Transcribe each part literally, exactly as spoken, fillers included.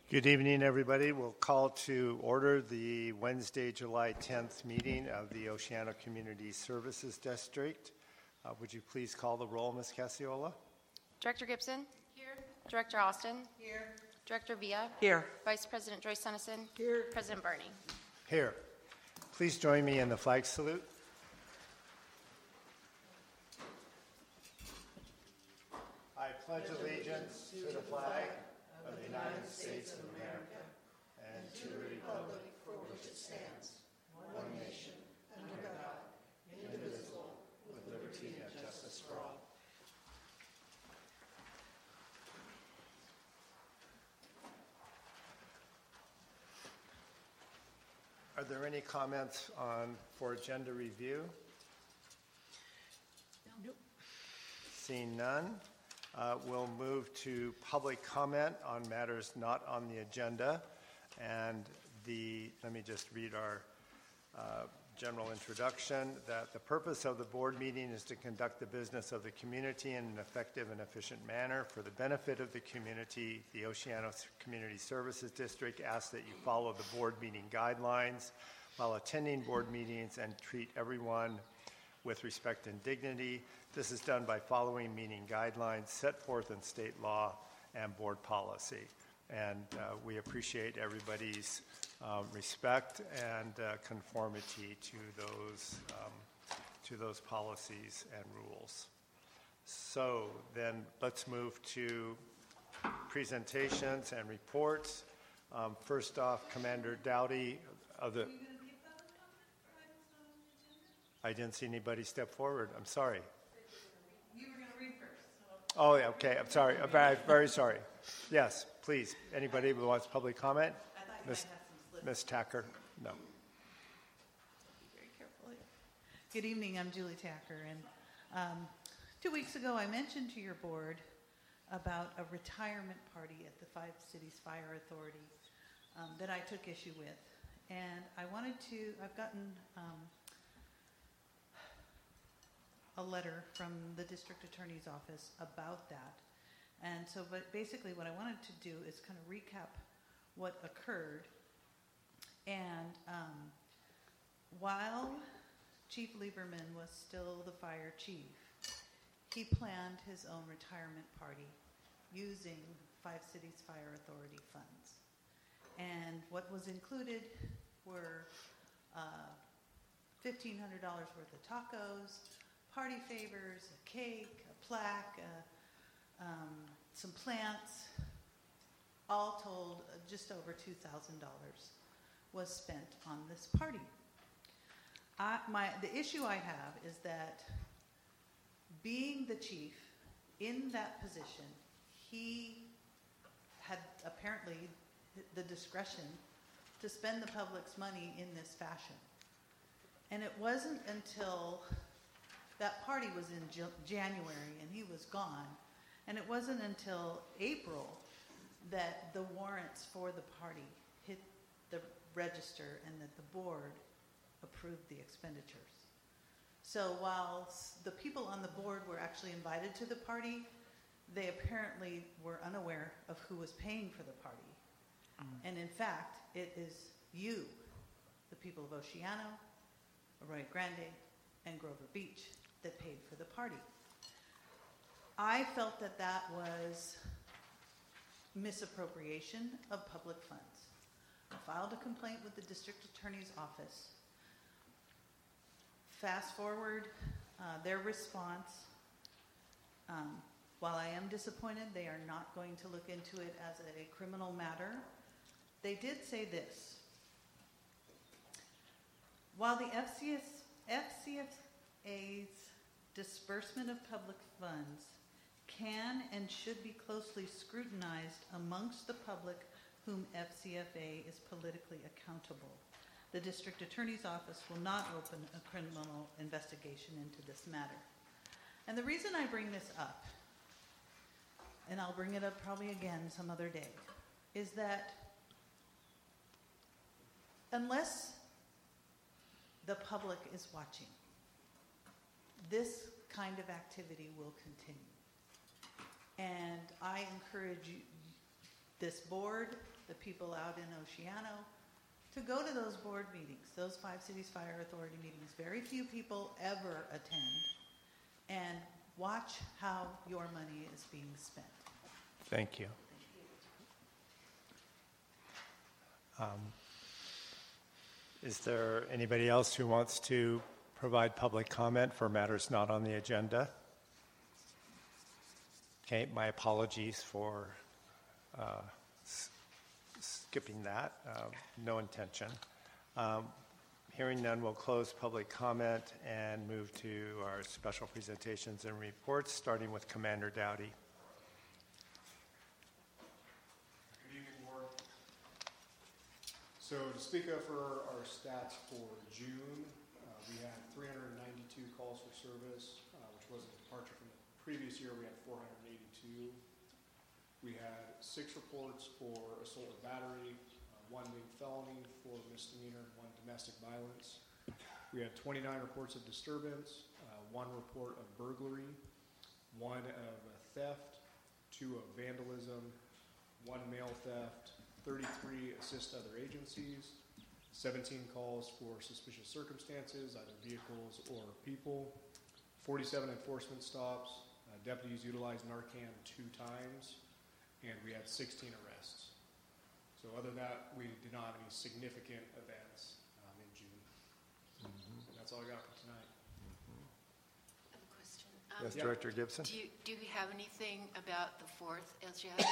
Good evening, everybody. We'll call to order the Wednesday, July tenth meeting of the Oceano Community Services District. Uh, would you please call the roll, Miz Cassiola? Director Gibson? Here. Director Austin? Here. Director Villa? Here. Vice President Joyce Sennison? Here. President Barney? Here. Please join me in the flag salute. I pledge allegiance to the flag of the United States of America and to the republic for which it stands, one nation, under God, indivisible, with liberty and justice for all. Are there any comments on for agenda review? Nope. Seeing none. Uh, we'll move to public comment on matters not on the agenda. And the, let me just read our uh, general introduction, that the purpose of the board meeting is to conduct the business of the community in an effective and efficient manner for the benefit of the community. The Oceano Community Services District asks that you follow the board meeting guidelines while attending board meetings and treat everyone with respect and dignity. This is done by following meeting guidelines set forth in state law and board policy. And uh, we appreciate everybody's um, respect and uh, conformity to those, um, to those policies and rules. So then let's move to presentations and reports. Um, first off, Commander Dowdy of the... I didn't see anybody step forward. I'm sorry. You were going to read first. So. Oh, yeah, okay. I'm sorry. I'm very, very sorry. Yes, please. Anybody who wants public comment? I thought you Miz might have some slips. Miz Tacker? No. Very carefully. Good evening. I'm Julie Tacker. And um, two weeks ago, I mentioned to your board about a retirement party at the Five Cities Fire Authority um, that I took issue with. And I wanted to, I've gotten... Um, a letter from the district attorney's office about that. And so but basically what I wanted to do is kind of recap what occurred. And um, while Chief Lieberman was still the fire chief, he planned his own retirement party using Five Cities Fire Authority funds. And what was included were uh, fifteen hundred dollars worth of tacos, party favors, a cake, a plaque, uh, um, some plants. All told, uh, just over two thousand dollars was spent on this party. I, my, the issue I have is that being the chief in that position, he had apparently the discretion to spend the public's money in this fashion. And it wasn't until that party was in January and he was gone. And it wasn't until April that the warrants for the party hit the register and that the board approved the expenditures. So while the people on the board were actually invited to the party, they apparently were unaware of who was paying for the party. Mm. And in fact, it is you, the people of Oceano, Arroyo Grande, and Grover Beach, that paid for the party. I felt that that was misappropriation of public funds. I filed a complaint with the district attorney's office. Fast forward, uh, their response, um, while I am disappointed, they are not going to look into it as a criminal matter. They did say this. While the F C S, F C F A's disbursement of public funds can and should be closely scrutinized amongst the public whom F C F A is politically accountable. The district attorney's office will not open a criminal investigation into this matter. And the reason I bring this up, and I'll bring it up probably again some other day, is that unless the public is watching, this kind of activity will continue. And I encourage you, this board, the people out in Oceano, to go to those board meetings, those Five Cities Fire Authority meetings. Very few people ever attend, and watch how your money is being spent. Thank you. Um, is there anybody else who wants to provide public comment for matters not on the agenda? Okay, my apologies for uh, s- skipping that. Uh, no intention. Um, hearing none, we'll close public comment and move to our special presentations and reports, starting with Commander Dowdy. Good evening, Board. So to speak of for our stats for June, uh, we had three hundred ninety-two calls for service, uh, which was a departure from the previous year. We had four hundred eighty-two. We had six reports for assault or battery, uh, one big felony for misdemeanor, one domestic violence. We had twenty-nine reports of disturbance, uh, one report of burglary, one of theft, two of vandalism, one mail theft, thirty-three assist other agencies, seventeen calls for suspicious circumstances, either vehicles or people, forty-seven enforcement stops, uh, deputies utilized Narcan two times, and we had sixteen arrests. So other than that, we did not have any significant events um, in June. Mm-hmm. And that's all I got for tonight. I have a question. Um, Yes, yeah. Director Gibson? Do you, do you have anything about the fourth as yet?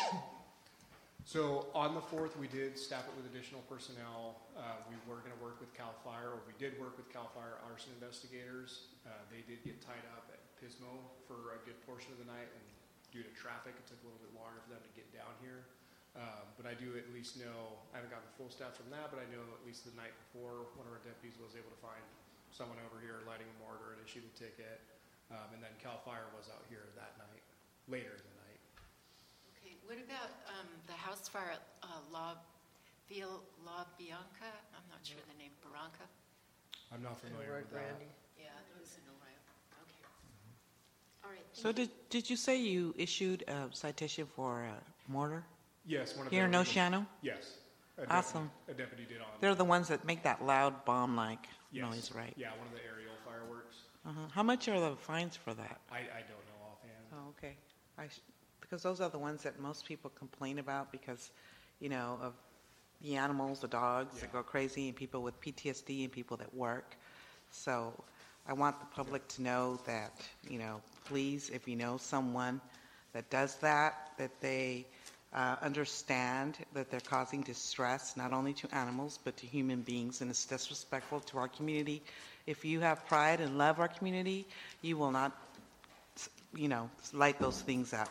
So on the fourth, we did staff it with additional personnel. Uh, we were going to work with CAL FIRE, or we did work with CAL FIRE arson investigators. Uh, they did get tied up at Pismo for a good portion of the night, and due to traffic, it took a little bit longer for them to get down here. Um, but I do at least know, I haven't gotten the full stats from that, but I know at least the night before, one of our deputies was able to find someone over here lighting a mortar and issue the ticket. Um, and then CAL FIRE was out here that night, later in the night. Okay, what about um, the house fire at uh, La, Vil- La Bianca? I'm not sure the name, Barranca? I'm not familiar with that. Yeah, it was in Ohio. Okay. All right. So thank you. did, did you say you issued a citation for a mortar Yes, one of here in the- Oceano? Yes. A deputy- Awesome. A deputy did on. They're the ones that make that loud bomb-like Yes. noise, right? Yeah, one of the aerial fireworks. Uh-huh. How much are the fines for that? I, I don't know offhand. Oh, okay. I sh- because those are the ones that most people complain about because, you know, of the animals, the dogs that Yeah. go crazy, and people with P T S D and people that work. So I want the public to know that, you know, please, if you know someone that does that, that they uh, understand that they're causing distress not only to animals but to human beings, and it's disrespectful to our community. If you have pride and love our community, you will not, you know, light those things up.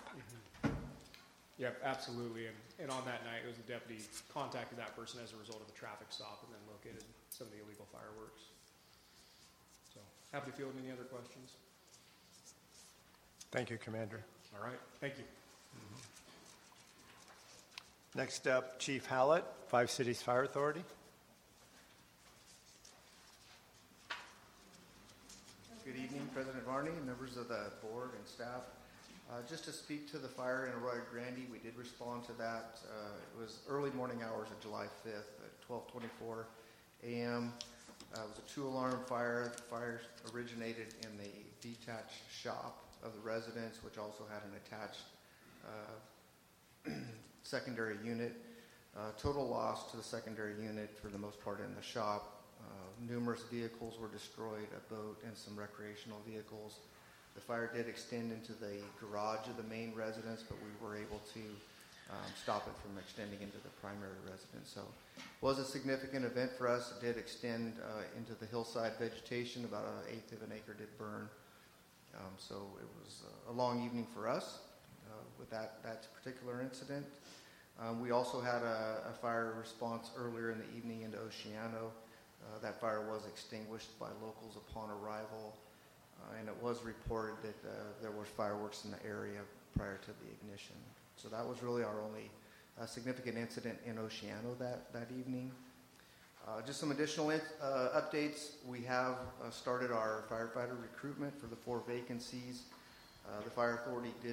Yep, absolutely. And, and on that night, it was the deputy contacted that person as a result of a traffic stop and then located some of the illegal fireworks. So happy to field any other questions. Thank you, Commander. All right, thank you. Next up, Chief Hallett, Five Cities Fire Authority. Good evening, President Varney, members of the board and staff. Uh, just to speak to the fire in Arroyo Grande, we did respond to that. Uh, it was early morning hours of July fifth at twelve twenty-four a m Uh, it was a two-alarm fire. The fire originated in the detached shop of the residence, which also had an attached uh, secondary unit. Uh, total loss to the secondary unit, for the most part, in the shop. Uh, numerous vehicles were destroyed, a boat and some recreational vehicles. The fire did extend into the garage of the main residence, but we were able to um, stop it from extending into the primary residence. So it was a significant event for us. It did extend uh, into the hillside vegetation. About an eighth of an acre did burn. Um, so it was a long evening for us uh, with that, that particular incident. Um, we also had a, a fire response earlier in the evening into Oceano. Uh, that fire was extinguished by locals upon arrival, uh, and it was reported that uh, there were fireworks in the area prior to the ignition. So that was really our only uh, significant incident in Oceano that, that evening. Uh, just some additional in, uh, updates. We have uh, started our firefighter recruitment for the four vacancies. Uh, the fire authority did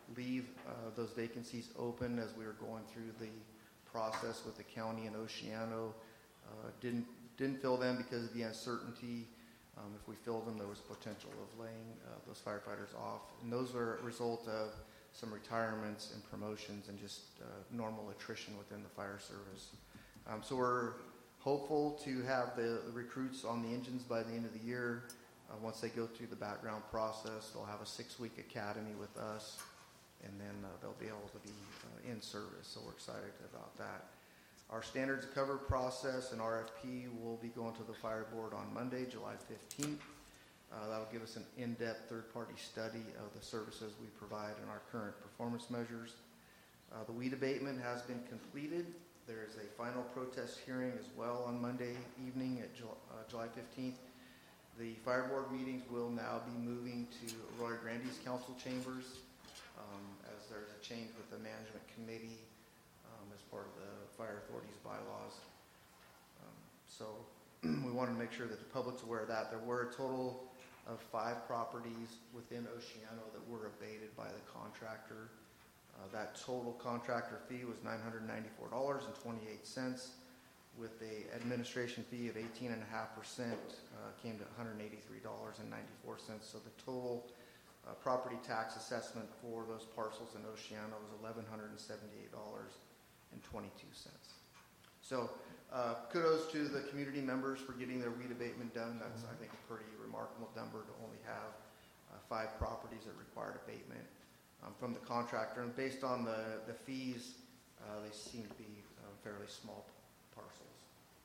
leave uh, those vacancies open as we were going through the process with the county and Oceano. Uh, didn't didn't fill them because of the uncertainty. Um, if we filled them, there was potential of laying uh, those firefighters off, and those were a result of some retirements and promotions and just uh, normal attrition within the fire service. Um, so we're hopeful to have the recruits on the engines by the end of the year. Uh, once they go through the background process, they'll have a six-week academy with us, and then uh, they'll be able to be uh, in service. So we're excited about that. Our standards of cover process and R F P will be going to the fire board on Monday, July fifteenth. Uh, that'll give us an in-depth third-party study of the services we provide and our current performance measures. Uh, the weed abatement has been completed. There is a final protest hearing as well on Monday evening at Ju- uh, July fifteenth. The fire board meetings will now be moving to Arroyo Grande's council chambers um, as there's a change with the management committee um, as part of the fire authority's bylaws. Um, so we want to make sure that the public's aware of that. There were a total of five properties within Oceano that were abated by the contractor. Uh, that total contractor fee was nine hundred ninety-four dollars and twenty-eight cents, with a administration fee of eighteen point five percent, uh, came to one hundred eighty-three dollars and ninety-four cents. So the total uh, property tax assessment for those parcels in Oceano was eleven hundred seventy-eight dollars and twenty-two cents. So uh, kudos to the community members for getting their weed abatement done. That's, I think, a pretty remarkable number to only have uh, five properties that required abatement um, from the contractor. And based on the, the fees, uh, they seem to be uh, fairly small parcels.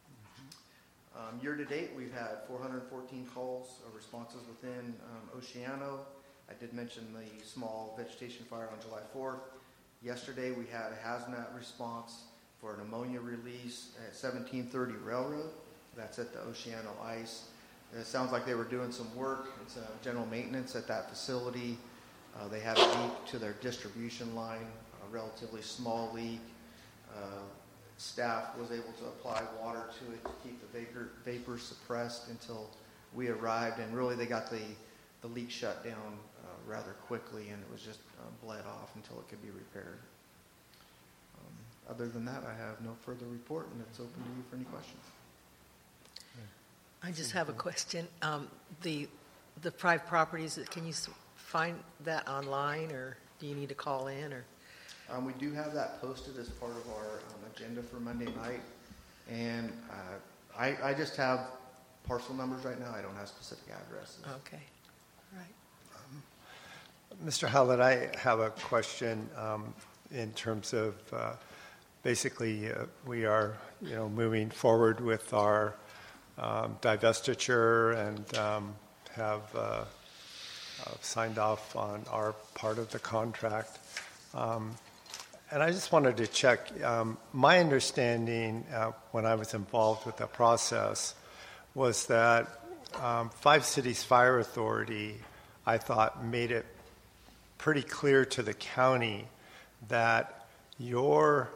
Um, year to date, we've had four hundred fourteen calls or responses within um, Oceano. I did mention the small vegetation fire on July fourth. Yesterday, we had a hazmat response for an ammonia release at seventeen thirty Railroad. That's at the Oceano Ice. It sounds like they were doing some work. It's a general maintenance at that facility. Uh, they had a leak to their distribution line, a relatively small leak. Uh, staff was able to apply water to it to keep the vapor, vapor suppressed until we arrived, and really they got the, the leak shut down uh, rather quickly, and it was just uh, bled off until it could be repaired. Um, other than that, I have no further report, and it's open to you for any questions. I just have a question. Um, the the five properties, can you s- find that online, or do you need to call in, or? Um, we do have that posted as part of our um, agenda for Monday night, and uh, I, I just have parcel numbers right now. I don't have specific addresses. Okay, right. Mister Howlett, I have a question um, in terms of uh, basically uh, we are, you know, moving forward with our um, divestiture and um, have uh, uh, signed off on our part of the contract. Um, and I just wanted to check. Um, my understanding uh, when I was involved with the process was that um, Five Cities Fire Authority, I thought, made it pretty clear to the county that your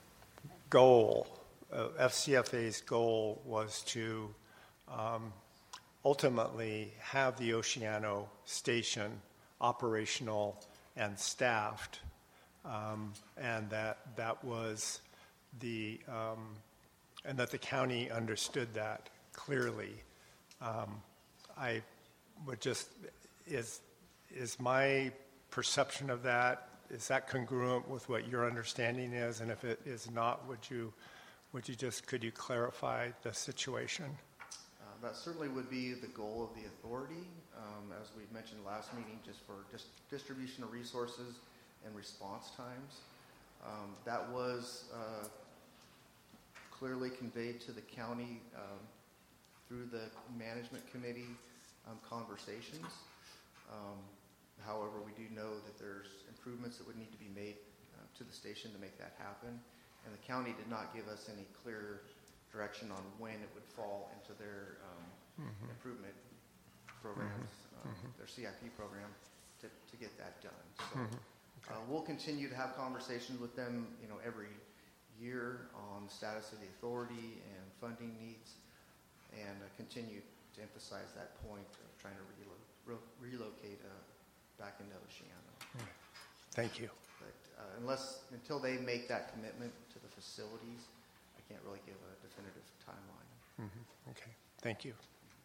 goal, uh, F C F A's goal, was to um, ultimately have the Oceano station operational and staffed, um, and that that was the um, and that the county understood that clearly. Um, I would just is is my perception of that, is that congruent with what your understanding is? And if it is not, would you would you just could you clarify the situation? Uh, that certainly would be the goal of the authority, um, as we mentioned last meeting, just for dis- distribution of resources and response times. Um, that was uh, clearly conveyed to the county um, through the management committee um, conversations. Um, however, we do know that there's improvements that would need to be made uh, to the station to make that happen. And the county did not give us any clear direction on when it would fall into their um, mm-hmm. improvement programs, mm-hmm. um, their C I P program, to, to get that done. So mm-hmm. okay. uh, we'll continue to have conversations with them, you know, every year on the status of the authority and funding needs, and uh, continue to emphasize that point of trying to relo- re- relocate uh, back into Oceano. Mm. Thank you. But uh, unless, until they make that commitment to the facilities, I can't really give a definitive timeline. Mhm. Okay, thank you.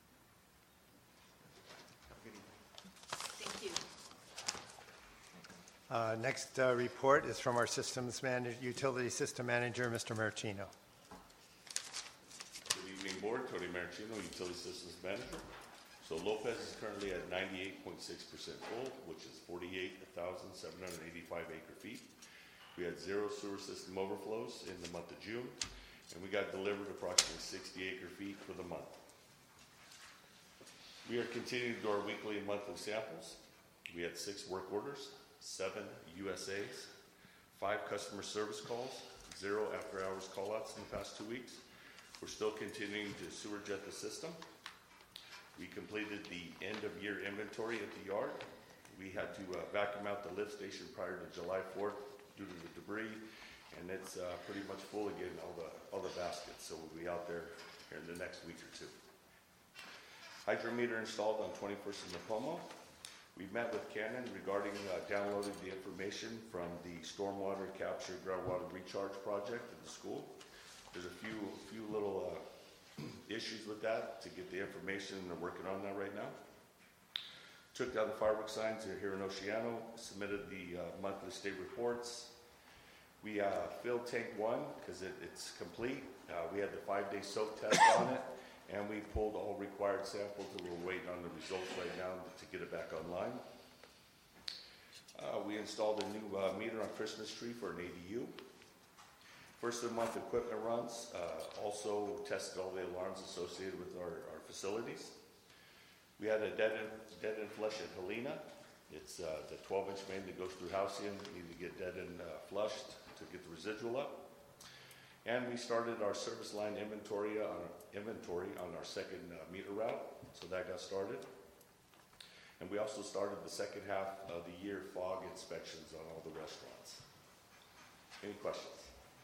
Have a good evening. Thank you. Uh, Next uh, report is from our systems manager, utility system manager, Mister Marchino. Good evening, Board. Tony Marchino, Utility Systems Manager. So Lopez is currently at ninety-eight point six percent full, which is forty-eight thousand seven hundred eighty-five acre feet. We had zero sewer system overflows in the month of June, and we got delivered approximately sixty acre feet for the month. We are continuing to do our weekly and monthly samples. We had six work orders, seven U S As, five customer service calls, zero after-hours call-outs in the past two weeks. We're still continuing to sewer jet the system. We completed the end-of-year inventory at the yard. We had to uh, vacuum out the lift station prior to July fourth due to the debris, and it's uh, pretty much full again, all the all the baskets. So we'll be out there here in the next week or two. Hydrometer installed on twenty-first and Napomo. We met with Canon regarding uh, downloading the information from the stormwater capture groundwater recharge project at the school. There's a few few little uh, issues with that to get the information, and they're working on that right now. Took down the fireworks signs here in Oceano, submitted the uh, monthly state reports. We uh, filled tank one because it, it's complete. Uh, we had the five-day soak test on it, and we pulled all required samples, and we're waiting on the results right now to get it back online. Uh, we installed a new uh, meter on Christmas tree for an A D U. First of the month equipment runs, uh, also tested all the alarms associated with our, our facilities. We had a dead end, dead end flush at Helena. It's uh, the twelve inch main that goes through Halcyon. We need to get dead end uh, flushed to get the residual up. And we started our service line inventory on, inventory on our second uh, meter route, so that got started. And we also started the second half of the year fog inspections on all the restaurants. Any questions?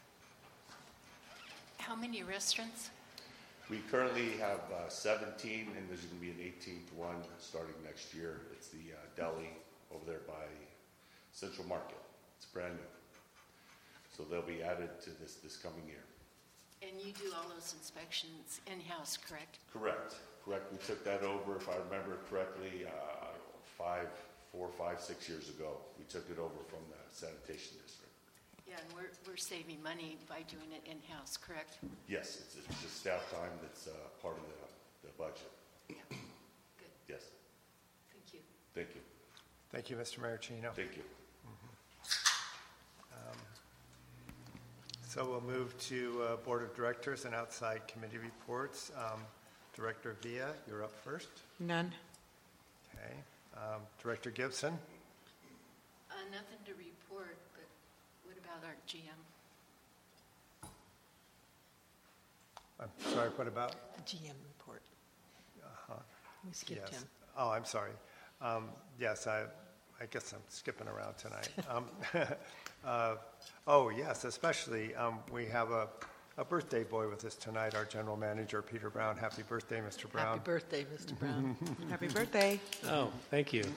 How many restaurants? We currently have uh, seventeen, and there's going to be an eighteenth one starting next year. It's the uh, deli over there by Central Market. It's brand new. So they'll be added to this this coming year. And you do all those inspections in-house, correct? Correct. Correct. We took that over, if I remember correctly, uh, five, four, five, six years ago. We took it over from the sanitation district. Yeah, and we're, we're saving money by doing it in-house, correct? Yes, it's, it's just staff time that's uh, part of the, the budget. Yeah. Good. Yes. Thank you. Thank you. Thank you, Mister Marchino. Thank you. So we'll move to uh, Board of Directors and outside committee reports. Um, Director Villa, you're up first. None. Okay. Um, Director Gibson. Uh, nothing to report, but what about our G M? I'm sorry, what about? G M report. Uh-huh. We skipped Yes. him. Oh, I'm sorry. Um, Yes, I, I guess I'm skipping around tonight. Um, uh, Oh, yes, especially, um, we have a, a birthday boy with us tonight, our General Manager, Peter Brown. Happy birthday, Mister Brown. Happy birthday, Mister Brown. Happy birthday. Oh, thank you.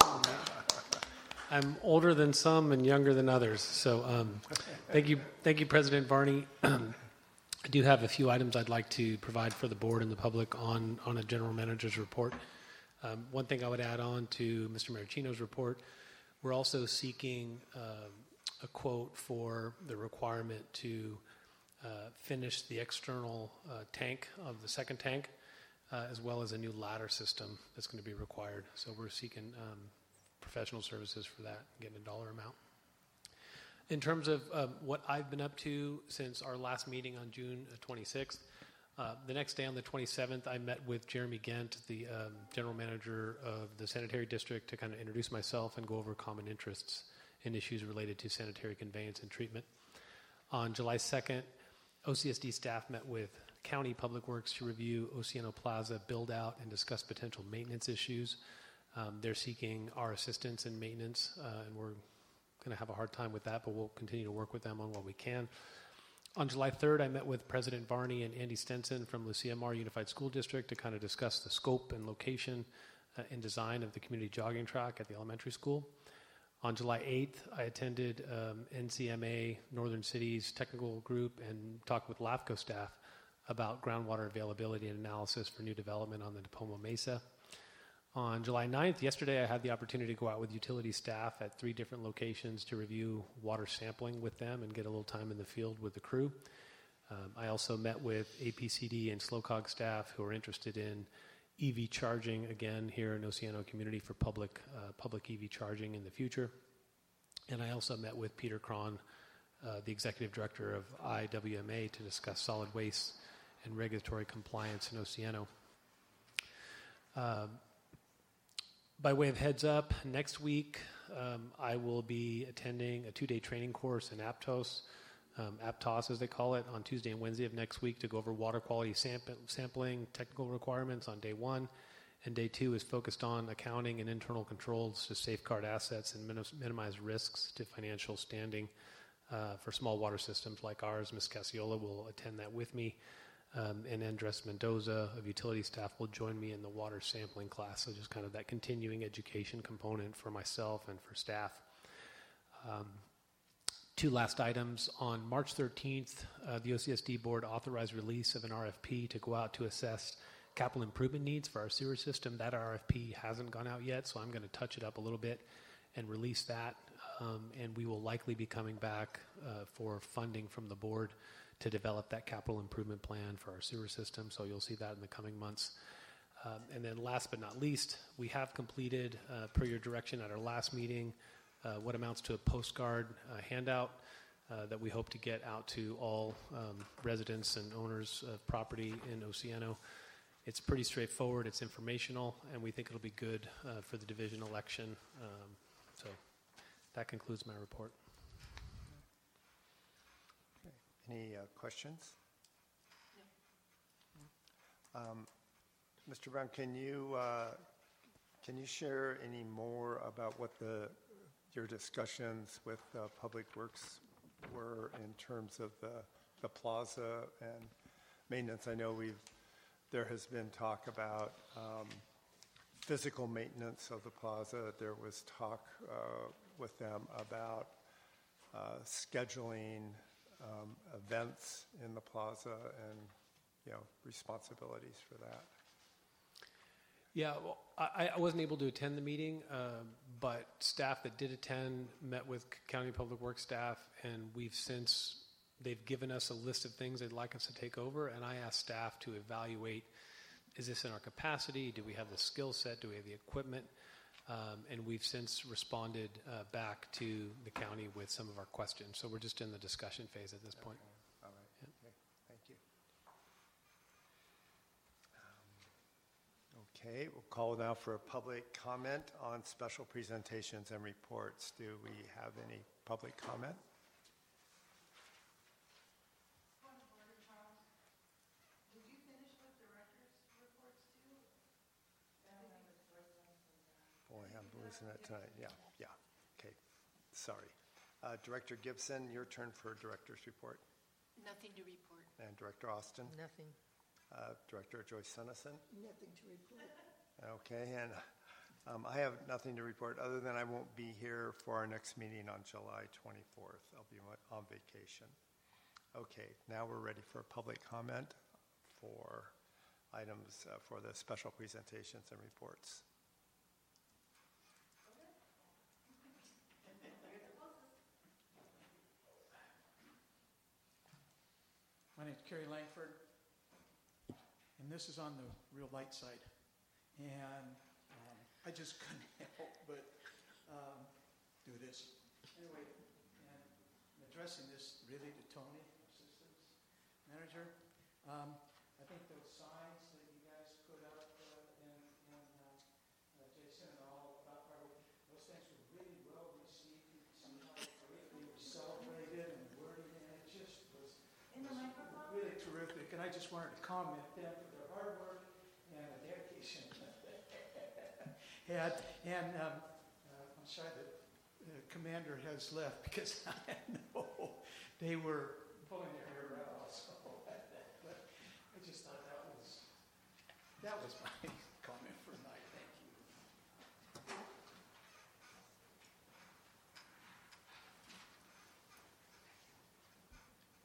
I'm older than some and younger than others. So um, thank you, thank you, President Varney. I do have a few items I'd like to provide for the board and the public on, on a general manager's report. Um, one thing I would add on to Mister Marchino's report, we're also seeking um, a quote for the requirement to uh, finish the external uh, tank of the second tank, uh, as well as a new ladder system that's going to be required. So we're seeking um, professional services for that, getting a dollar amount. In terms of um, what I've been up to since our last meeting on June twenty-sixth, uh, the next day on the twenty-seventh, I met with Jeremy Gent, the um, general manager of the sanitary district, to kind of introduce myself and go over common interests and issues related to sanitary conveyance and treatment. On July second, O C S D staff met with County Public Works to review Oceano Plaza build-out and discuss potential maintenance issues. Um, they're seeking our assistance in maintenance, uh, and we're going to have a hard time with that, but we'll continue to work with them on what we can. On July third, I met with President Varney and Andy Stenson from Lucia Mar Unified School District to kind of discuss the scope and location uh, and design of the community jogging track at the elementary school. On July eighth, I attended um, N C M A Northern Cities Technical Group and talked with LAFCO staff about groundwater availability and analysis for new development on the Depomo Mesa. On July ninth, yesterday, I had the opportunity to go out with utility staff at three different locations to review water sampling with them and get a little time in the field with the crew. Um, I also met with A P C D and SLOCOG staff who are interested in E V charging again here in Oceano Community for public uh, public E V charging in the future. And I also met with Peter Cron, uh, the executive director of I W M A, to discuss solid waste and regulatory compliance in Oceano. Um, by way of heads up, next week um, I will be attending a two-day training course in Aptos, um, Aptos as they call it, on Tuesday and Wednesday of next week to go over water quality samp- sampling, technical requirements on day one. And day two is focused on accounting and internal controls to safeguard assets and minim- minimize risks to financial standing uh, for small water systems like ours. Miz Casiola will attend that with me. Um, and Andres Mendoza of utility staff will join me in the water sampling class. So just kind of that continuing education component for myself and for staff. Um, two last items. On March thirteenth, uh, the O C S D board authorized release of an R F P to go out to assess capital improvement needs for our sewer system. That R F P hasn't gone out yet, so I'm going to touch it up a little bit and release that. Um, and we will likely be coming back uh, for funding from the board to develop that capital improvement plan for our sewer system. So you'll see that in the coming months. Um, and then last but not least, we have completed, uh, per your direction at our last meeting, uh, what amounts to a postcard uh, handout uh, that we hope to get out to all um, residents and owners of property in Oceano. It's pretty straightforward, it's informational, and we think it'll be good uh, for the division election. Um, so that concludes my report. Any uh, questions? No. Um, Mister Brown, can you uh, can you share any more about what the your discussions with uh, Public Works were in terms of the the plaza and maintenance? I know we've there has been talk about um, physical maintenance of the plaza. There was talk uh, with them about uh, scheduling Um, events in the plaza and, you know, responsibilities for that. Yeah, well, I, I wasn't able to attend the meeting, uh, but staff that did attend met with County Public Works staff, and we've since, they've given us a list of things they'd like us to take over, and I asked staff to evaluate, is this in our capacity? Do we have the skill set? Do we have the equipment? Um, and we've since responded uh, back to the county with some of our questions. So we're just in the discussion phase at this point. Okay. All right. Yeah. Okay. Thank you. Um, okay. We'll call now for a public comment on special presentations and reports. Do we have any public comment? Boy, I'm losing it tonight. Yeah, yeah. Okay, sorry. Uh, Director Gibson, your turn for Director's report. Nothing to report. And Director Austin. Nothing. Uh, Director Joyce Sunnison. Nothing to report. Okay, and um, I have nothing to report other than I won't be here for our next meeting on July twenty-fourth. I'll be on vacation. Okay, now we're ready for public comment for items uh, for the special presentations and reports. My name is Kerry Langford, and this is on the real light side. And um, I just couldn't help but um, do this. Anyway, and I'm addressing this really to Tony, our systems manager. Um, I think those signs that you guys put up uh, and, and uh, uh, Jason and all about our, those things were really well received. You could see how greatly it was celebrated and worded, and it just was really terrific. And I just wanted to comment them for their hard work and the dedication. and and um, uh, I'm sorry that the commander has left because I know they were pulling their hair out also. But I just thought that was that was my comment for tonight. Thank you.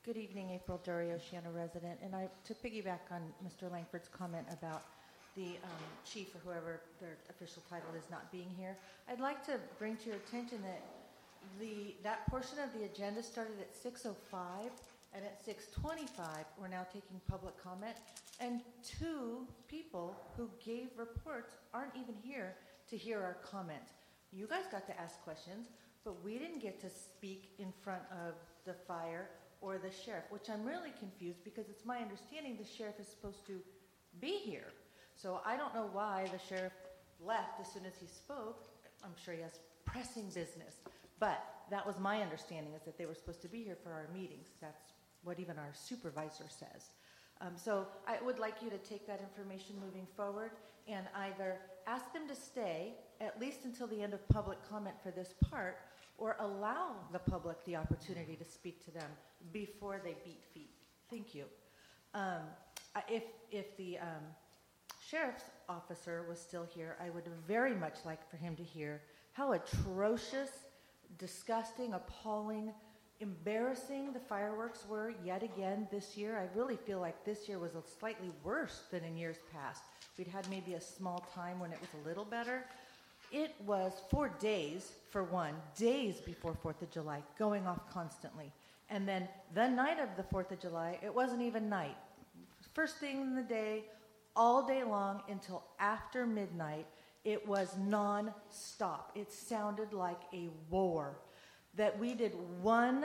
Good evening, April Dury, Oceana resident. And I, to piggyback on Mister Langford's comment about the um, chief or whoever their official title is not being here, I'd like to bring to your attention that the that portion of the agenda started at six oh five, and at six twenty-five, we're now taking public comment, and two people who gave reports aren't even here to hear our comment. You guys got to ask questions, but we didn't get to speak in front of the fire or the sheriff, which I'm really confused because it's my understanding the sheriff is supposed to be here. So I don't know why the sheriff left as soon as he spoke. I'm sure he has pressing business. But that was my understanding, is that they were supposed to be here for our meetings. That's what even our supervisor says. Um, so I would like you to take that information moving forward and either ask them to stay at least until the end of public comment for this part, or allow the public the opportunity to speak to them before they beat feet. Thank you. Um, I- if, if the um, sheriff's officer was still here, I would very much like for him to hear how atrocious, disgusting, appalling, embarrassing the fireworks were yet again this year. I really feel like this year was a slightly worse than in years past. We'd had maybe a small time when it was a little better. It was for days, for one, days before fourth of July, going off constantly. And then the night of the fourth of July, it wasn't even night. First thing in the day, all day long until after midnight, it was non-stop. It sounded like a war. That we did one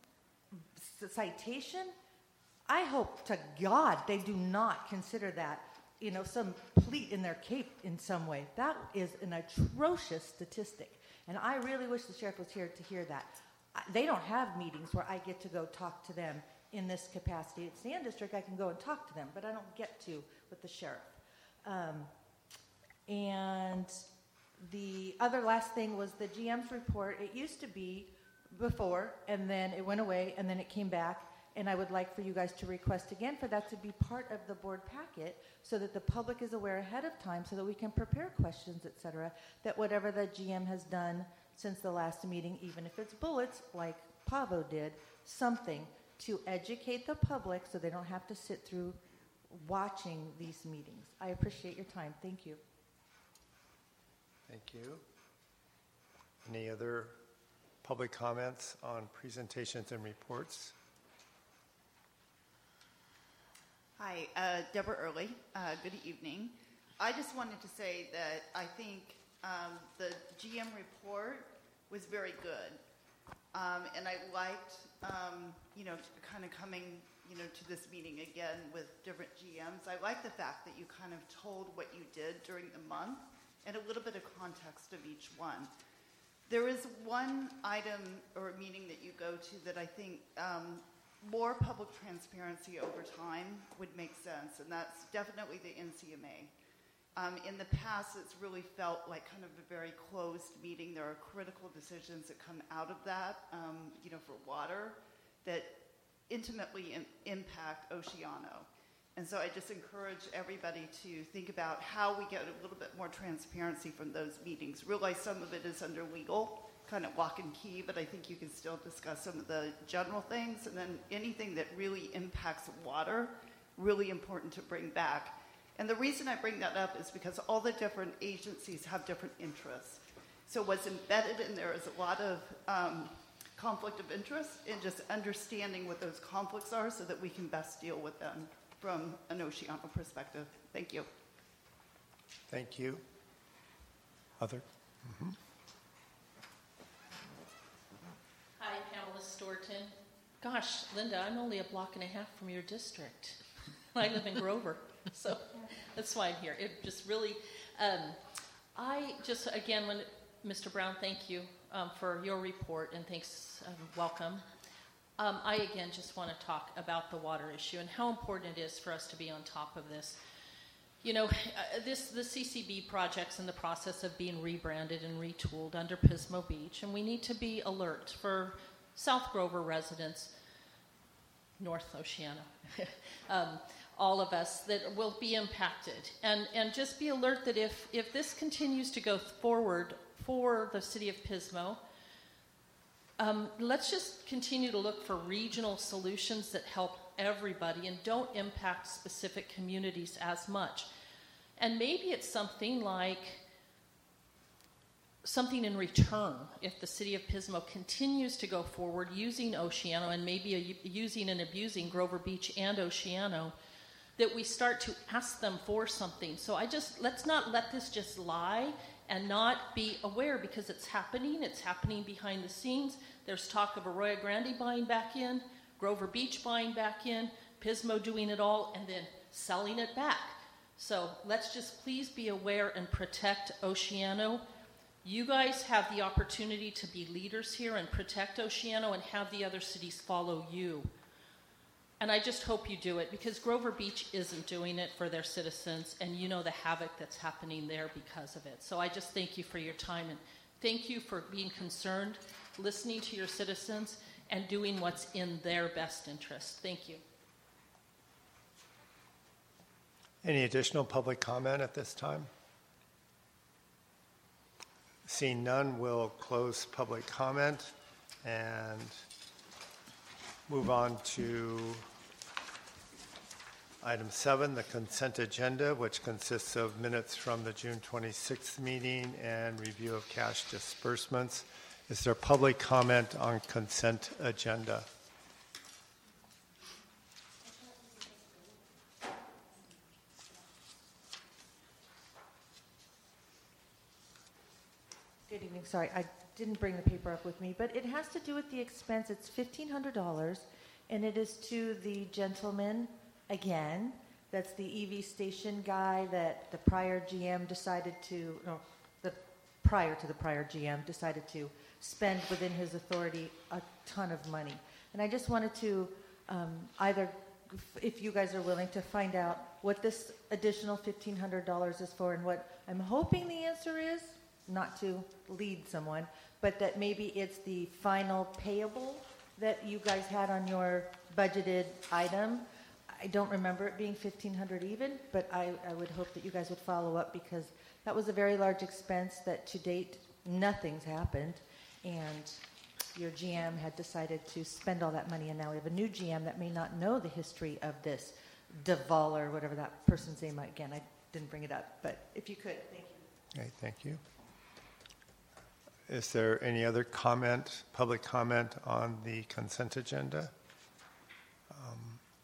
citation, I hope to God they do not consider that, you know, some pleat in their cape in some way. That is an atrocious statistic. And I really wish the sheriff was here to hear that. I, they don't have meetings where I get to go talk to them in this capacity. At Sand District, I can go and talk to them, but I don't get to with the sheriff. Um, and the other last thing was the G M's report. It used to be before, and then it went away, and then it came back. And I would like for you guys to request again for that to be part of the board packet so that the public is aware ahead of time so that we can prepare questions, et cetera, that whatever the G M has done since the last meeting, even if it's bullets like Pavo did, something to educate the public so they don't have to sit through watching these meetings. I appreciate your time. Thank you. Thank you. Any other public comments on presentations and reports? Hi, uh, Deborah Early. Uh, good evening. I just wanted to say that I think um, the G M report was very good. Um, and I liked, um, you know, kind of coming, you know, to this meeting again with different G Ms. I like the fact that you kind of told what you did during the month and a little bit of context of each one. There is one item or meeting that you go to that I think um, more public transparency over time would make sense, and that's definitely the N C M A. Um, in the past, it's really felt like kind of a very closed meeting. There are critical decisions that come out of that, um, you know, for water that intimately in, impact Oceano. And so I just encourage everybody to think about how we get a little bit more transparency from those meetings. Realize some of it is under legal, kind of lock and key, but I think you can still discuss some of the general things, and then anything that really impacts water, really important to bring back. And the reason I bring that up is because all the different agencies have different interests. So what's embedded in there is a lot of um, conflict of interest and just understanding what those conflicts are so that we can best deal with them from an Oceano perspective. Thank you. Thank you. Other? Mm-hmm. Hi, Pamela Storton. Gosh, Linda, I'm only a block and a half from your district. I live in Grover, so that's why I'm here. It just really, um, I just, again, when Mister Brown, thank you um, for your report, and thanks, um, welcome. Um, I, again, just want to talk about the water issue and how important it is for us to be on top of this. You know, uh, this the C C B project's in the process of being rebranded and retooled under Pismo Beach, and we need to be alert for South Grover residents, North Oceana, um, all of us that will be impacted. And, and just be alert that if, if this continues to go forward for the city of Pismo, um, let's just continue to look for regional solutions that help everybody and don't impact specific communities as much. And maybe it's something like something in return if the city of Pismo continues to go forward using Oceano and maybe a, using and abusing Grover Beach and Oceano, that we start to ask them for something. So I just, let's not let this just lie and not be aware, because it's happening. It's happening behind the scenes. There's talk of Arroyo Grande buying back in, Grover Beach buying back in, Pismo doing it all, and then selling it back. So let's just please be aware and protect Oceano. You guys have the opportunity to be leaders here and protect Oceano and have the other cities follow you. And I just hope you do it, because Grover Beach isn't doing it for their citizens, and you know the havoc that's happening there because of it. So I just thank you for your time, and thank you for being concerned, listening to your citizens, and doing what's in their best interest. Thank you. Any additional public comment at this time? Seeing none, we'll close public comment and move on to item seven, the consent agenda, which consists of minutes from the June twenty-sixth meeting and review of cash disbursements. Is there public comment on consent agenda? Good evening. Sorry, I didn't bring the paper up with me, but it has to do with the expense. It's fifteen hundred dollars, and it is to the gentleman, again, that's the E V station guy that the prior G M decided to, no, the prior to the prior G M decided to spend within his authority a ton of money. And I just wanted to um, either, if you guys are willing, to find out what this additional fifteen hundred dollars is for, and what I'm hoping the answer is, not to lead someone, but that maybe it's the final payable that you guys had on your budgeted item. I don't remember it being fifteen hundred dollars even, but I, I would hope that you guys would follow up, because that was a very large expense that to date nothing's happened, and your G M had decided to spend all that money, and now we have a new G M that may not know the history of this Duvall or whatever that person's name. Again, I didn't bring it up, but if you could, thank you. Okay, thank you. Is there any other comment, public comment on the consent agenda? Um,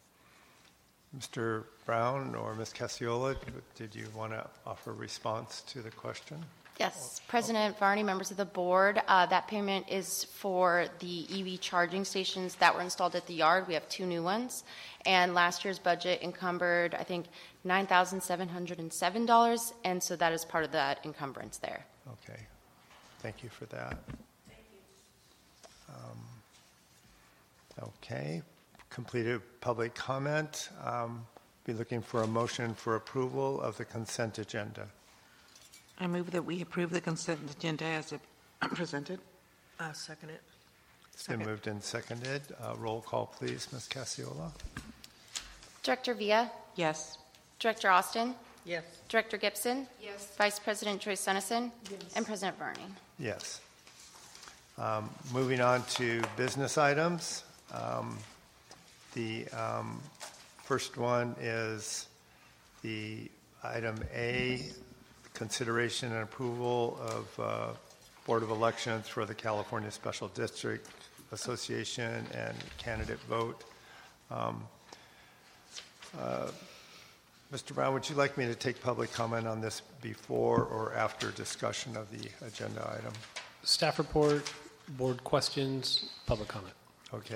Mister Brown or Miz Cassiola, did you want to offer a response to the question? Yes, President Varney, members of the board, uh, that payment is for the E V charging stations that were installed at the yard. We have two new ones, and last year's budget encumbered, I think, nine thousand seven hundred seven dollars, and so that is part of that encumbrance there. Okay, thank you for that. Thank you. Um, okay, completed public comment. Um, be looking for a motion for approval of the consent agenda. I move that we approve the consent agenda as it presented. Uh, second it. It's been moved and seconded. Uh, roll call, please, Miz Cassiola. Director Villa, Yes. Director Austin, Yes. Director Gibson, Yes. Vice President Joyce Sunnison, Yes. and President Varney. Yes. Um, moving on to business items. Um, the um, first one is the item A, consideration and approval of uh, Board of Elections for the California Special District Association and candidate vote. Um, uh, Mister Brown, would you like me to take public comment on this before or after discussion of the agenda item? Staff report, board questions, public comment. Okay.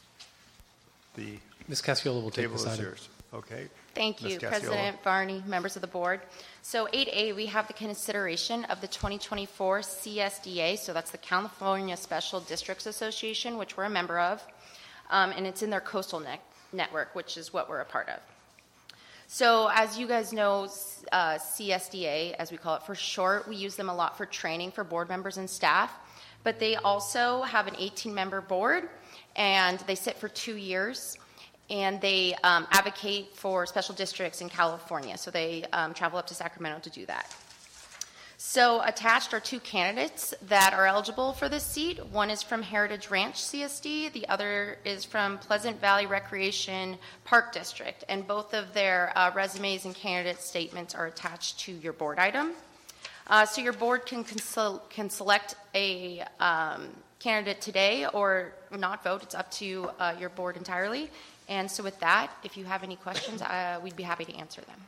The Miz Cassiola will take table this is item. yours. Okay. Thank Miz you, Cassiola. President Varney, members of the board. So eight A, we have the consideration of the twenty twenty-four C S D A, so that's the California Special Districts Association, which we're a member of, um, and it's in their coastal ne- network, which is what we're a part of. So as you guys know, uh, C S D A, as we call it for short, we use them a lot for training for board members and staff, but they also have an eighteen-member board, and they sit for two years. And they um, advocate for special districts in California. So they um, travel up to Sacramento to do that. So attached are two candidates that are eligible for this seat. One is from Heritage Ranch C S D. The other is from Pleasant Valley Recreation Park District. And both of their uh, resumes and candidate statements are attached to your board item. Uh, so your board can, consul- can select a um, candidate today or not vote. It's up to uh, your board entirely. And so with that, if you have any questions, uh, we'd be happy to answer them.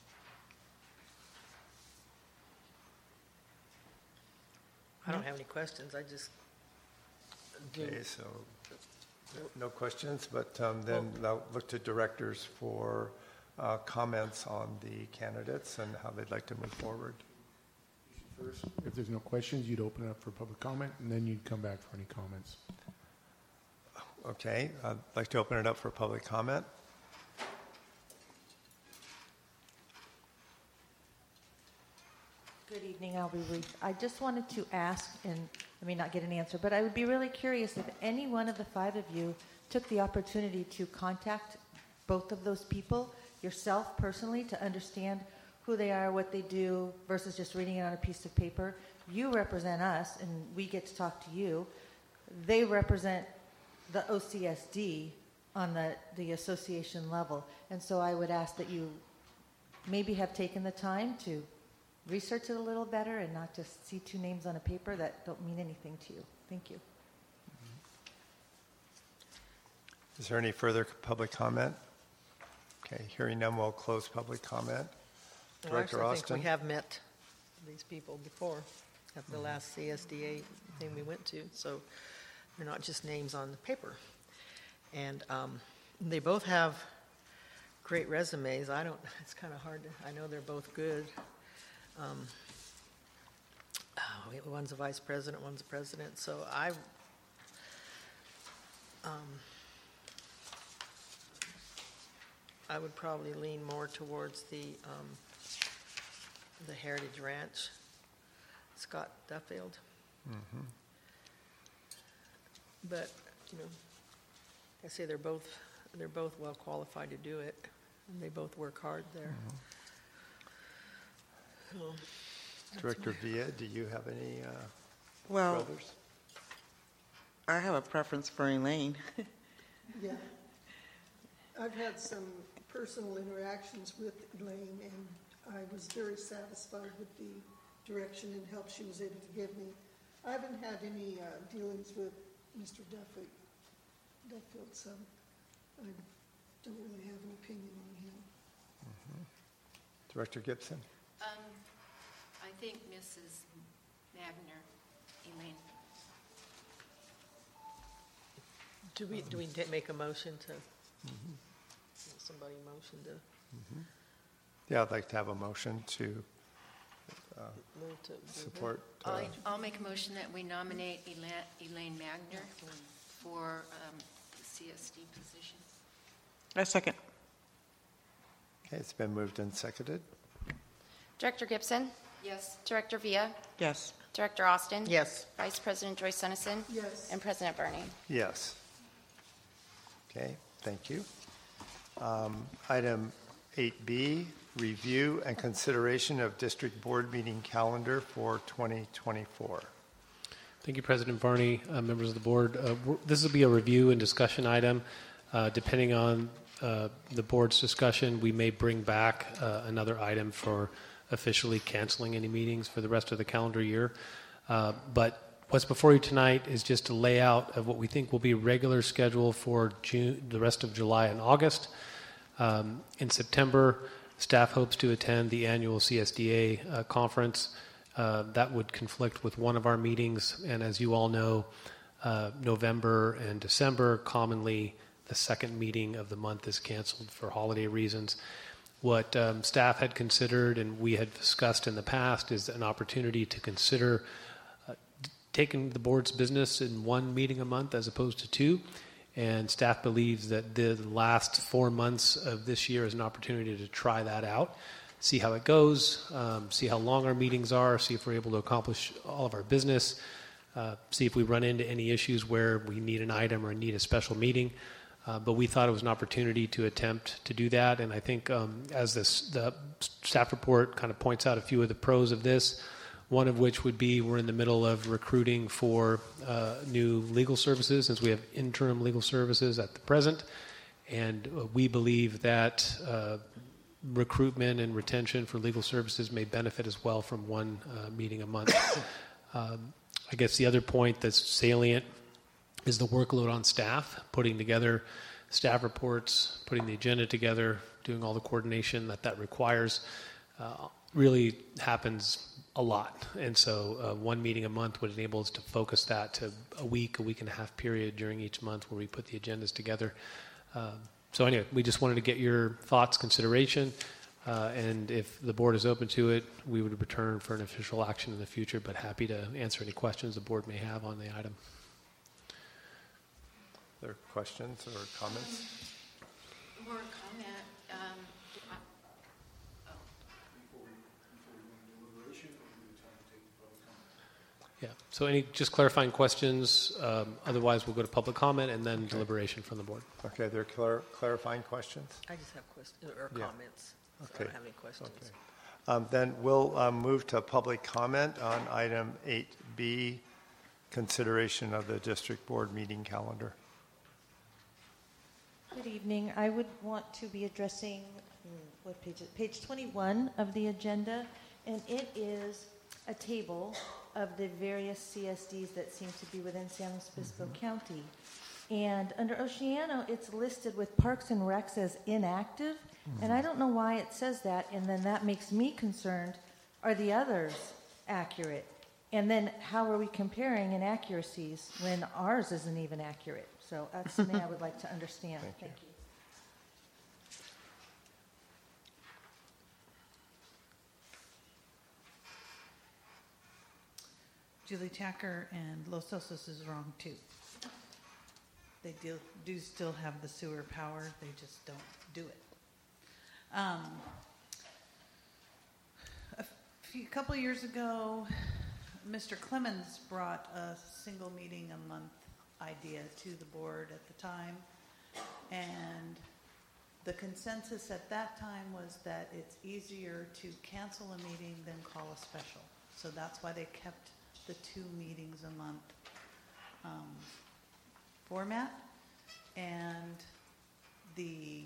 I don't have any questions. I just do. Okay, so no questions, but um, then I'll look to directors for uh, comments on the candidates and how they'd like to move forward. First, if there's no questions, you'd open it up for public comment, and then you'd come back for any comments. Okay, I'd like to open it up for public comment. Good evening, I'll be brief. I just wanted to ask, and I may not get an answer, but I would be really curious if any one of the five of you took the opportunity to contact both of those people, yourself personally, to understand who they are, what they do, versus just reading it on a piece of paper. You represent us, and we get to talk to you. They represent the O C S D on the, the association level. And so I would ask that you maybe have taken the time to research it a little better and not just see two names on a paper that don't mean anything to you. Thank you. Is there any further public comment? Okay, hearing none, we'll close public comment. Well, Director actually, I Austin? think we have met these people before at the last C S D A thing we went to, so they're not just names on the paper. And um, they both have great resumes. I don't, it's kind of hard to, I know they're both good. Um, oh, one's a vice president, one's a president. So I, um, I would probably lean more towards the um, the Heritage Ranch, Scott Duffield. Mm-hmm. But you know, I say they're both they're both well qualified to do it, and they both work hard there. Mm-hmm. Well, Director Villa, do you have any uh, Well, brothers? I have a preference for Elaine. Yeah. I've had some personal interactions with Elaine, and I was very satisfied with the direction and help she was able to give me. I haven't had any uh, dealings with Mister Duffield, Duffield, so I don't really have an opinion on him. Mm-hmm. Director Gibson? Um, I think Missus Magner, Elaine. Do we do we ta- make a motion to Mm-hmm. somebody motion to Mm-hmm. Yeah, I'd like to have a motion to uh, move to support. Uh, I'll, I'll make a motion that we nominate Elaine, Elaine Magner for um, the C S D position. A second. Okay, it's been moved and seconded. Director Gibson? Yes. Director Villa? Yes. Director Austin? Yes. Vice President Joyce Sunnison? Yes. And President Bernie? Yes. Okay, thank you. Um, Item eight B, review and consideration of district board meeting calendar for twenty twenty-four. Thank you, President Varney, uh, members of the board. Uh, we're- this will be a review and discussion item. Uh, depending on uh, the board's discussion, we may bring back uh, another item for officially canceling any meetings for the rest of the calendar year. Uh, but what's before you tonight is just a layout of what we think will be a regular schedule for June, the rest of July and August. Um, in September, staff hopes to attend the annual C S D A uh, conference. Uh, that would conflict with one of our meetings, and as you all know, uh, November and December, commonly the second meeting of the month is canceled for holiday reasons. What um, staff had considered and we had discussed in the past is an opportunity to consider uh, taking the board's business in one meeting a month as opposed to two. And staff believes that the last four months of this year is an opportunity to try that out, see how it goes, um, see how long our meetings are, see if we're able to accomplish all of our business, uh, see if we run into any issues where we need an item or need a special meeting. Uh, but we thought it was an opportunity to attempt to do that. And I think um, as this, the staff report kind of points out a few of the pros of this, One of which would be we're in the middle of recruiting for uh, new legal services, since we have interim legal services at the present. And uh, we believe that uh, recruitment and retention for legal services may benefit as well from one uh, meeting a month. um, I guess the other point that's salient is the workload on staff, putting together staff reports, putting the agenda together, doing all the coordination that that requires, uh, really happens a lot. And so uh, one meeting a month would enable us to focus that to a week, a week and a half period during each month where we put the agendas together. Um, so anyway, we just wanted to get your thoughts, consideration, uh, and if the board is open to it, we would return for an official action in the future, but happy to answer any questions the board may have on the item. Are there questions or comments? Um, more comment. Um, Yeah. So any just clarifying questions? Um, otherwise, we'll go to public comment and then okay. deliberation from the board. Okay. There are clar- clarifying questions? I just have questions or yeah. comments. So okay. I don't have any questions. Okay. Um, then we'll um, move to public comment on item eight B, consideration of the district board meeting calendar. Good evening. I would want to be addressing what page? Page twenty-one of the agenda, and it is a table of the various C S Ds that seem to be within San Luis Obispo mm-hmm. County. And under Oceano, it's listed with Parks and Recs as inactive, mm-hmm. and I don't know why it says that, and then that makes me concerned, are the others accurate? And then how are we comparing inaccuracies when ours isn't even accurate? So that's something I would like to understand. Thank, Thank you. you. Julie Tacker and Los Osos is wrong too. They do, do still have the sewer power, they just don't do it. Um, a few, couple of years ago, Mister Clemens brought a single meeting a month idea to the board at the time, and the consensus at that time was that it's easier to cancel a meeting than call a special. So that's why they kept the two meetings a month um, format, and the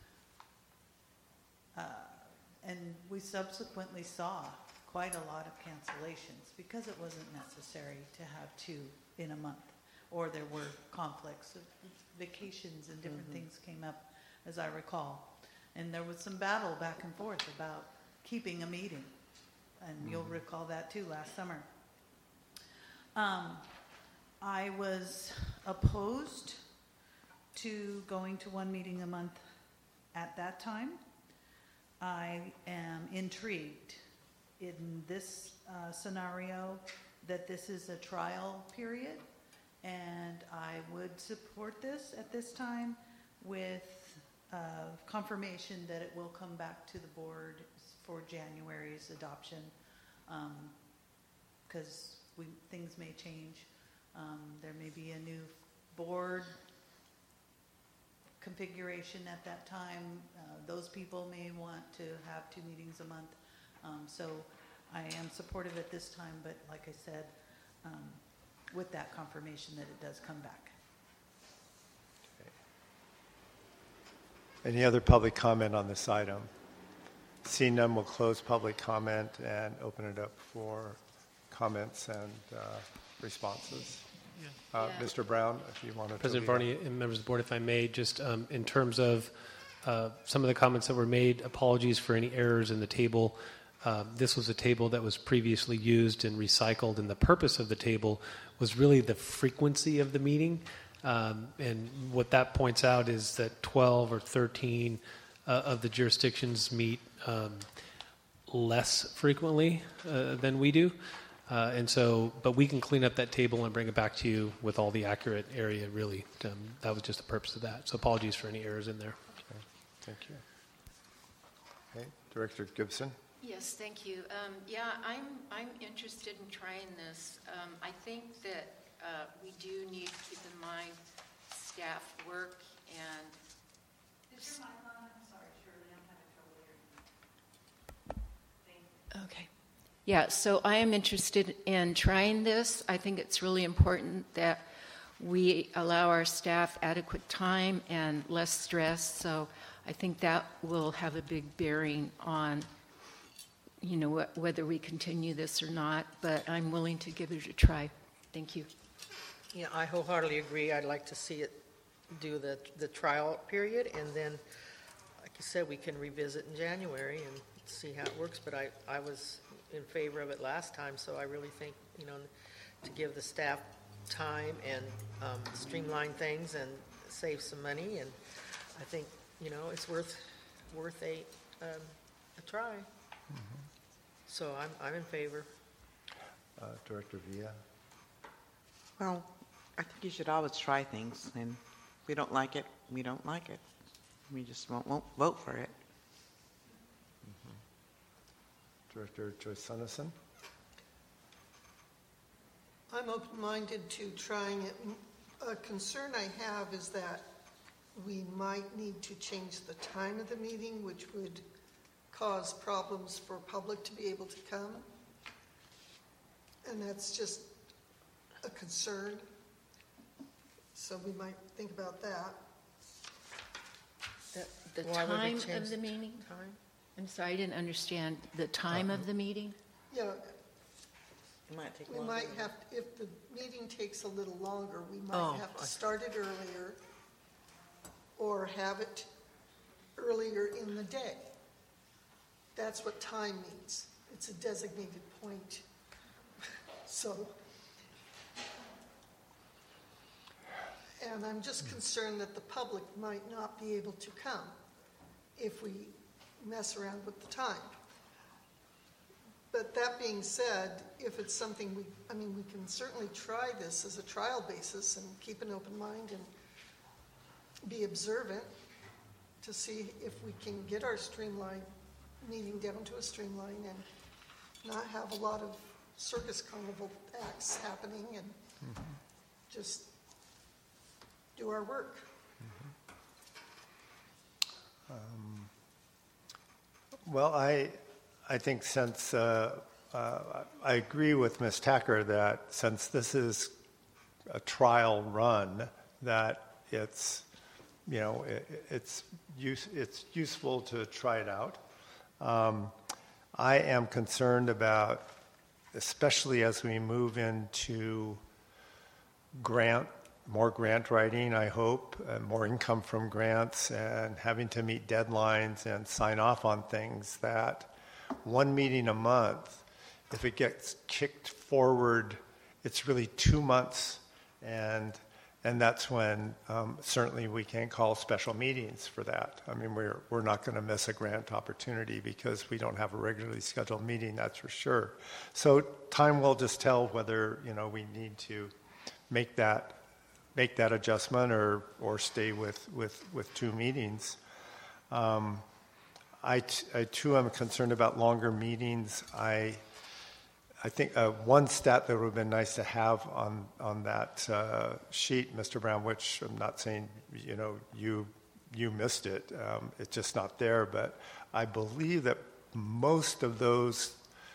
uh, and we subsequently saw quite a lot of cancellations because it wasn't necessary to have two in a month, or there were conflicts, vacations and different mm-hmm. things came up, as I recall, and there was some battle back and forth about keeping a meeting, and mm-hmm. you'll recall that too last summer. Um, I was opposed to going to one meeting a month at that time. I am intrigued in this uh, scenario that this is a trial period, and I would support this at this time with uh, confirmation that it will come back to the board for January's adoption, because um, We, things may change. Um, there may be a new board configuration at that time. Uh, those people may want to have two meetings a month. Um, so I am supportive at this time, but like I said, um, with that confirmation that it does come back. Okay. Any other public comment on this item? Seeing none, we'll close public comment and open it up for comments and uh, responses. Yeah. Uh, yeah. Mister Brown, if you want to. President Varney and members of the board, if I may, just um, in terms of uh, some of the comments that were made, apologies for any errors in the table. Uh, this was a table that was previously used and recycled, and the purpose of the table was really the frequency of the meeting. Um, and what that points out is that twelve or thirteen uh, of the jurisdictions meet um, less frequently uh, than we do. Uh, and so, but we can clean up that table and bring it back to you with all the accurate area, really. Um, that was just the purpose of that. So apologies for any errors in there. Okay. Thank you. Okay. Director Gibson. Yes, thank you. Um, yeah, I'm, I'm interested in trying this. Um, I think that uh, we do need to keep in mind staff work and... Is your mic on? I'm sorry, Shirley, I'm having trouble hearing you. Okay. Yeah, so I am interested in trying this. I think it's really important that we allow our staff adequate time and less stress. So I think that will have a big bearing on, you know, wh- whether we continue this or not. But I'm willing to give it a try. Thank you. Yeah, I wholeheartedly agree. I'd like to see it do the, the trial period, and then, like you said, we can revisit in January and see how it works. But I, I was in favor of it last time, so I really think, you know, to give the staff time and um, streamline things and save some money, and I think, you know, it's worth worth a um, a try. Mm-hmm. So I'm I'm in favor. Uh, Director Villa. Well, I think you should always try things, and if we don't like it, we don't like it. We just won't, won't vote for it. Mm-hmm. Director Joyce Sunnison. I'm open-minded to trying it. A concern I have is that we might need to change the time of the meeting, which would cause problems for public to be able to come. And that's just a concern. So we might think about that. The, the Why would they time change of the the meeting? Time? I'm sorry, I didn't understand. The time of the meeting? Yeah, It might take we longer. might have, if the meeting takes a little longer, we Oh, might have I to see. start it earlier or have it earlier in the day. That's what time means. It's a designated point. So, and I'm just concerned that the public might not be able to come if we mess around with the time. But that being said, if it's something we, I mean, we can certainly try this as a trial basis and keep an open mind and be observant to see if we can get our streamline meeting down to a streamline and not have a lot of circus carnival acts happening and mm-hmm. just do our work. Mm-hmm. Um, well, I I think since uh, uh, I agree with Miz Tacker that since this is a trial run, that it's you know it, it's use, it's useful to try it out. Um, I am concerned about, especially as we move into grant, more grant writing, I hope, uh, more income from grants, and having to meet deadlines and sign off on things, that one meeting a month, if it gets kicked forward, it's really two months, and and that's when um, certainly we can't call special meetings for that. I mean, we're we're not going to miss a grant opportunity because we don't have a regularly scheduled meeting, that's for sure. So time will just tell whether, you know, we need to make that make that adjustment or or stay with with, with two meetings. Um, I, t- I too am concerned about longer meetings. I I think uh, one stat that would have been nice to have on on that uh, sheet, Mister Brown, which I'm not saying, you know, you you missed it. Um, it's just not there. But I believe that most of those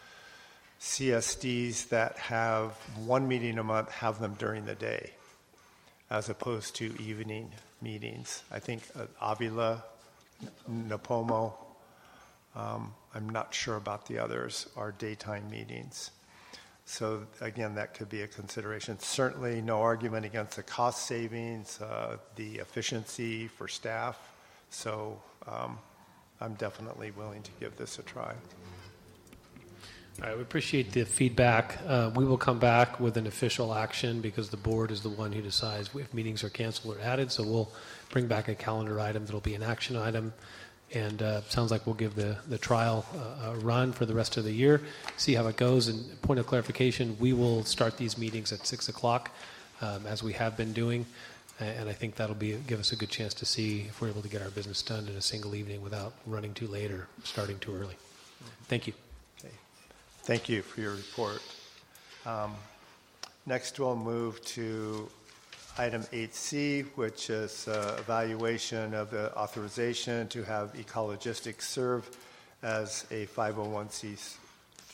C S Ds that have one meeting a month have them during the day, as opposed to evening meetings. I think uh, Avila, Napomo, um, I'm not sure about the others, are daytime meetings. So again, that could be a consideration. Certainly no argument against the cost savings, uh, the efficiency for staff. So um, I'm definitely willing to give this a try. All right, we appreciate the feedback. Uh, we will come back with an official action because the board is the one who decides if meetings are canceled or added. So we'll bring back a calendar item that'll be an action item. And uh, sounds like we'll give the, the trial uh, a run for the rest of the year, see how it goes. And point of clarification, we will start these meetings at six o'clock, um, as we have been doing. And I think that'll be give us a good chance to see if we're able to get our business done in a single evening without running too late or starting too early. Thank you. Okay. Thank you for your report. Um, next, we'll move to item eight C, which is uh, evaluation of the authorization to have Ecologistics serve as a five oh one c three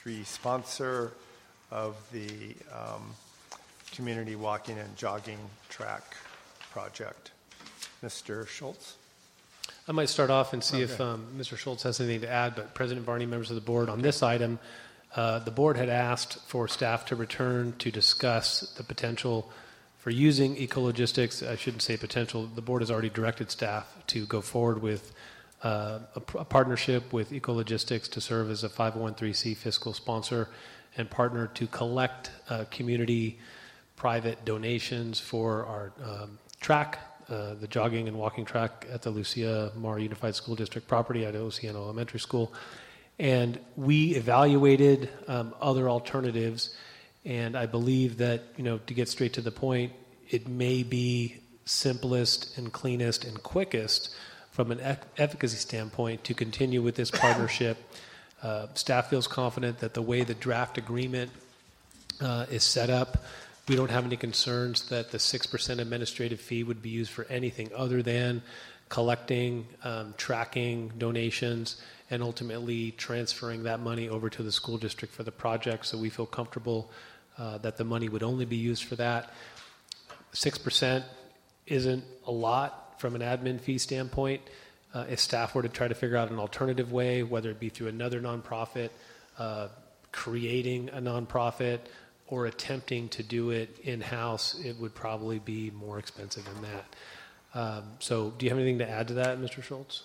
three sponsor of the um, community walking and jogging track project. Mister Schultz? I might start off and see Okay. if um, Mister Schultz has anything to add, but President Varney, members of the board, on this item, uh, the board had asked for staff to return to discuss the potential for using Ecologistics. I shouldn't say potential. The board has already directed staff to go forward with uh, a, a partnership with Ecologistics to serve as a five oh one c fiscal sponsor and partner to collect uh, community private donations for our um, track, uh, the jogging and walking track at the Lucia Mar Unified School District property at Oceana Elementary School. And we evaluated um, other alternatives, and I believe that, you know, to get straight to the point, it may be simplest and cleanest and quickest from an ec- efficacy standpoint to continue with this partnership. Uh, staff feels confident that the way the draft agreement uh, is set up, we don't have any concerns that the six percent administrative fee would be used for anything other than collecting, um, tracking donations, and ultimately transferring that money over to the school district for the project. So we feel comfortable uh, that the money would only be used for that. six percent isn't a lot from an admin fee standpoint. Uh, if staff were to try to figure out an alternative way, whether it be through another nonprofit, uh, creating a nonprofit, or attempting to do it in-house, it would probably be more expensive than that. Um, so do you have anything to add to that, Mister Schultz?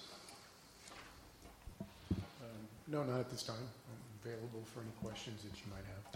Um, No, not at this time. I'm available for any questions that you might have.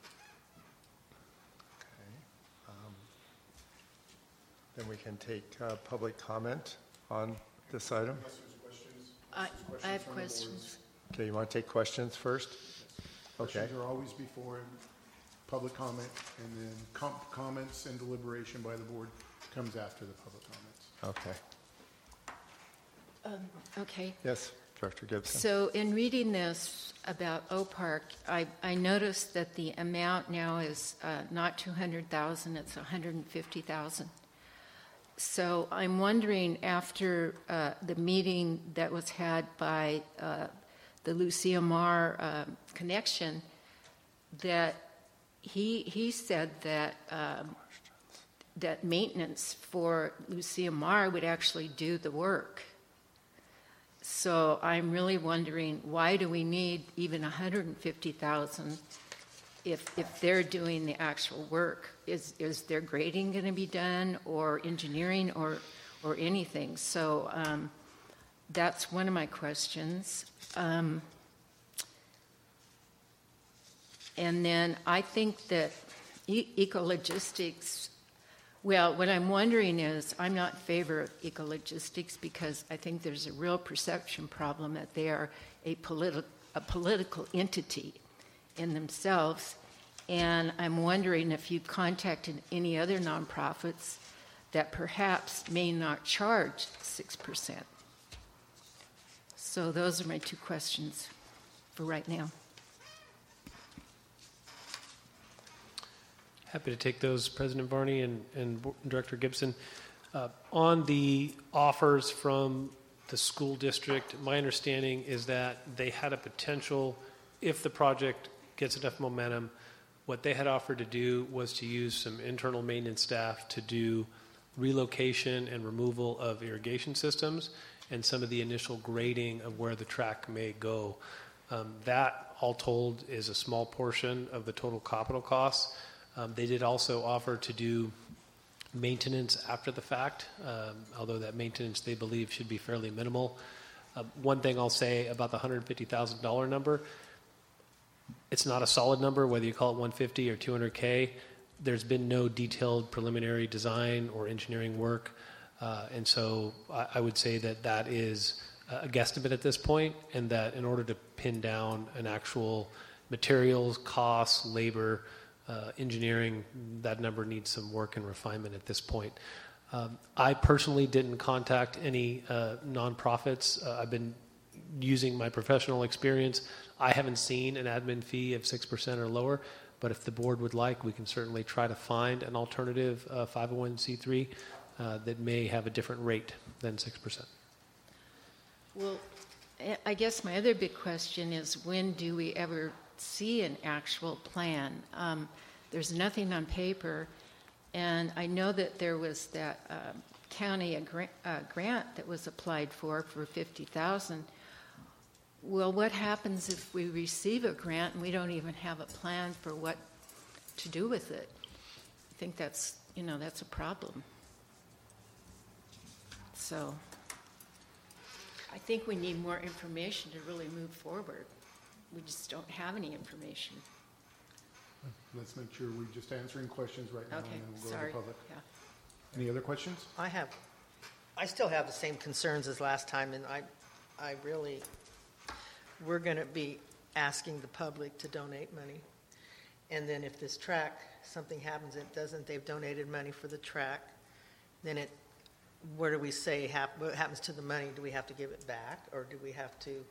Um, Then we can take uh, public comment on this item. Unless there's questions. I, Questions I have from the boards. questions. Okay, you want to take questions first? Okay. Questions are always before public comment, and then com- comments and deliberation by the board comes after the public comments. Okay. Um, okay. Yes, Director Gibson. So in reading this about O Park, I, I noticed that the amount now is uh, not two hundred thousand dollars, it's one hundred fifty thousand dollars. So I'm wondering, after uh, the meeting that was had by uh, the Lucia Mar uh, connection, that he he said that um, that maintenance for Lucia Mar would actually do the work. So I'm really wondering, why do we need even one hundred fifty thousand dollars if if they're doing the actual work? Is is there grading going to be done, or engineering, or or anything? So um, that's one of my questions. Um, and then I think that e- Ecologistics. Well, what I'm wondering is, I'm not in favor of Ecologistics because I think there's a real perception problem that they are a, politi- a political entity in themselves. And I'm wondering if you've contacted any other nonprofits that perhaps may not charge six percent. So those are my two questions for right now. Happy to take those, President Varney and, and Director Gibson. Uh, on the offers from the school district, my understanding is that they had a potential, if the project gets enough momentum, what they had offered to do was to use some internal maintenance staff to do relocation and removal of irrigation systems and some of the initial grading of where the track may go. Um, that, all told, is a small portion of the total capital costs. Um, they did also offer to do maintenance after the fact, um, although that maintenance they believe should be fairly minimal. Uh, one thing I'll say about the one hundred fifty thousand dollars number, it's not a solid number, whether you call it one hundred fifty or two hundred K. There's been no detailed preliminary design or engineering work, uh, and so I, I would say that that is a guesstimate at this point, and that in order to pin down an actual materials, costs, labor, Uh, engineering, that number needs some work and refinement at this point. Um, I personally didn't contact any uh, nonprofits. Uh, I've been using my professional experience. I haven't seen an admin fee of six percent or lower, but if the board would like, we can certainly try to find an alternative uh, five oh one c three uh, that may have a different rate than six percent. Well, I guess my other big question is, when do we ever see an actual plan. Um, there's nothing on paper, and I know that there was that uh, county a gra- uh, grant that was applied for for fifty thousand dollars. Well, what happens if we receive a grant and we don't even have a plan for what to do with it? I think that's, you know, that's a problem. So I think we need more information to really move forward. We just don't have any information. Let's make sure we're just answering questions right now, Okay, and then we'll go sorry. to the public. Yeah. Any other questions? I have, I still have the same concerns as last time, and I, I really, we're going to be asking the public to donate money. And then if this track, something happens, it doesn't, they've donated money for the track, then it, where do we say, hap, what happens to the money? Do we have to give it back, or do we have to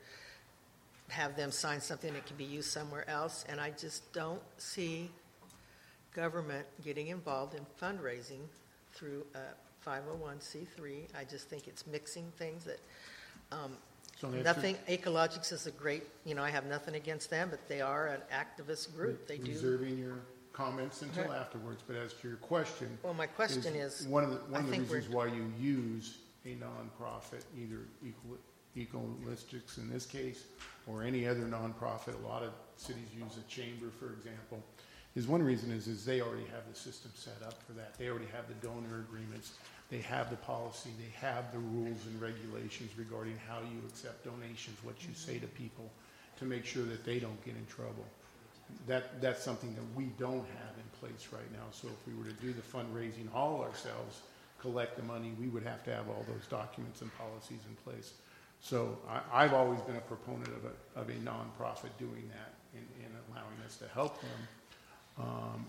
have them sign something that can be used somewhere else? And I just don't see government getting involved in fundraising through a five oh one c three. I just think it's mixing things that, um, So that's nothing, Ecologics is a great, you know, I have nothing against them, but they are an activist group. They do. Reserving your comments until Okay. afterwards, but as to your question. Well, my question is, One of the, I one of the think we're- reasons why you use a nonprofit, either Eco- Ecolistics in this case, or any other nonprofit, a lot of cities use a chamber, for example, is one reason is, is they already have the system set up for that. They already have the donor agreements. They have the policy. They have the rules and regulations regarding how you accept donations, what you say to people, to make sure that they don't get in trouble. That, that's something that we don't have in place right now. So if we were to do the fundraising all ourselves, collect the money, we would have to have all those documents and policies in place. So I, I've always been a proponent of a, of a nonprofit doing that and, and allowing us to help them. Um,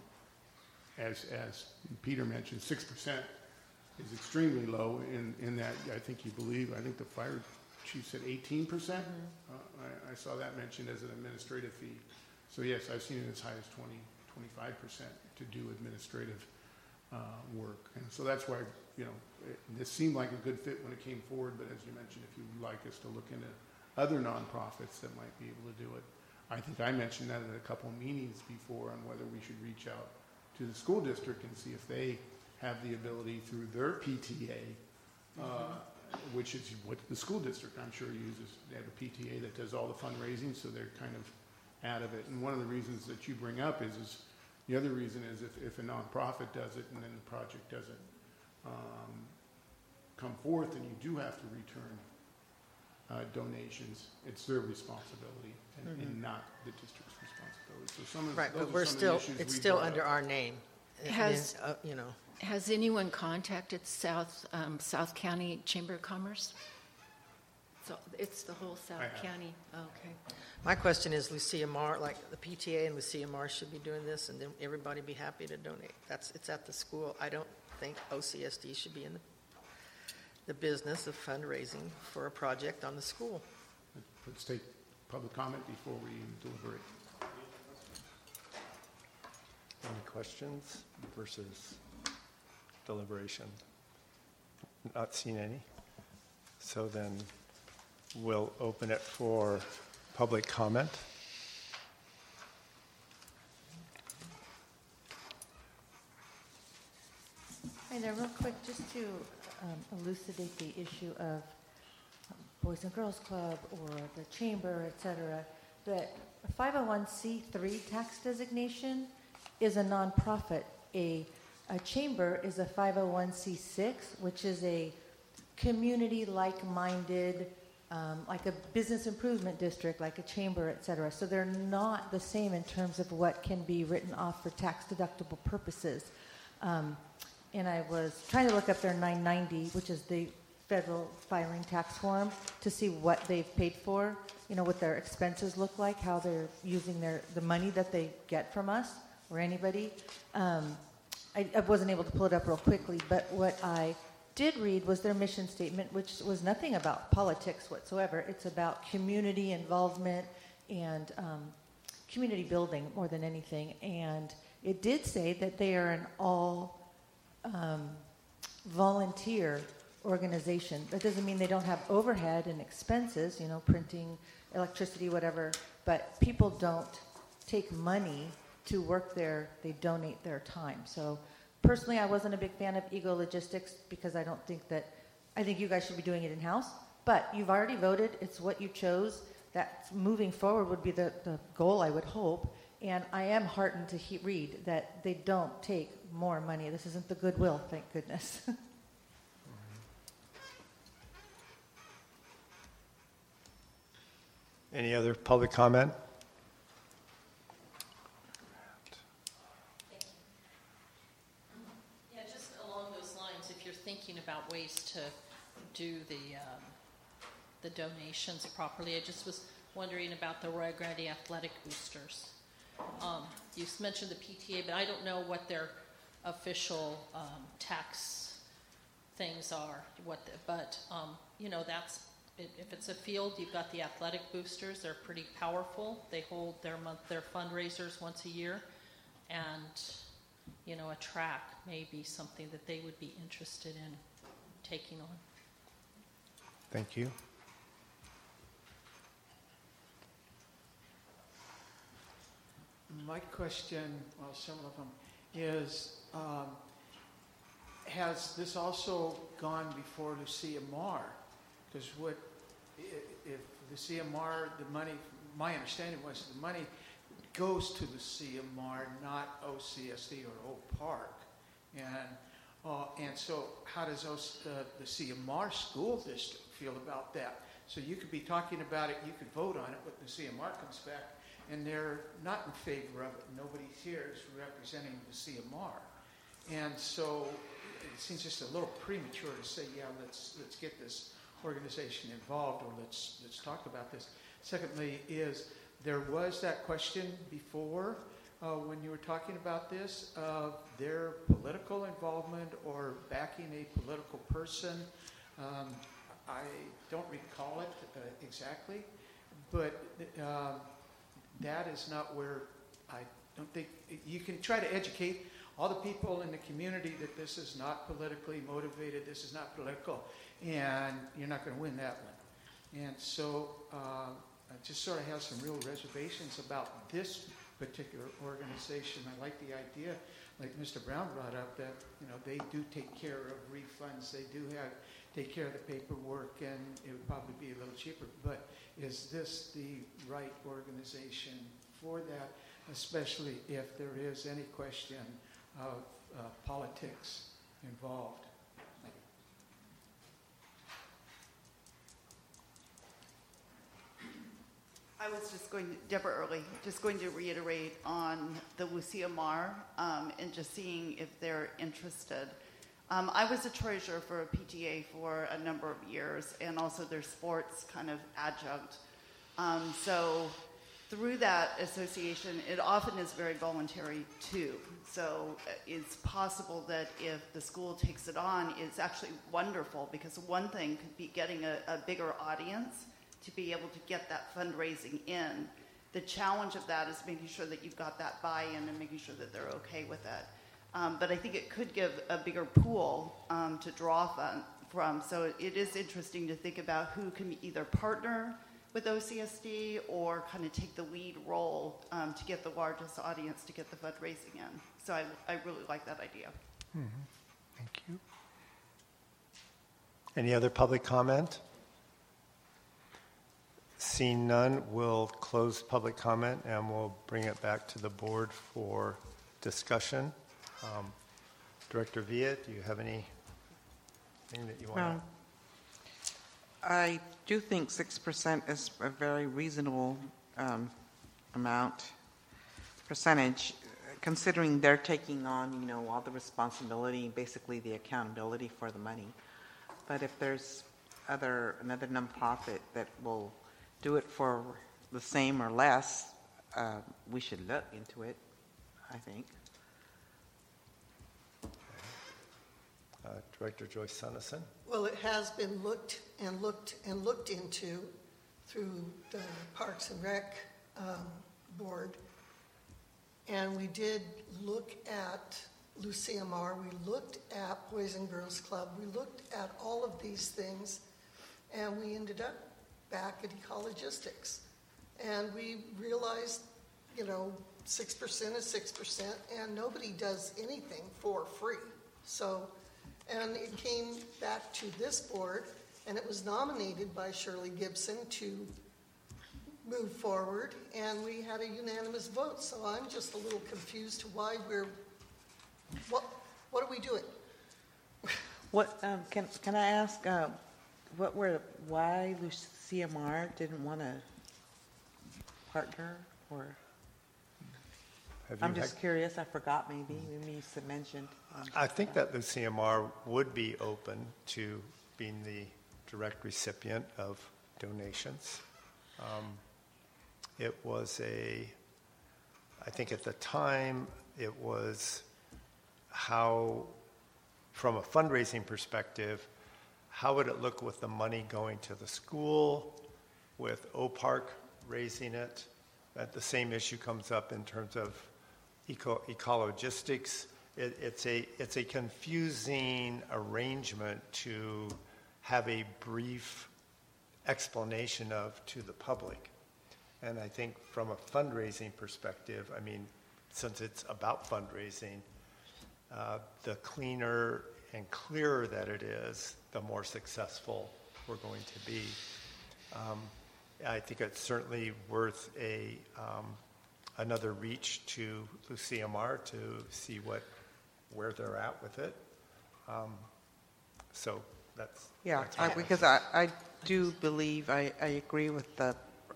as, as Peter mentioned, six percent is extremely low in, in that, I think you believe, I think the fire chief said eighteen percent. Uh, I, I saw that mentioned as an administrative fee. So yes, I've seen it as high as twenty, twenty-five percent to do administrative uh, work. And so that's why, you know, it, this seemed like a good fit when it came forward, but as you mentioned, if you would like us to look into other nonprofits that might be able to do it. I think I mentioned that at a couple meetings before on whether we should reach out to the school district and see if they have the ability through their P T A, uh, mm-hmm. which is what the school district, I'm sure, uses. They have a P T A that does all the fundraising, so they're kind of out of it. And one of the reasons that you bring up is, is the other reason is if, if a nonprofit does it and then the project doesn't um, come forth and you do have to return uh, donations, it's their responsibility and, mm-hmm. and not the district's responsibility. So some of right, those but are we're some still, of the issues it's we still brought under up. our name. Has, and, uh, you know. Has anyone contacted South, um, South County Chamber of Commerce? So it's the whole South County. Okay. My question is, Lucia Mar, like the P T A and Lucia Mar should be doing this, and then everybody be happy to donate. That's it's at the school. I don't think O C S D should be in the, the business of fundraising for a project on the school. Let's take public comment before we deliberate. Any questions versus deliberation? Not seen any. So then we'll open it for public comment. Hi there, real quick, just to um, elucidate the issue of um, Boys and Girls Club or the Chamber, et cetera. The five oh one c three tax designation is a nonprofit. A, a chamber is a five oh one c six, which is a community like-minded, um, like a business improvement district, like a chamber, et cetera. So they're not the same in terms of what can be written off for tax-deductible purposes. Um, and I was trying to look up their nine ninety, which is the federal filing tax form, to see what they've paid for, you know, what their expenses look like, how they're using their the money that they get from us or anybody. Um, I, I wasn't able to pull it up real quickly, but what I did read was their mission statement, which was nothing about politics whatsoever. It's about community involvement and um, community building more than anything. And it did say that they are an all um, volunteer organization. That doesn't mean they don't have overhead and expenses, you know, printing, electricity, whatever, but people don't take money to work there, they donate their time. So personally, I wasn't a big fan of Ego Logistics because I don't think that, I think you guys should be doing it in-house, but you've already voted, it's what you chose. That moving forward would be the, the goal, I would hope. And I am heartened to he- read that they don't take more money. This isn't the Goodwill, thank goodness. Any other public comment? Yeah, just along those lines, if you're thinking about ways to do the um, the donations properly, I just was wondering about the Roy Grande athletic boosters. Um, you mentioned the P T A, but I don't know what their official um, tax things are. What, the, but um, you know, that's if it's a field, you've got the athletic boosters. They're pretty powerful. They hold their month their fundraisers once a year, and you know, a track may be something that they would be interested in taking on. Thank you. My question, well, several of them, is um, has this also gone before the C M R? Because what if the C M R, the money, my understanding was the money goes to the C M R, not O C S D or Oak Park, and uh, and so how does those, uh, the C M R school district feel about that? So you could be talking about it, you could vote on it, but the C M R comes back and they're not in favor of it. Nobody here is representing the C M R. And so it seems just a little premature to say, yeah, let's let's get this organization involved, or let's let's talk about this. Secondly, is there was that question before uh, when you were talking about this of their political involvement or backing a political person. Um, I don't recall it uh, exactly, but uh, that is not where I don't think you can try to educate all the people in the community that this is not politically motivated, this is not political, and you're not going to win that one. And so uh, I just sort of have some real reservations about this particular organization. I like the idea, like Mister Brown brought up, that you know they do take care of refunds, they do have take care of the paperwork, and it would probably be a little cheaper. But is this the right organization for that, especially if there is any question of uh, politics involved? I was just going, to, Deborah Early, just going to reiterate on the W C M R um, and just seeing if they're interested. Um, I was a treasurer for a P T A for a number of years, and also their sports kind of adjunct. Um, so through that association, it often is very voluntary too. So it's possible that if the school takes it on, it's actually wonderful, because one thing could be getting a, a bigger audience to be able to get that fundraising in. The challenge of that is making sure that you've got that buy-in and making sure that they're okay with it. Um, but I think it could give a bigger pool um, to draw fun from. So it is interesting to think about who can either partner with O C S D or kind of take the lead role um, to get the largest audience to get the fundraising in. So I, I really like that idea. Mm-hmm. Thank you. Any other public comment? Seeing none, we'll close public comment and we'll bring it back to the board for discussion. Um, Director Villa, do you have anything that you want Well, I do think six percent is a very reasonable um, amount, percentage, considering they're taking on, you know, all the responsibility, basically the accountability for the money. But if there's other another nonprofit that will do it for the same or less, uh, we should look into it, I think. Uh, Director Joyce Sunnison? Well, it has been looked and looked and looked into through the Parks and Rec um, Board. And we did look at L U C M R, we looked at Boys and Girls Club, we looked at all of these things, and we ended up back at Ecologistics. And we realized, you know, six percent is six percent, and nobody does anything for free. So, and it came back to this board, and it was nominated by Shirley Gibson to move forward, and we had a unanimous vote. So I'm just a little confused to why we're, what, what are we doing? What, um, can, can I ask, uh, what were, why Lu C M R didn't want to partner, or? Have you I'm just had- curious, I forgot maybe, maybe you said mentioned. um, I think that the C M R would be open to being the direct recipient of donations. Um, It was a, I think at the time, it was how, from a fundraising perspective, how would it look with the money going to the school, with O Park raising it? That the same issue comes up in terms of eco, ecologistics. It, it's a it's a confusing arrangement to have a brief explanation of to the public. And I think from a fundraising perspective, I mean, since it's about fundraising, uh, the cleaner and clearer that it is, the more successful we're going to be. Um, I think it's certainly worth a um, another reach to the C M R to see what where they're at with it. Um, so that's Yeah, that's I, my because I, I do believe, I, I agree with the,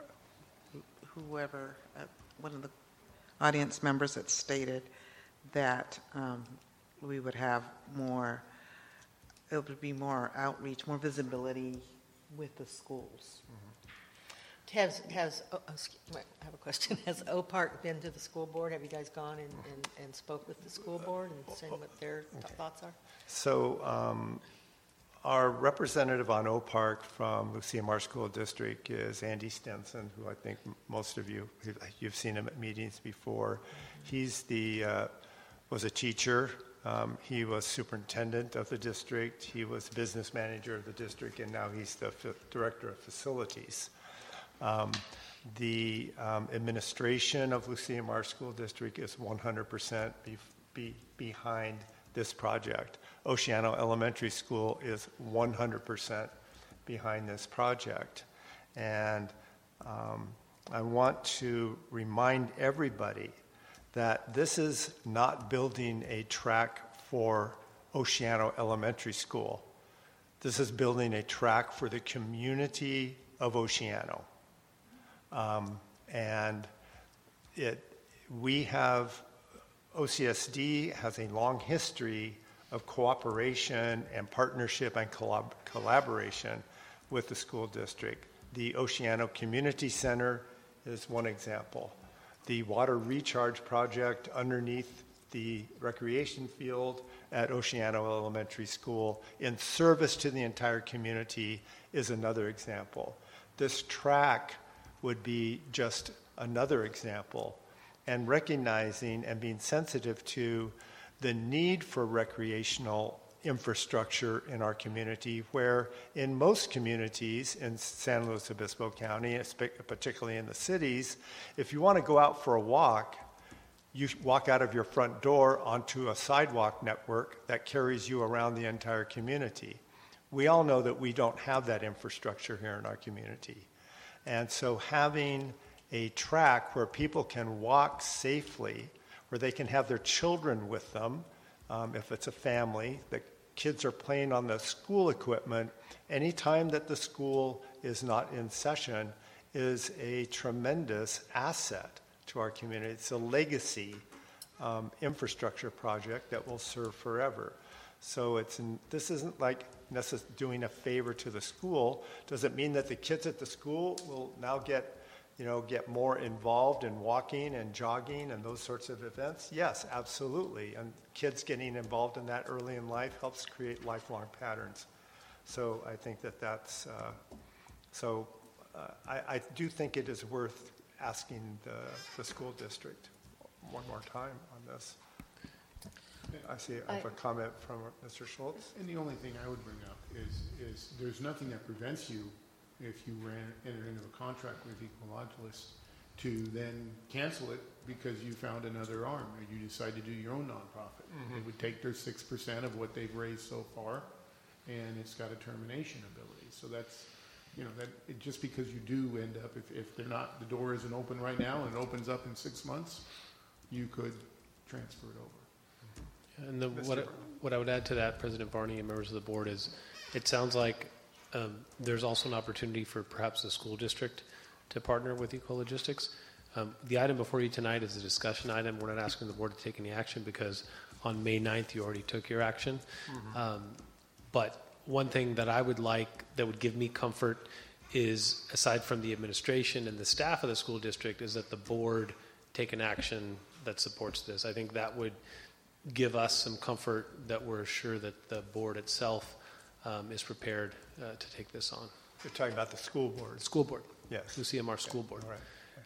whoever, uh, one of the audience members that stated that um, we would have more, it would be more outreach, more visibility with the schools. Has, has, oh, excuse me, I have a question. Has O Park been to the school board? Have you guys gone and, and, and spoke with the school board and seen what their th- thoughts are? So um, our representative on O Park from the C M R School District is Andy Stenson, who I think m- most of you, you've seen him at meetings before. He's the, uh, was a teacher. Um, he was superintendent of the district. He was business manager of the district, and now he's the f- director of facilities. Um, the um, administration of the C M R School District is one hundred percent be, be behind this project. Oceano Elementary School is one hundred percent behind this project. And um, I want to remind everybody that this is not building a track for Oceano Elementary School. This is building a track for the community of Oceano. Um, and it, we have, O C S D has a long history of cooperation and partnership and collab- collaboration with the school district. The Oceano Community Center is one example. The water recharge project underneath the recreation field at Oceano Elementary School in service to the entire community is another example. This track would be just another example, and recognizing and being sensitive to the need for recreational infrastructure in our community, where in most communities in San Luis Obispo County, particularly in the cities, if you want to go out for a walk, you walk out of your front door onto a sidewalk network that carries you around the entire community. We all know that we don't have that infrastructure here in our community. And so having a track where people can walk safely, where they can have their children with them, um, if it's a family, the kids are playing on the school equipment, anytime that the school is not in session, is a tremendous asset to our community. It's a legacy um, infrastructure project that will serve forever. So it's in, this isn't like necess- doing a favor to the school. Does it mean that the kids at the school will now get, you know, get more involved in walking and jogging and those sorts of events? Yes, absolutely. And kids getting involved in that early in life helps create lifelong patterns. So I think that that's, uh, so uh, I, I do think it is worth asking the, the school district one more time on this. I see I have a comment from Mister Schultz. And the only thing I would bring up is, is there's nothing that prevents you, if you ran, enter into a contract with Ecologicals, to then cancel it because you found another arm or you decide to do your own nonprofit. Mhm. They would take their six percent of what they've raised so far, and it's got a termination ability. So that's, you know, that it, just because you do end up, if, if they're not, the door isn't open right now and it opens up in six months, you could transfer it over. And the, what, I- what I would add to that, President Varney and members of the board, is it sounds like um, there's also an opportunity for perhaps the school district to partner with Ecologistics. Um, the item before you tonight is a discussion item. We're not asking the board to take any action because on May ninth you already took your action. Mhm. Um, but one thing that I would like that would give me comfort is, aside from the administration and the staff of the school district, is that the board take an action that supports this. I think that would give us some comfort that we're sure that the board itself um, is prepared uh, to take this on. You're talking about the school board? School board. Yes. Lucia Mar School Board. All right.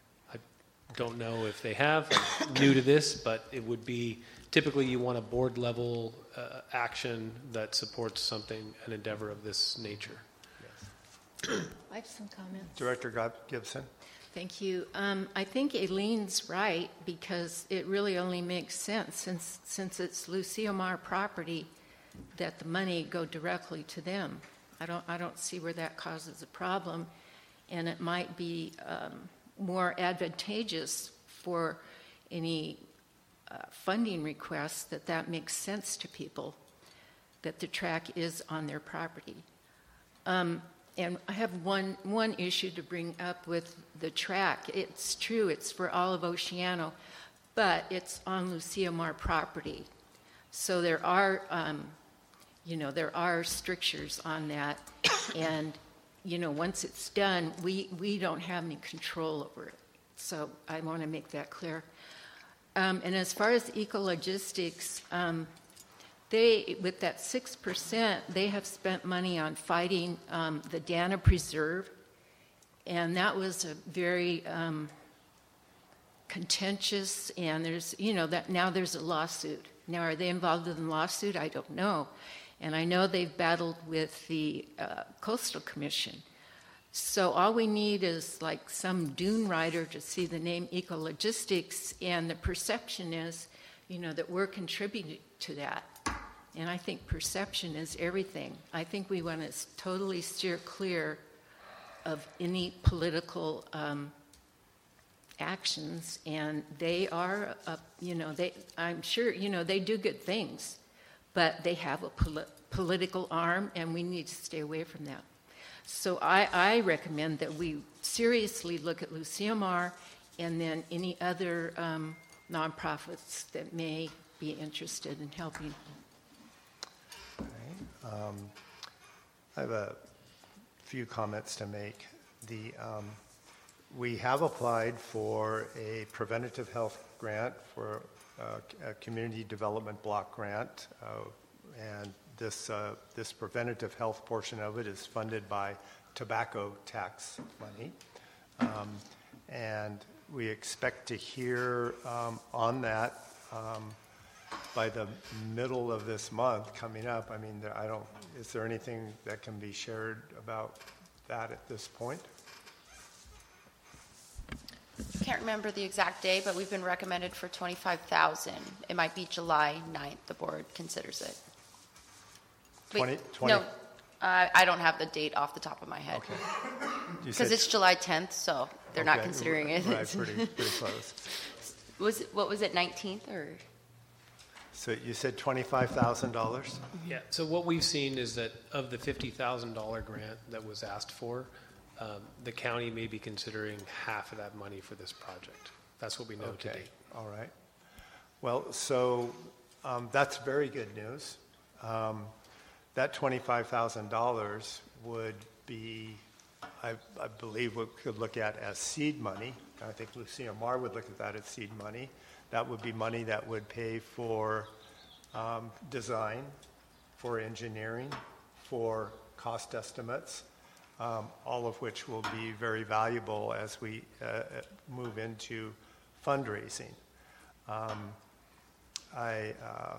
I don't know if they have. I'm new to this, but it would be, typically you want a board level uh, action that supports something, an endeavor of this nature. I have some comments. Director Gob- Gibson? Thank you. Um, I think Aileen's right because it really only makes sense since since it's Lucia Mar property that the money go directly to them. I don't I don't see where that causes a problem, and it might be um, more advantageous for any uh, funding requests that that makes sense to people, that the track is on their property. Um, And I have one, one issue to bring up with the track. It's true, it's for all of Oceano, but it's on Lucia Mar property. So there are, um, you know, there are strictures on that. And, you know, once it's done, we, we don't have any control over it. So I want to make that clear. Um, and as far as Ecologistics, um, They, with that six percent, they have spent money on fighting um, the Dana Preserve, and that was a very um, contentious, and there's, you know, that now there's a lawsuit. Now, are they involved in the lawsuit? I don't know. And I know they've battled with the uh, Coastal Commission. So all we need is like some dune rider to see the name Ecologistics, and the perception is, you know, that we're contributing to that. And I think perception is everything. I think we want to totally steer clear of any political um, actions, and they are, uh, you know, they. I'm sure, you know, they do good things, but they have a poli- political arm, and we need to stay away from that. So I, I recommend that we seriously look at Lucia Mar, and then any other um, nonprofits that may be interested in helping. Um, I have a few comments to make. The, um, we have applied for a preventative health grant for uh, a community development block grant, uh, and this uh, this preventative health portion of it is funded by tobacco tax money, um, and we expect to hear um, on that. Um, by the middle of this month coming up. I mean, there, I don't, is there anything that can be shared about that at this point? I can't remember the exact day, but we've been recommended for twenty-five thousand. It might be July ninth, the board considers it. Wait, twenty, twenty? No, uh, I don't have the date off the top of my head. Because it's July tenth, so they're not Okay, considering it. Right, pretty, pretty close. Was it, what was it, nineteenth or? So you said twenty-five thousand dollars? Yeah, so what we've seen is that of the fifty thousand dollars grant that was asked for, um, the county may be considering half of that money for this project. That's what we know to Okay, date. all right. Well, so um, that's very good news. Um, that twenty-five thousand dollars would be, I, I believe, we could look at as seed money. I think Lucia Mar would look at that as seed money. That would be money that would pay for um, design, for engineering, for cost estimates, um, all of which will be very valuable as we uh, move into fundraising. Um, I, uh,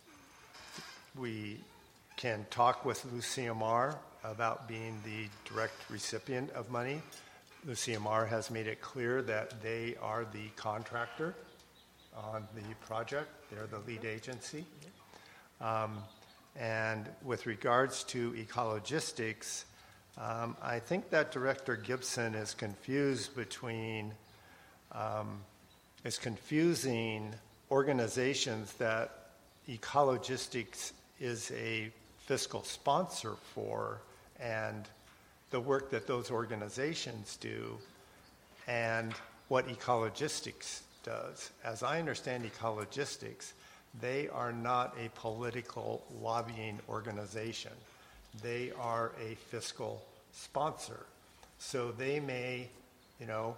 we can talk with Lucia Mar about being the direct recipient of money. the C M R has made it clear that they are the contractor on the project. They're the lead agency. Um, and with regards to Ecologistics, um, I think that Director Gibson is confused between, um, is confusing organizations that Ecologistics is a fiscal sponsor for and the work that those organizations do and what Ecologistics does. As I understand Ecologistics, they are not a political lobbying organization. They are a fiscal sponsor. So they may, you know,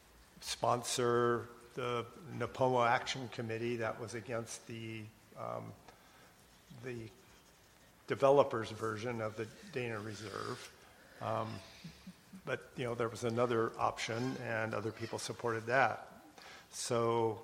sponsor the Napomo Action Committee that was against the um, the developers version of the Dana Reserve. Um, but, you know, there was another option and other people supported that. So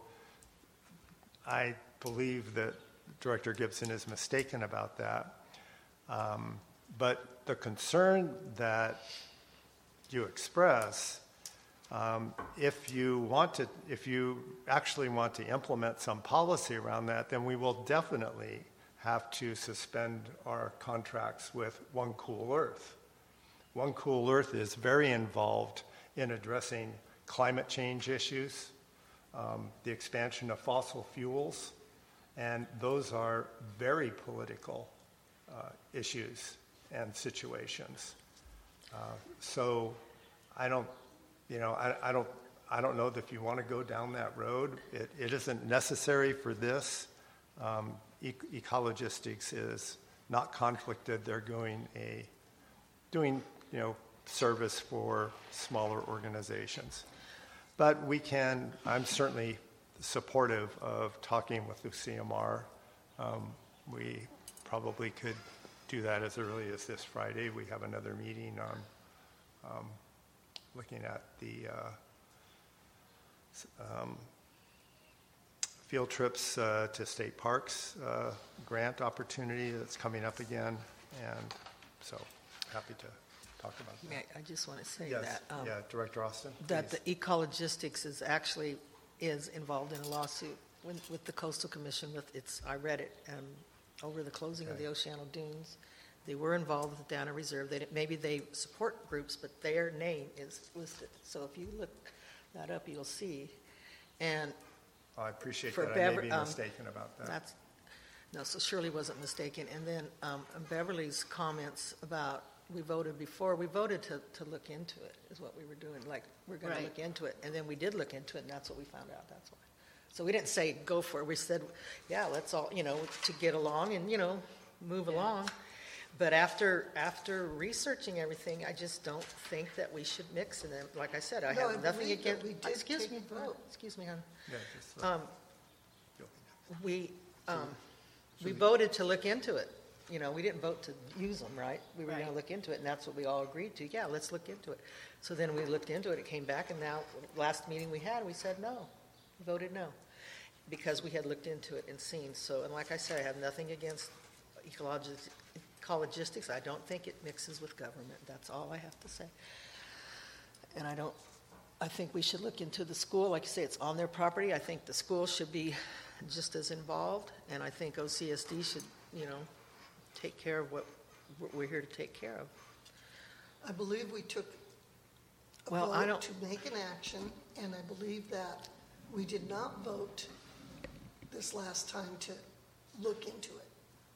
I believe that Director Gibson is mistaken about that. Um, but the concern that you express, um, if you want to, if you actually want to implement some policy around that, then we will definitely have to suspend our contracts with One Cool Earth. One Cool Earth is very involved in addressing climate change issues, um, the expansion of fossil fuels, and those are very political uh, issues and situations. Uh, so I don't, you know, I, I don't, I don't know that if you want to go down that road. It, it isn't necessary for this. Um, e- Ecologistics is not conflicted. They're doing a, doing, you know, service for smaller organizations. But we can, I'm certainly supportive of talking with the C M R. Um, we probably could do that as early as this Friday. We have another meeting on um, looking at the uh, um, field trips uh, to state parks uh, grant opportunity that's coming up again. And so happy to talk about that. May I, I just want to say Yes. that. um, Yeah, Director Austin. That please. the Ecologistics is actually, is involved in a lawsuit with, with the Coastal Commission with its, I read it, um, over the closing of the Oceano Dunes. They were involved with the Dana Reserve. They, didn't- maybe they support groups, but their name is listed. So if you look that up, you'll see. And Oh, I appreciate for that. I may Bever- be um, mistaken about that. That's, no, so Shirley wasn't mistaken. And then um, Beverly's comments about, we voted before, we voted to, to look into it, is what we were doing. Like, we're going Right. to look into it. And then we did look into it, and that's what we found out. That's why. So we didn't say go for it. We said, yeah, let's all, you know, to get along and, you know, move along. But after after researching everything, I just don't think that we should mix in them. Like I said, I No, I have nothing believe that against. we did Excuse take me, a vote. excuse me, hon. Yeah, just, uh, Um, we um, we voted to look into it. You know, we didn't vote to use them, right? We were going to Right. look into it, and that's what we all agreed to. Yeah, let's look into it. So then we looked into it. It came back, and now last meeting we had, we said no. We voted no because we had looked into it and seen. So, and like I said, I have nothing against ecologists. Ecologistics, I don't think it mixes with government. That's all I have to say. And I don't, I think we should look into the school. Like you say, it's on their property. I think the school should be just as involved. And I think O C S D should, you know, take care of what we're here to take care of. I believe we took a Well, I vote don't- to make an action, and I believe that we did not vote this last time to look into it.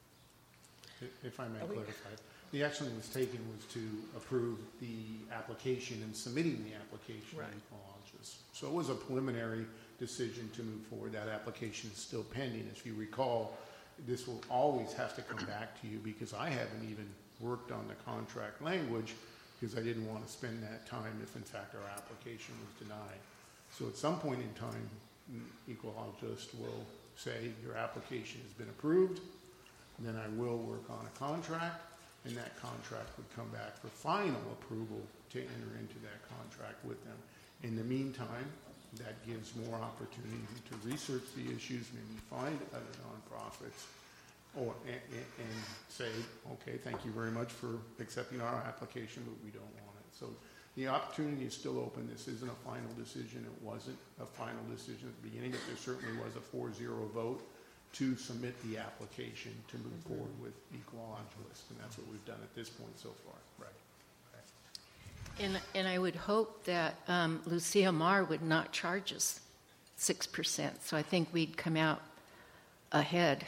If I may Are we- clarify, the action that was taken was to approve the application and submitting the application Right. to ecologists. So it was a preliminary decision to move forward. That application is still pending. As you recall, this will always have to come back to you because I haven't even worked on the contract language because I didn't want to spend that time if in fact our application was denied. So at some point in time, ecologist will say your application has been approved. Then I will work on a contract, and that contract would come back for final approval to enter into that contract with them. In the meantime, that gives more opportunity to research the issues, maybe find other nonprofits, or and, and, and say, okay, thank you very much for accepting our application, but we don't want it. So the opportunity is still open. This isn't a final decision. It wasn't a final decision at the beginning, but there certainly was a four zero vote to submit the application to move mm-hmm. forward with Ecologist, and that's what we've done at this point so far. Right. And, and I would hope that um, Lucia Mar would not charge us six percent. So I think we'd come out ahead.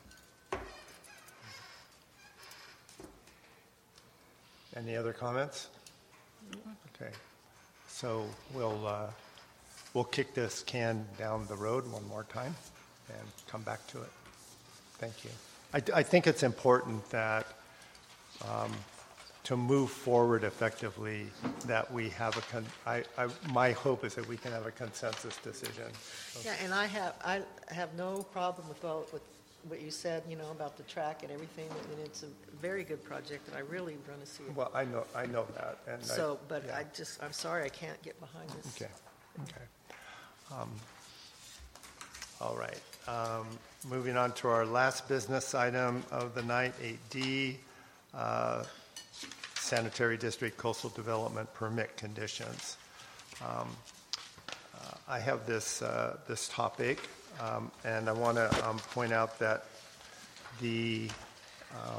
Any other comments? Okay. So we'll, uh, we'll kick this can down the road one more time and come back to it. Thank you. I, I think it's important that um, to move forward effectively, that we have a, con- I, I, my hope is that we can have a consensus decision. Yeah, and I have, I have no problem with all, with what you said, you know, about the track and everything. I mean, it's a very good project, and I really want to see it. Well, I know, I know that. And so, I, but yeah. I just, I'm sorry, I can't get behind this. Okay, okay. Um, all right. Um, moving on to our last business item of the night, eight D, uh, Sanitary District Coastal Development Permit Conditions. Um, uh, I have this, uh, this topic, um, and I want to um, point out that the um,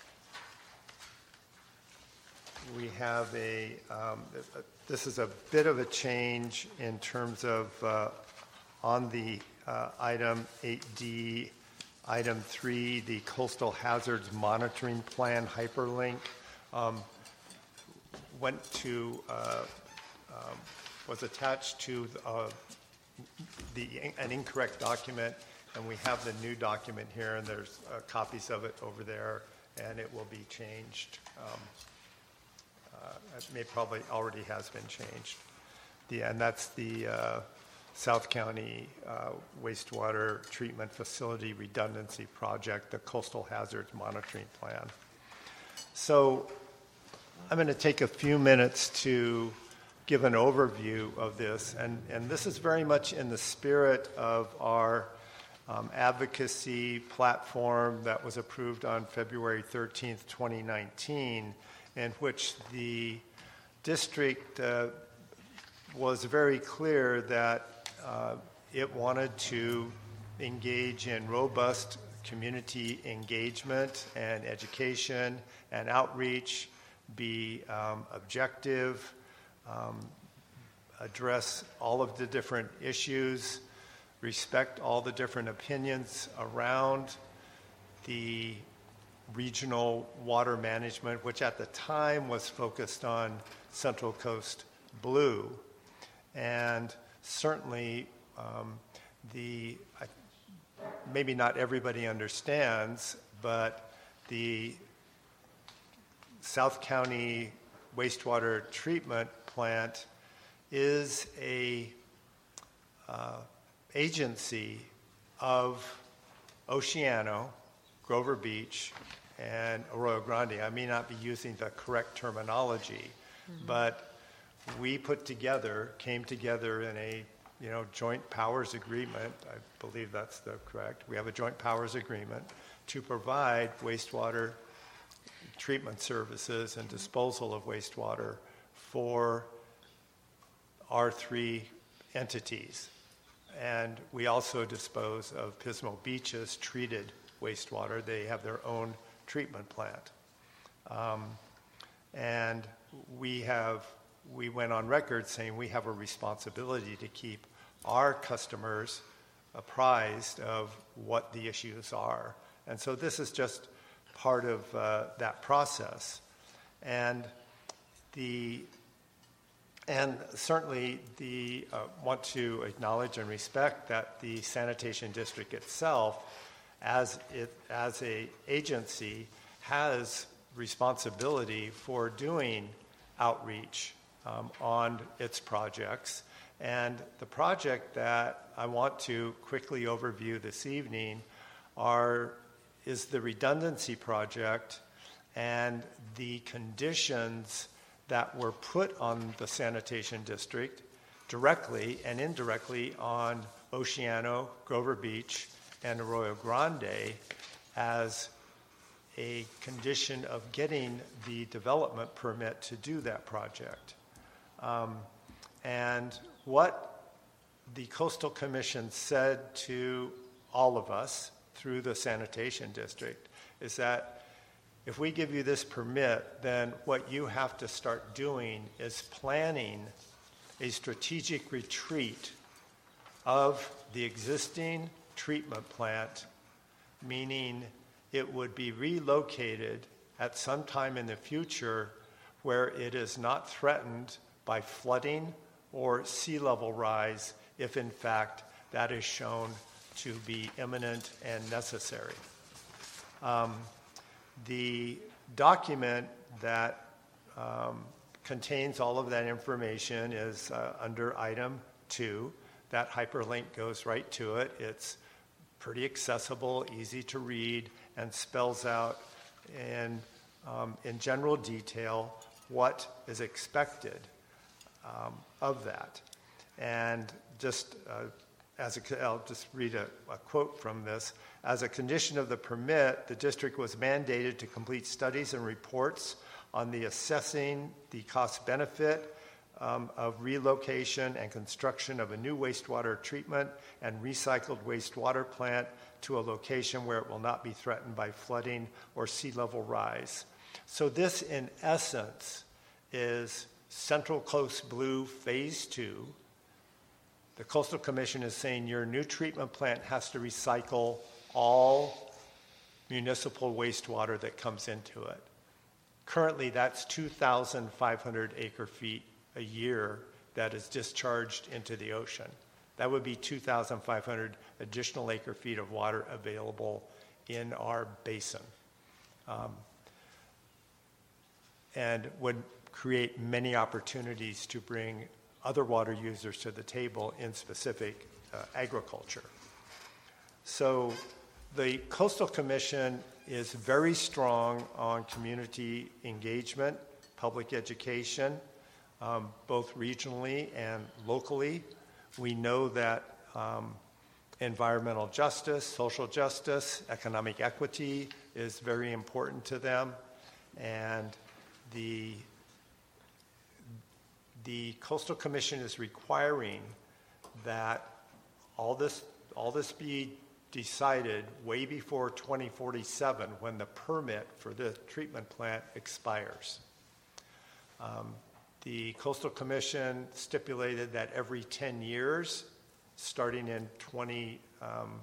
we have a, um, this is a bit of a change in terms of uh, on the uh, item eight D, item three, the Coastal Hazards Monitoring Plan hyperlink um, went to, uh, um, was attached to uh, the, an incorrect document, and we have the new document here, and there's uh, copies of it over there, and it will be changed. Um, Uh, it may probably already has been changed. The, and that's the uh, South County uh, Wastewater Treatment Facility Redundancy Project, the Coastal Hazards Monitoring Plan. So I'm going to take a few minutes to give an overview of this, and, and this is very much in the spirit of our um, advocacy platform that was approved on February thirteenth, twenty nineteen, in which the district uh, was very clear that uh, it wanted to engage in robust community engagement and education and outreach, be um, objective, um, address all of the different issues, respect all the different opinions around the regional water management, which at the time was focused on Central Coast Blue. And certainly um, the, I, maybe not everybody understands, but the South County Wastewater Treatment Plant is a uh, agency of Oceano, Grover Beach, and Arroyo Grande. I may not be using the correct terminology, mm-hmm. but we put together, came together in a you know joint powers agreement. I believe that's the correct. We have a joint powers agreement to provide wastewater treatment services and disposal of wastewater for our three entities. And we also dispose of Pismo Beach's treated wastewater. They have their own treatment plant. Um, and we have, we went on record saying we have a responsibility to keep our customers apprised of what the issues are. And so this is just part of uh, that process. And the And certainly, the uh, want to acknowledge and respect that the sanitation district itself, as it as a agency, has responsibility for doing outreach um, on its projects. And the project that I want to quickly overview this evening are is the redundancy project and the conditions that were put on the sanitation district directly and indirectly on Oceano, Grover Beach, and Arroyo Grande as a condition of getting the development permit to do that project. Um, and what the Coastal Commission said to all of us through the sanitation district is that if we give you this permit, then what you have to start doing is planning a strategic retreat of the existing treatment plant, meaning it would be relocated at some time in the future where it is not threatened by flooding or sea level rise if in fact that is shown to be imminent and necessary. Um, the document that um, contains all of that information is uh, under item two. That hyperlink goes right to it. It's pretty accessible, easy to read, and spells out in, um, in general detail what is expected um, of that. And just uh, as a, I'll just read a, a quote from this. As a condition of the permit, the district was mandated to complete studies and reports on the assessing the cost-benefit um, of relocation and construction of a new wastewater treatment and recycled wastewater plant to a location where it will not be threatened by flooding or sea level rise. So this, in essence, is Central Coast Blue Phase two. The Coastal Commission is saying your new treatment plant has to recycle all municipal wastewater that comes into it. Currently, that's two thousand five hundred acre feet a year that is discharged into the ocean. That would be two thousand five hundred additional acre feet of water available in our basin. Um, and would create many opportunities to bring other water users to the table in specific uh, agriculture. So the Coastal Commission is very strong on community engagement, public education, um, both regionally and locally. We know that um, environmental justice, social justice, economic equity is very important to them, and the The Coastal Commission is requiring that all this, all this be decided way before twenty forty-seven when the permit for the treatment plant expires. Um, the Coastal Commission stipulated that every ten years, starting in twenty, um,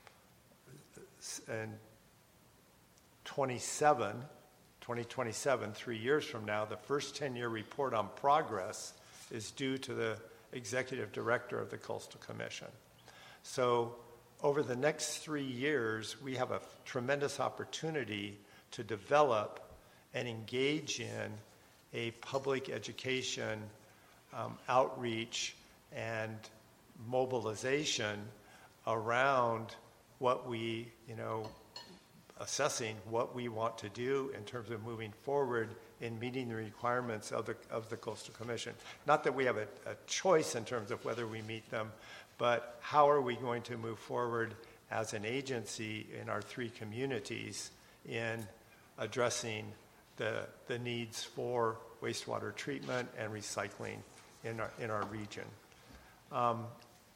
and twenty-seven, twenty twenty-seven, three years from now, the first ten-year report on progress is due to the executive director of the Coastal Commission. So over the next three years, we have a tremendous opportunity to develop and engage in a public education um, outreach and mobilization around what we, you know, assessing what we want to do in terms of moving forward in meeting the requirements of the of the Coastal Commission. Not that we have a, a choice in terms of whether we meet them, but how are we going to move forward as an agency in our three communities in addressing the the needs for wastewater treatment and recycling in our in our region. Um,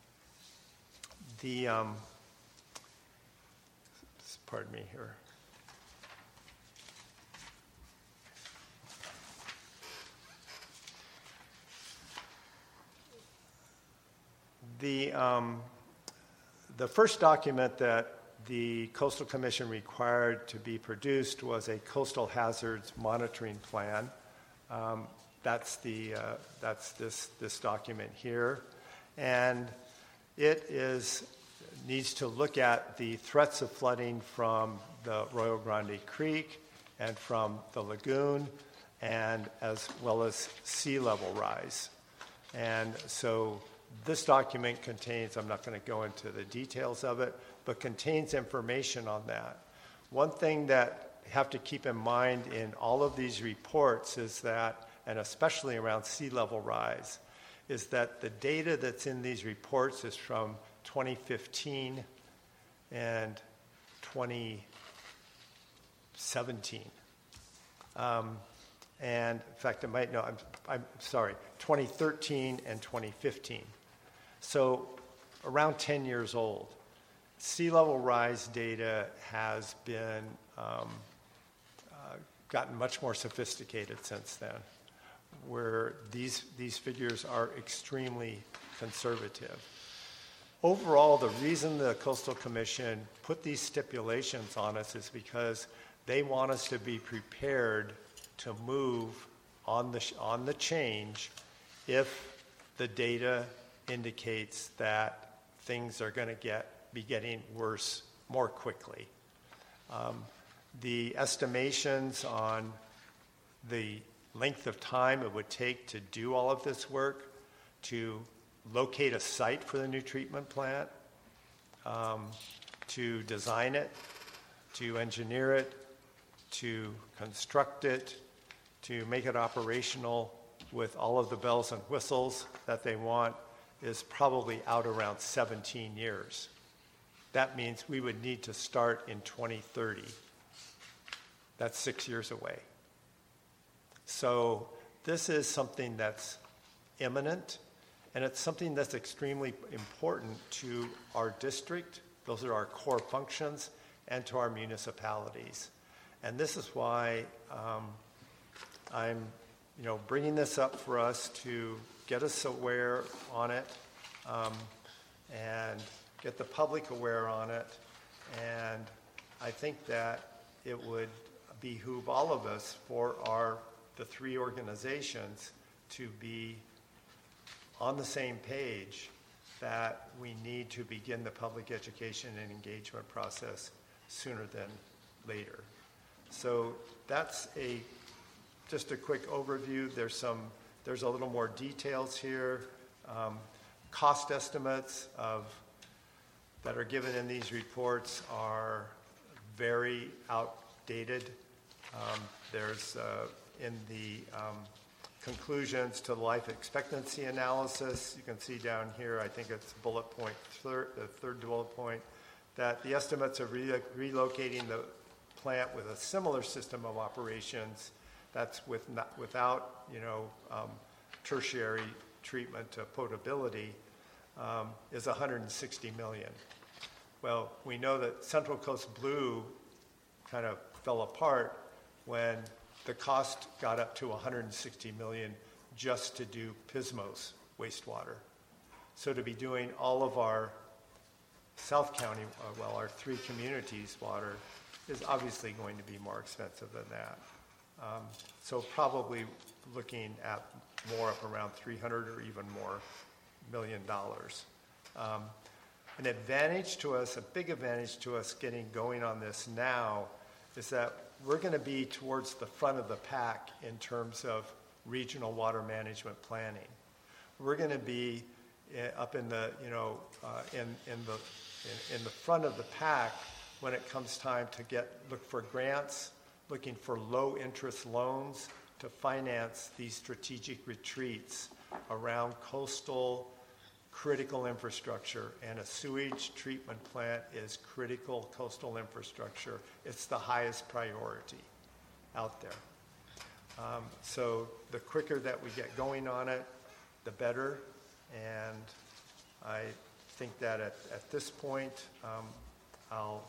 the um, Pardon me here. The, um, the first document that the Coastal Commission required to be produced was a coastal hazards monitoring plan. Um, that's the, uh, that's this, this document here. And it is needs to look at the threats of flooding from the Arroyo Grande Creek and from the lagoon, and as well as sea level rise. And so this document contains, I'm not going to go into the details of it, but contains information on that. One thing that you have to keep in mind in all of these reports is that, and especially around sea level rise, is that the data that's in these reports is from twenty fifteen and twenty seventeen. Um, And in fact, I might know, I'm, I'm sorry, twenty thirteen and twenty fifteen. So around ten years old. Sea level rise data has been um, uh, gotten much more sophisticated since then, where these, these figures are extremely conservative. Overall, the reason the Coastal Commission put these stipulations on us is because they want us to be prepared to move on the, on the change if the data indicates that things are going to get be getting worse more quickly. Um, the estimations on the length of time it would take to do all of this work, to locate a site for the new treatment plant, um, to design it, to engineer it, to construct it, to make it operational with all of the bells and whistles that they want, is probably out around seventeen years. That means we would need to start in twenty thirty. That's six years away. So this is something that's imminent, and it's something that's extremely important to our district. Those are our core functions, and to our municipalities. And this is why um, I'm, you know, bringing this up for us to get us aware on it, um, and get the public aware on it. And I think that it would behoove all of us, for our the three organizations, to be on the same page that we need to begin the public education and engagement process sooner than later. So that's a just a quick overview. There's some there's a little more details here. Um, cost estimates of that are given in these reports are very outdated. Um, there's uh, in the um, conclusions to the life expectancy analysis, you can see down here, I think it's bullet point third, the third bullet point, that the estimates of re- relocating the plant with a similar system of operations, that's with not, without you know um, tertiary treatment to potability, um, is one hundred sixty million. Well, we know that Central Coast Blue kind of fell apart when the cost got up to one hundred sixty million just to do Pismo's wastewater. So to be doing all of our South County, uh, well, our three communities' water is obviously going to be more expensive than that. Um, so probably looking at more up around three hundred or even more million dollars. Um, an advantage to us, a big advantage to us getting going on this now, is that we're going to be towards the front of the pack in terms of regional water management planning. We're going to be uh, up in the, you know, uh, in in the in, in the front of the pack when it comes time to get look for grants, looking for low interest loans to finance these strategic retreats around coastal critical infrastructure, and a sewage treatment plant is critical coastal infrastructure. It's the highest priority out there. Um, so the quicker that we get going on it, the better. And I think that at, at this point, um, I'll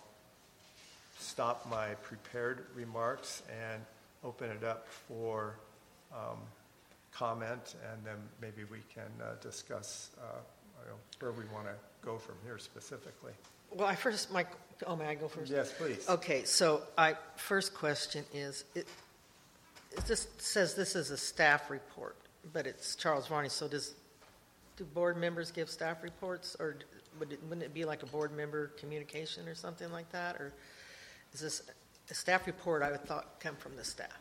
stop my prepared remarks and open it up for um, comment, and then maybe we can uh, discuss uh, you know, where we want to go from here specifically. Well, I first, Mike, oh, may I go first? Yes, please. Okay, so I first question is, it, it just says this is a staff report, but it's Charles Varney, so does, do board members give staff reports, or would it, wouldn't it be like a board member communication or something like that, or is this a staff report? I would thought come from the staff.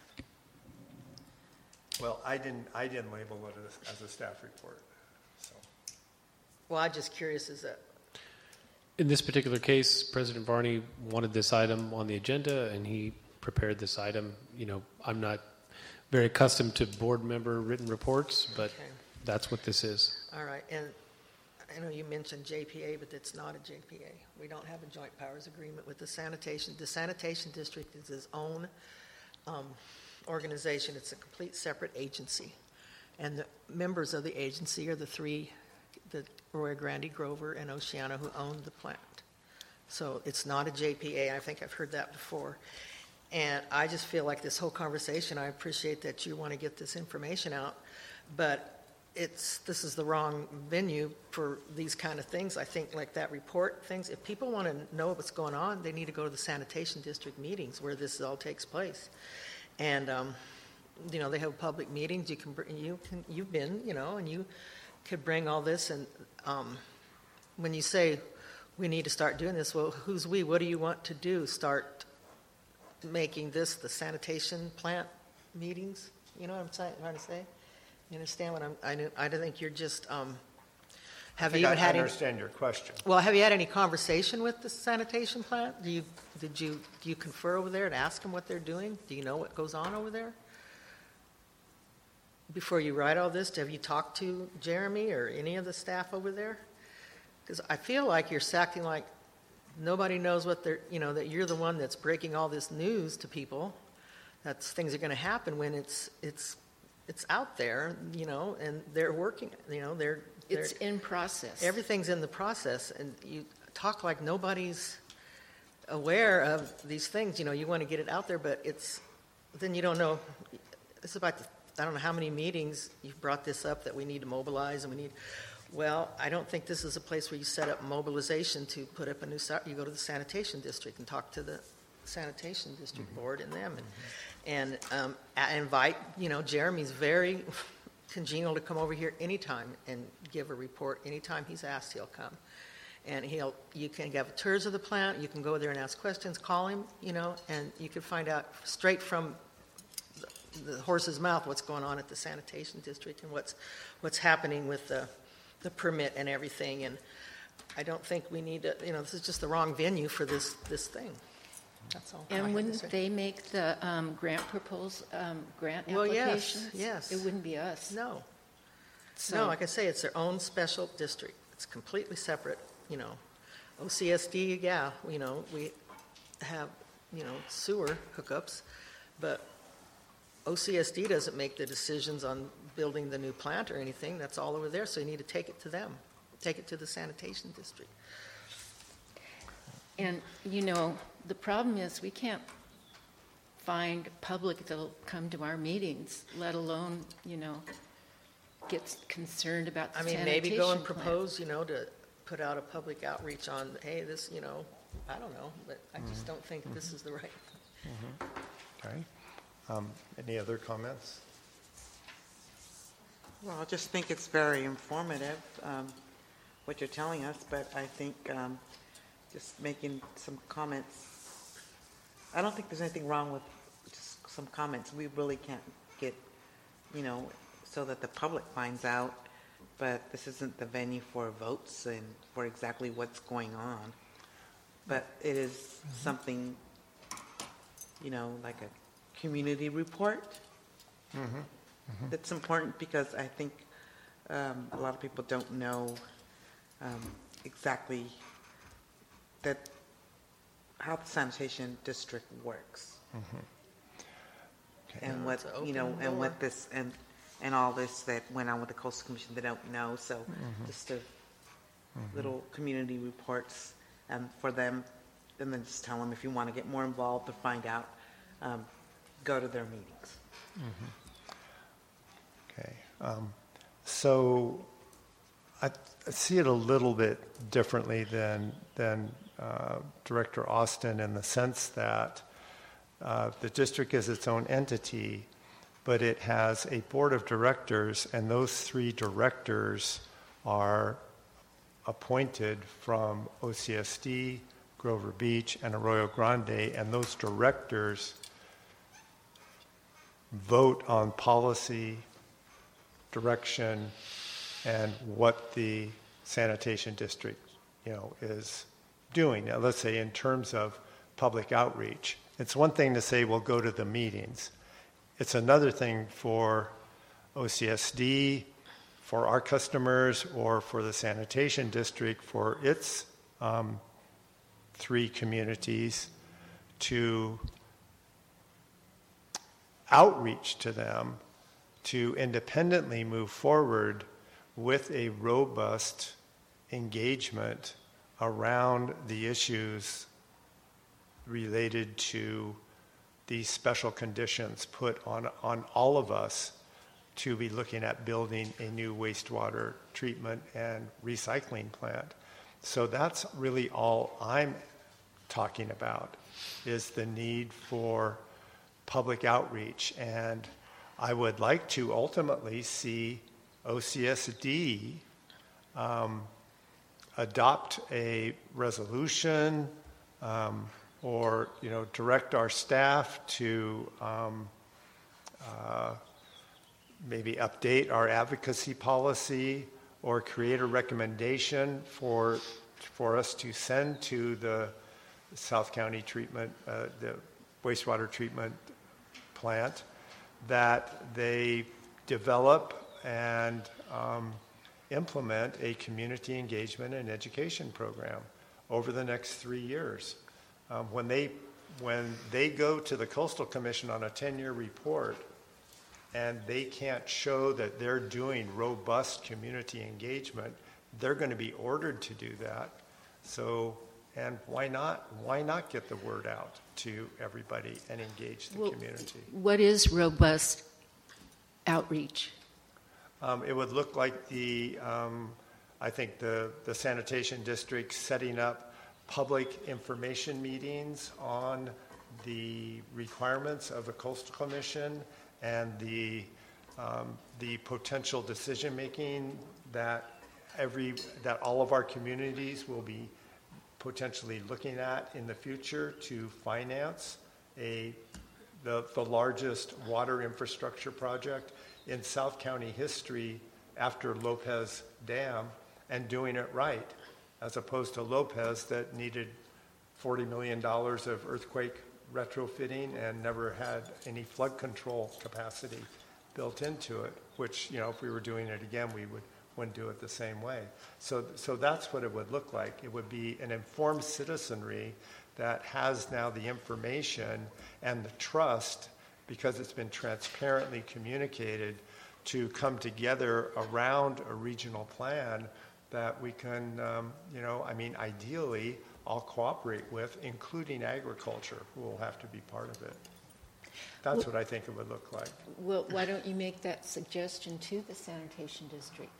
Well, I didn't. I didn't label it as, as a staff report. So. Well, I'm just curious. Is that in this particular case, President Varney wanted this item on the agenda, and he prepared this item. You know, I'm not very accustomed to board member written reports, but okay. That's what this is. All right, and I know you mentioned J P A, but it's not a J P A. We don't have a joint powers agreement with the sanitation. The sanitation district is its own um, organization. It's a complete separate agency. And the members of the agency are the three, the Arroyo Grande, Grover, and Oceana, who own the plant. So it's not a J P A. I think I've heard that before. And I just feel like this whole conversation, I appreciate that you want to get this information out, but it's, this is the wrong venue for these kind of things. I think like that report things, if people want to know what's going on, they need to go to the sanitation district meetings where this all takes place. And, um, you know, they have public meetings. You can, br- you can, you've been, you know, and you could bring all this. And um, when you say we need to start doing this, well, who's we? What do you want to do? Start making this the sanitation plant meetings? You know what I'm saying, trying to say? You understand what I'm, I, knew, I don't think you're just, um, have I you think even I had understand any, your question. well, have you had any conversation with the sanitation plant? Do you, did you, do you confer over there and ask them what they're doing? Do you know what goes on over there? Before you write all this, have you talked to Jeremy or any of the staff over there? Because I feel like you're acting like nobody knows what they're, you know, that you're the one that's breaking all this news to people. That things are going to happen when it's, it's, it's out there, you know, and they're working, you know, they're, they're It's in process. everything's in the process, and you talk like nobody's aware of these things. You know, you want to get it out there, but it's, then you don't know. It's about, the, I don't know how many meetings you've brought this up that we need to mobilize and we need, well, I don't think this is a place where you set up mobilization to put up a new, you go to the sanitation district and talk to the sanitation district mm-hmm. board and them. And, and um, invite, you know, Jeremy's very congenial to come over here anytime and give a report. Anytime he's asked, he'll come. And he'll, you can have tours of the plant, you can go there and ask questions, call him, you know, and you can find out straight from the, the horse's mouth what's going on at the sanitation district and what's, what's happening with the, the permit and everything. And I don't think we need to, you know, this is just the wrong venue for this, this thing. That's all. And wouldn't they make the um, grant propose, um, grant Well, yes, applications? yes. It wouldn't be us. No. So- No, like I say, it's their own special district. It's completely separate, you know. O C S D, yeah, you know, we have, you know, sewer hookups, but O C S D doesn't make the decisions on building the new plant or anything. That's all over there, so you need to take it to them. Take it to the sanitation district. And, you know, the problem is we can't find public that'll come to our meetings, let alone, you know, get concerned about the I mean, sanitation maybe go and plant. propose, you know, to put out a public outreach on, hey, this, you know, I don't know, but I just don't think this is the right. Okay. Um, Any other comments? Well, I just think it's very informative, um, what you're telling us, but I think um, just making some comments, I don't think there's anything wrong with just some comments. We really can't get, you know, so that the public finds out, but this isn't the venue for votes and for exactly what's going on. But it is mm-hmm. something, you know, like a community report. Mm-hmm. Mm-hmm. That's important because I think um, a lot of people don't know um, exactly that how the sanitation district works, Mm-hmm. Okay. and Yeah, what it's an you know, open and door. what this and and all this that went on with the Coastal Commission they don't know. So Mhm. just a Mhm. little community reports um, for them, and then just tell them if you want to get more involved to find out, um, go to their meetings. Mhm. Okay. Um, So I I see it a little bit differently than, than uh, Director Austin in the sense that uh, the district is its own entity, but it has a board of directors, and those three directors are appointed from O C S D, Grover Beach, and Arroyo Grande, and those directors vote on policy, direction, and what the sanitation district, you know, is doing. Now, let's say in terms of public outreach, it's one thing to say, well, go to the meetings. It's another thing for O C S D, for our customers, or for the sanitation district, for its um, three communities to outreach to them to independently move forward with a robust engagement around the issues related to these special conditions put on, on all of us to be looking at building a new wastewater treatment and recycling plant. So that's really all I'm talking about, is the need for public outreach. And I would like to ultimately see O C S D um, adopt a resolution um, or, you know, direct our staff to um, uh, maybe update our advocacy policy or create a recommendation for for us to send to the South County treatment, uh, the wastewater treatment plant, that they develop and um, implement a community engagement and education program over the next three years. Um, when they when they go to the Coastal Commission on a ten-year report and they can't show that they're doing robust community engagement, they're going to be ordered to do that. So, and why not? Why not get the word out to everybody and engage the well, community? What is robust outreach? Um, it would look like the, um, I think the, the sanitation district setting up public information meetings on the requirements of the Coastal Commission and the um, the potential decision making that every that all of our communities will be potentially looking at in the future to finance a the the largest water infrastructure project in South County history after Lopez Dam, and doing it right, as opposed to Lopez that needed forty million dollars of earthquake retrofitting and never had any flood control capacity built into it, which, you know, if we were doing it again, we would, wouldn't do it the same way. So, so that's what it would look like. It would be an informed citizenry that has now the information and the trust, because it's been transparently communicated, to come together around a regional plan that we can, um, you know, I mean, ideally, all cooperate with, including agriculture, who will have to be part of it. That's well, what I think it would look like. Well, why don't you make that suggestion to the sanitation district?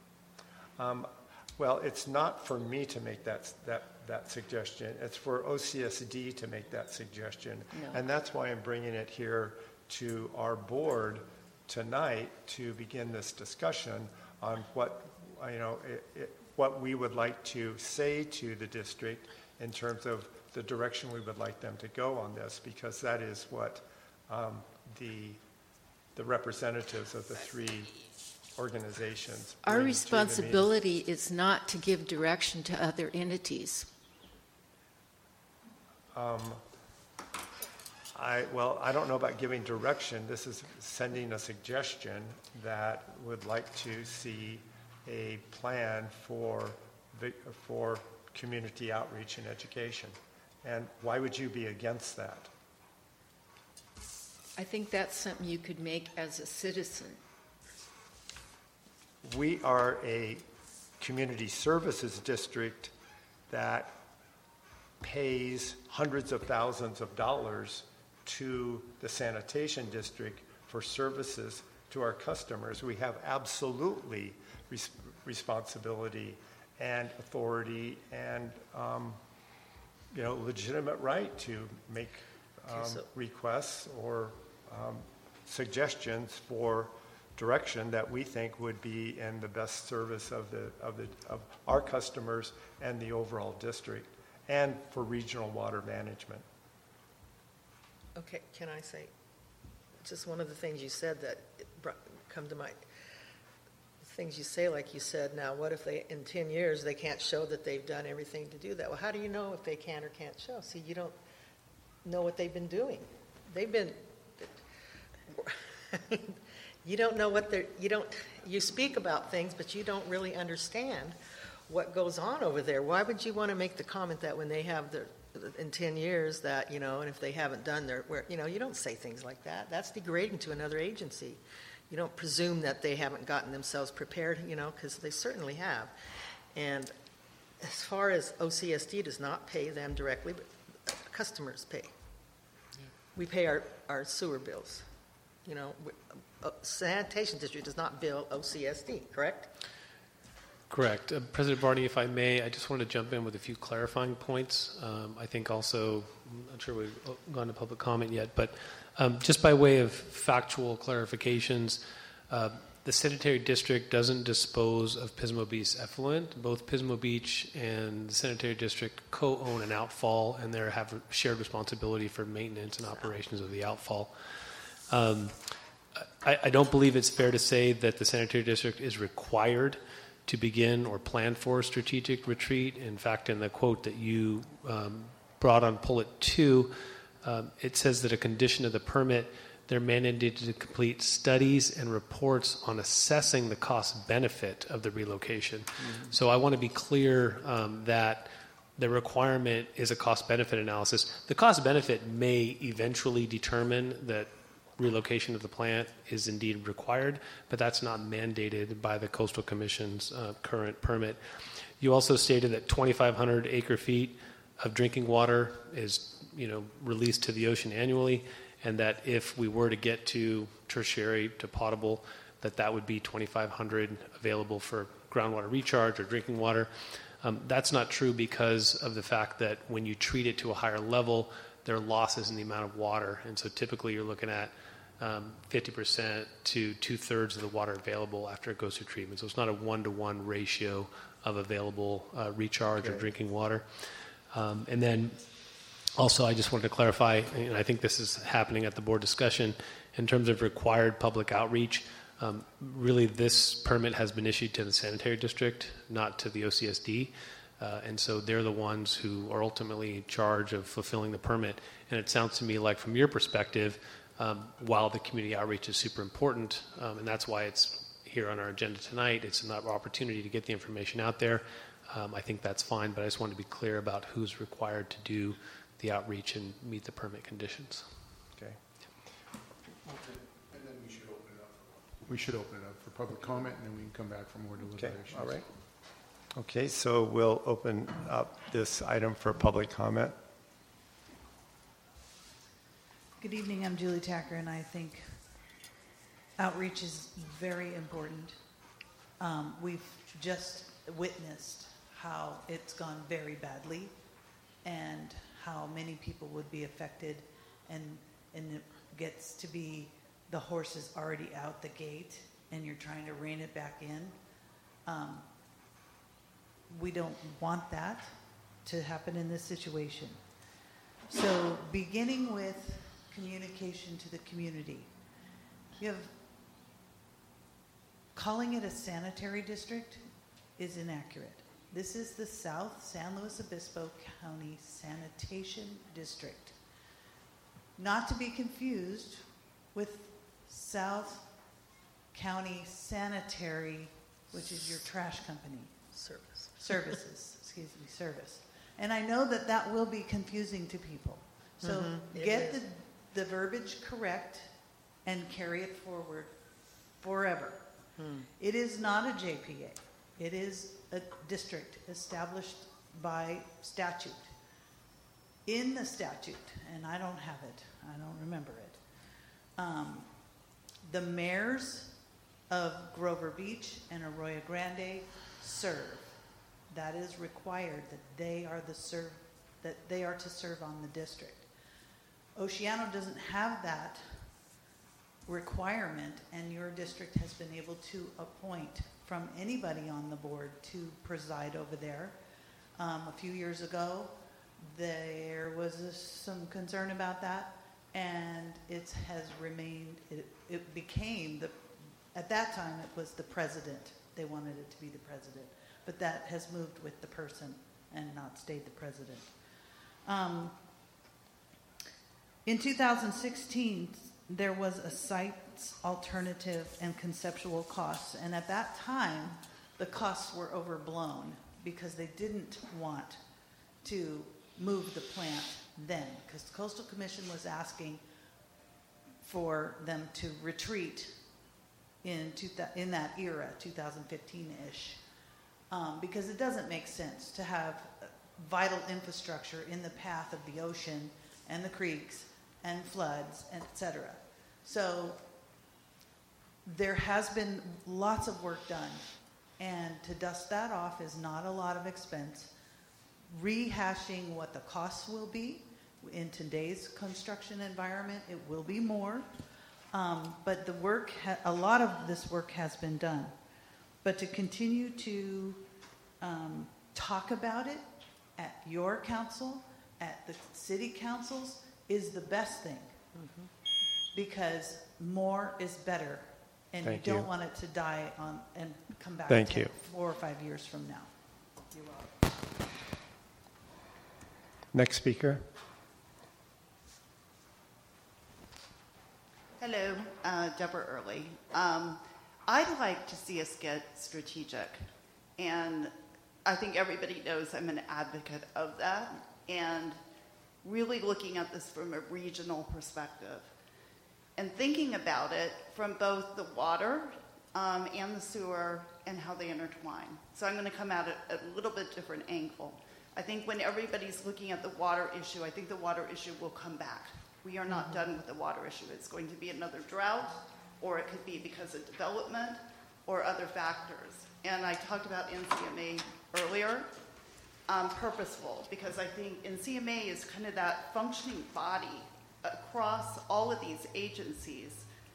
Um, well, it's not for me to make that, that, that suggestion. It's for O C S D to make that suggestion. No. And that's why I'm bringing it here to our board tonight to begin this discussion on what, you know, it, it, what we would like to say to the district in terms of the direction we would like them to go on this, because that is what um, the the representatives of the three organizations. Our responsibility is not to give direction to other entities. Um, I well, I don't know about giving direction. This is sending a suggestion that would like to see a plan for for community outreach and education. And why would you be against that? I think that's something you could make as a citizen. We are a community services district that pays hundreds of thousands of dollars to the sanitation district for services to our customers. We have absolutely res- responsibility and authority and um, you know, legitimate right to make um, Okay, so- requests or um, suggestions for direction that we think would be in the best service of the of the of our customers and the overall district, and for regional water management. Okay, can I say, just one of the things you said that brought, come to mind. Things you say, like you said, now what if they, in ten years, they can't show that they've done everything to do that? Well, how do you know if they can or can't show? See, you don't know what they've been doing. They've been, you don't know what they're, you don't, you speak about things, but you don't really understand what goes on over there. Why would you want to make the comment that when they have their, in ten years that, you know, and if they haven't done their, where, you know, you don't say things like that. That's degrading to another agency. You don't presume that they haven't gotten themselves prepared, you know, because they certainly have. And as far as O C S D does not pay them directly, but customers pay. We pay our, our sewer bills. You know, uh, sanitation district does not bill O C S D, correct? Correct. Uh, President Varney, if I may, I just want to jump in with a few clarifying points. Um, I think also, I'm not sure we've gone to public comment yet, but um, just by way of factual clarifications, uh, the sanitary district doesn't dispose of Pismo Beach effluent. Both Pismo Beach and the sanitary district co-own an outfall, and they have shared responsibility for maintenance and operations of the outfall. Um, I, I don't believe it's fair to say that the sanitary district is required to begin or plan for a strategic retreat. In fact, in the quote that you um, brought on Bullet two, um, it says that a condition of the permit, they're mandated to complete studies and reports on assessing the cost benefit of the relocation. Mm-hmm. So I want to be clear um, that the requirement is a cost benefit analysis. The cost benefit may eventually determine that relocation of the plant is indeed required, but that's not mandated by the Coastal Commission's uh, current permit. You also stated that twenty-five hundred acre feet of drinking water is, you know, released to the ocean annually, and that if we were to get to tertiary, to potable, that that would be twenty-five hundred available for groundwater recharge or drinking water. Um, that's not true because of the fact that when you treat it to a higher level, there are losses in the amount of water, and so typically you're looking at um, fifty percent to two-thirds of the water available after it goes through treatment. So it's not a one-to-one ratio of available uh, recharge okay. or drinking water. Um, and then also I just wanted to clarify, and I think this is happening at the board discussion, in terms of required public outreach, um, really this permit has been issued to the sanitary district, not to the O C S D. Uh, and so they're the ones who are ultimately in charge of fulfilling the permit. And it sounds to me like from your perspective, um, while the community outreach is super important, um, and that's why it's here on our agenda tonight, it's an opportunity to get the information out there. Um, I think that's fine, but I just want to be clear about who's required to do the outreach and meet the permit conditions. Okay. And then we should open it up. For, we should open it up for public comment, and then we can come back for more deliberations. Okay. All right. Okay, so we'll open up this item for public comment. Good evening, I'm Julie Tacker, and I think outreach is very important. Um, we've just witnessed how it's gone very badly and how many people would be affected, and, and it gets to be the horse is already out the gate and you're trying to rein it back in. Um, We don't want that to happen in this situation. So beginning with communication to the community. You have, calling it a sanitary district is inaccurate. This is the South San Luis Obispo County Sanitation District. Not to be confused with South County Sanitary, which is your trash company. Service. Services, excuse me, service. And I know that that will be confusing to people. So Mm-hmm. get the, the verbiage correct and carry it forward forever. Hmm. It is not a J P A. It is a district established by statute. In the statute, and I don't have it, I don't remember it, um, the mayors of Grover Beach and Arroyo Grande serve. That is required, that they are the serve, that they are to serve on the district. Oceano doesn't have that requirement, and your district has been able to appoint from anybody on the board to preside over there. Um, a few years ago, there was a, some concern about that, and it has remained, it, it became the, at that time it was the president. They wanted it to be the president, but that has moved with the person and not stayed the president. Um, in two thousand sixteen, there was a site's alternative and conceptual costs, and at that time, the costs were overblown because they didn't want to move the plant then, because the Coastal Commission was asking for them to retreat in two, in that era, two thousand fifteen-ish, um, because it doesn't make sense to have vital infrastructure in the path of the ocean and the creeks and floods, et cetera. So there has been lots of work done, and to dust that off is not a lot of expense. Rehashing what the costs will be in today's construction environment, it will be more, um, but the work, ha- a lot of this work has been done. But to continue to um, talk about it at your council, at the city councils, is the best thing, mm-hmm. because more is better, and Thank you don't you. want it to die on and come back Thank ten, you. four or five years from now. You're welcome. Next speaker. Hello, uh, Deborah Early. Um, I'd like to see us get strategic, and I think everybody knows I'm an advocate of that, and really looking at this from a regional perspective and thinking about it from both the water um, and the sewer and how they intertwine. So I'm going to come at it at a little bit different angle. I think when everybody's looking at the water issue, I think the water issue will come back. We are not done with the water issue. It's going to be another drought, or it could be because of development or other factors. And I talked about N C M A earlier, um, purposeful, because I think N C M A is kind of that functioning body across all of these agencies,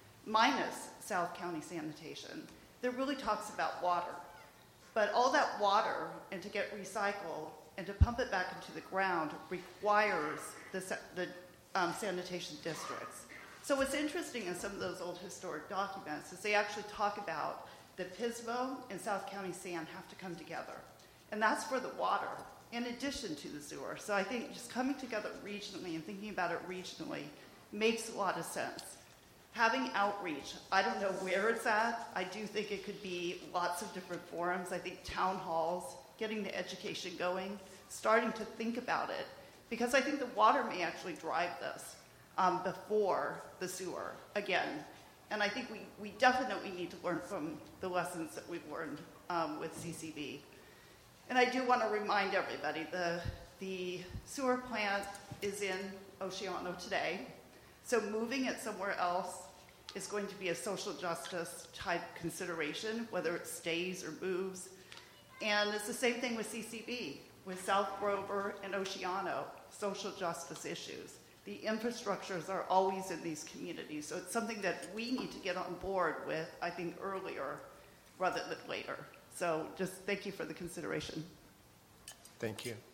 minus South County Sanitation, that really talks about water. But all that water, and to get recycled and to pump it back into the ground, requires the, the um, sanitation districts. So what's interesting in some of those old historic documents is they actually talk about the P S B O and South County San have to come together. And that's for the water, in addition to the sewer. So I think just coming together regionally and thinking about it regionally makes a lot of sense. Having outreach, I don't know where it's at. I do think it could be lots of different forums. I think town halls, getting the education going, starting to think about it, because I think the water may actually drive this um, before the sewer again. And I think we, we definitely need to learn from the lessons that we've learned um, with C C B. And I do want to remind everybody, the, the sewer plant is in Oceano today, so moving it somewhere else is going to be a social justice type consideration, whether it stays or moves. And it's the same thing with C C B, with South Grover and Oceano, social justice issues. The infrastructures are always in these communities, so it's something that we need to get on board with, I think, earlier rather than later. So just thank you for the consideration. Thank you.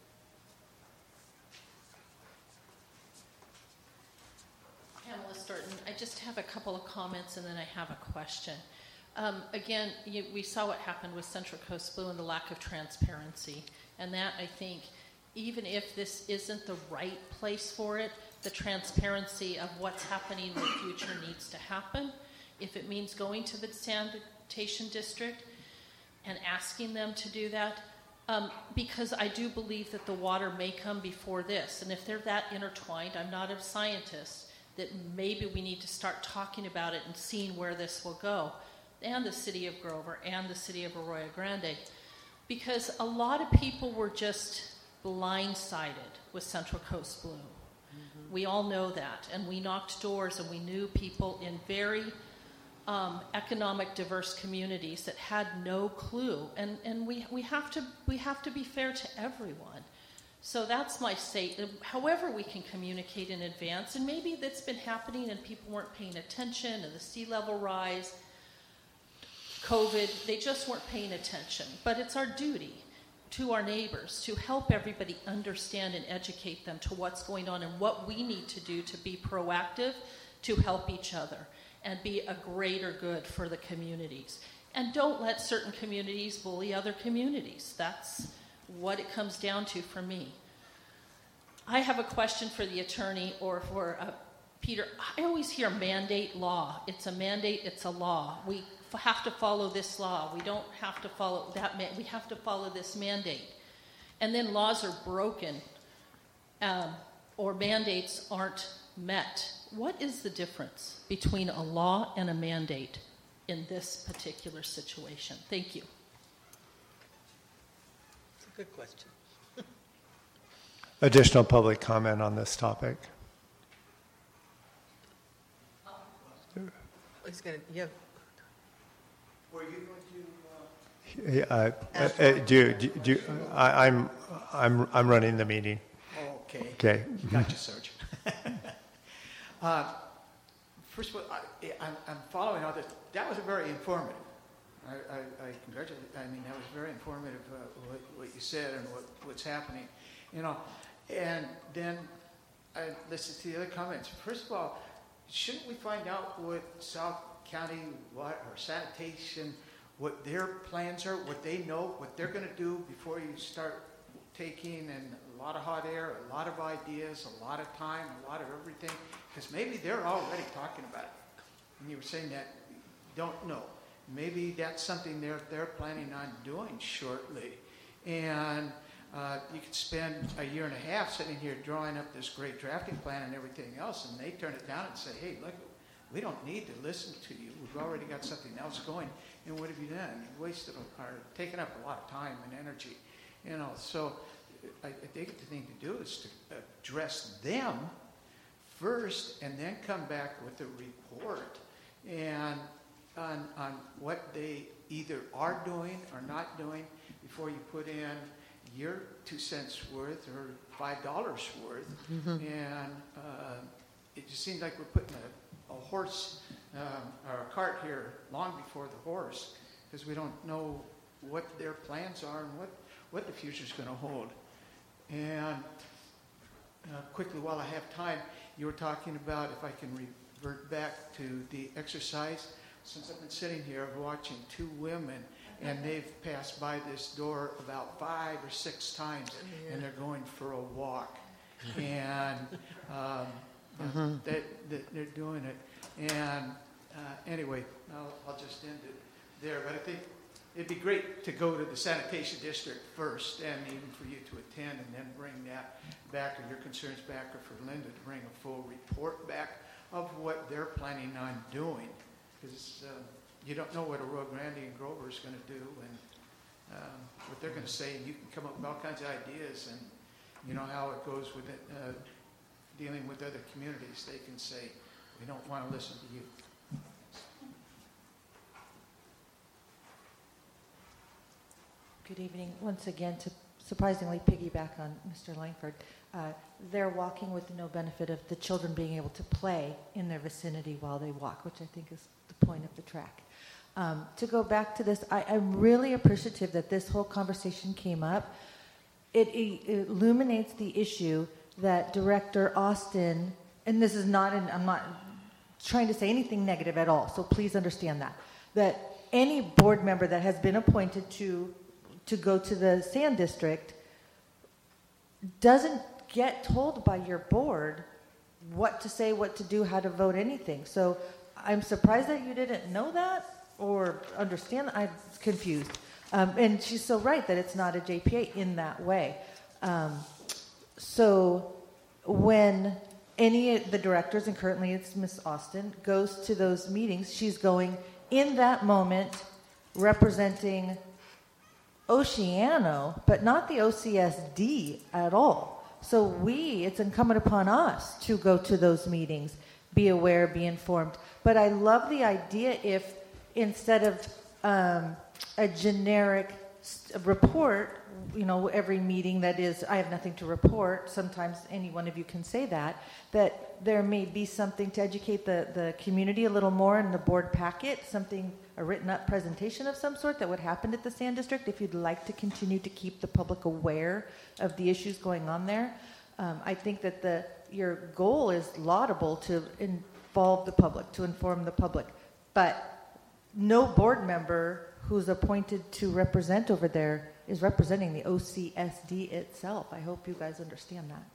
Pamela Storton, I just have a couple of comments and then I have a question. Um, again, you, we saw what happened with Central Coast Blue and the lack of transparency. And that, I think, even if this isn't the right place for it, the transparency of what's happening in the future needs to happen. If it means going to the sanitation district and asking them to do that, um, because I do believe that the water may come before this. And if they're that intertwined, I'm not a scientist, that maybe we need to start talking about it and seeing where this will go. And the city of Grover and the city of Arroyo Grande. Because a lot of people were just blindsided with Central Coast Blue. Mm-hmm. We all know that. And we knocked doors and we knew people in very um, economic diverse communities that had no clue. And, and we, we, have to, we have to be fair to everyone. So that's my say. However we can communicate in advance, and maybe that's been happening and people weren't paying attention, and the sea level rise, COVID, they just weren't paying attention. But it's our duty to our neighbors to help everybody understand and educate them to what's going on and what we need to do to be proactive, to help each other and be a greater good for the communities. And don't let certain communities bully other communities. That's what it comes down to for me. I have a question for the attorney or for uh, Peter. I always hear mandate law. It's a mandate, it's a law. We have to follow this law. We don't have to follow that. Man- we have to follow this mandate. And then laws are broken um, or mandates aren't met. What is the difference between a law and a mandate in this particular situation? Thank you. It's a good question. Additional public comment on this topic? He's going to, yeah. Were you going to? Yeah, uh, uh, uh, do, you- do, you- do, you- I, I'm, I'm, I'm running the meeting. Okay. Okay. Gotcha, Serge. uh, first of all, I, I'm, I'm following all this. That was very informative. I, I, I congratulate. I mean, that was very informative. Uh, what, what you said and what, what's happening, you know. And then I listened to the other comments. First of all, shouldn't we find out what South County what or sanitation, what their plans are, what they know, what they're going to do before you start taking in a lot of hot air, a lot of ideas, a lot of time, a lot of everything? Because maybe they're already talking about it. And you were saying that you don't know. Maybe that's something they're they're planning on doing shortly. And uh, you could spend a year and a half sitting here drawing up this great drafting plan and everything else, and they turn it down and say, hey, look, we don't need to listen to you. We've already got something else going. And what have you done? You've wasted or taken up a lot of time and energy. You know, so I, I think the thing to do is to address them first and then come back with a report and on, on what they either are doing or not doing before you put in your two cents worth or five dollars worth. Mm-hmm. And uh, it just seems like we're putting a, a horse um, or a cart here long before the horse, because we don't know what their plans are and what, what the future's going to hold. And uh, quickly, while I have time, you were talking about, if I can revert back to the exercise, since I've been sitting here watching two women, and they've passed by this door about five or six times, yeah. and they're going for a walk. And um, mm-hmm. they, they, they're doing it. And uh, anyway, I'll, I'll just end it there. But I think it'd be great to go to the sanitation district first, and even for you to attend, and then bring that back, or your concerns back, or for Linda to bring a full report back of what they're planning on doing. Because uh, you don't know what Arroyo Grande and Grover is going to do, and um, what they're going to say. And you can come up with all kinds of ideas, and you know how it goes with it, uh, dealing with other communities. They can say, we don't want to listen to you. Good evening. Once again, to surprisingly piggyback on Mister Langford, uh, they're walking with no benefit of the children being able to play in their vicinity while they walk, which I think is the point of the track. Um, to go back to this, I, I'm really appreciative that this whole conversation came up. It, it, it illuminates the issue that Director Austin, and this is not, an, I'm not trying to say anything negative at all, so please understand that, that any board member that has been appointed to to go to the Sand District doesn't get told by your board what to say, what to do, how to vote, anything. So I'm surprised that you didn't know that or understand. I'm confused. Um, and she's so right that it's not a J P A in that way. Um, so when any of the directors, and currently it's Miz Austin, goes to those meetings, she's going in that moment representing Oceano, but not the O C S D at all. So we, it's incumbent upon us to go to those meetings, be aware, be informed. But I love the idea if instead of um, a generic report, you know, every meeting that is, I have nothing to report, sometimes any one of you can say that, that there may be something to educate the, the community a little more in the board packet, something, a written up presentation of some sort that would happen at the Sand District if you'd like to continue to keep the public aware of the issues going on there. Um, I think that the your goal is laudable to involve the public, to inform the public, but no board member who's appointed to represent over there is representing the O C S D itself. I hope you guys understand that.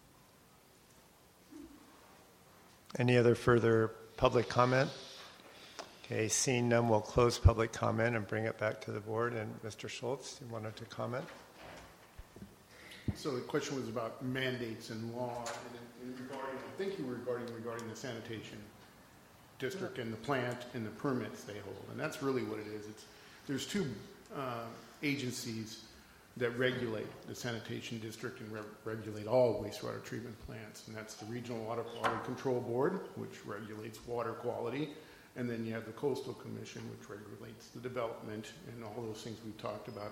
Any other further public comment? Okay, seeing none, we'll close public comment and bring it back to the board. And Mister Schultz, you wanted to comment? So the question was about mandates and law, and, and regarding, I think you were regarding regarding the sanitation district and the plant and the permits they hold, and that's really what it is. It's there's two uh, agencies that regulate the sanitation district and re- regulate all wastewater treatment plants, and that's the Regional Water Quality Control Board, which regulates water quality, and then you have the Coastal Commission, which regulates the development and all those things we've talked about,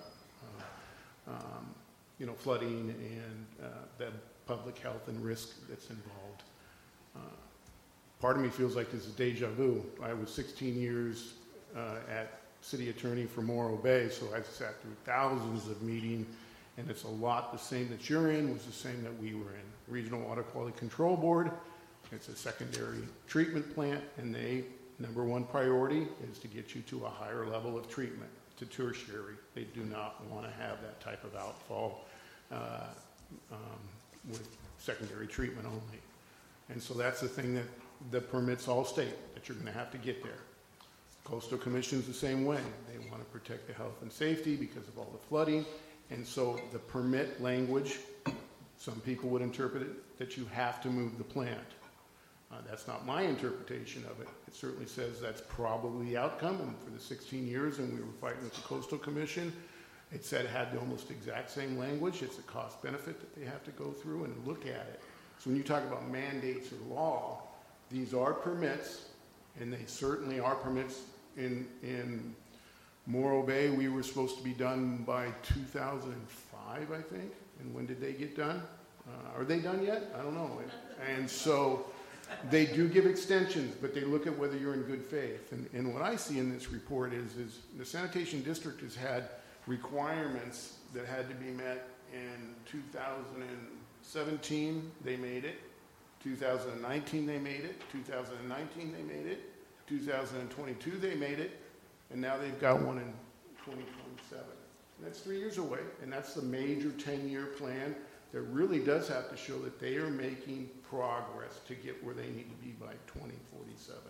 uh, um, you know, flooding and uh, the public health and risk that's involved. Uh, part of me feels like this is deja vu. I was sixteen years uh, at city attorney for Morro Bay, so I've sat through thousands of meetings, and it's a lot the same that you're in was the same that we were in. Regional Water Quality Control Board, it's a secondary treatment plant, and they, number one priority is to get you to a higher level of treatment, to tertiary. They do not want to have that type of outfall uh, um, with secondary treatment only. And so that's the thing that the permits all state, that you're going to have to get there. Coastal Commission's the same way. They want to protect the health and safety because of all the flooding. And so the permit language, some people would interpret it that you have to move the plant. Uh, that's not my interpretation of it. It certainly says that's probably the outcome. And for the sixteen years, and we were fighting with the Coastal Commission, it said it had the almost exact same language. It's a cost benefit that they have to go through and look at it. So when you talk about mandates or law, these are permits, and they certainly are permits. In in Morro Bay, we were supposed to be done by two thousand five, I think. And when did they get done? Uh, are they done yet? I don't know. And so they do give extensions, but they look at whether you're in good faith. And, and what I see in this report is, is the sanitation district has had requirements that had to be met in two thousand seventeen, they made it. two thousand nineteen, they made it. two thousand nineteen, they made it. two thousand twenty-two, they made it, and now they've got one in twenty twenty-seven. And that's three years away, and that's the major ten-year plan that really does have to show that they are making progress to get where they need to be by twenty forty-seven.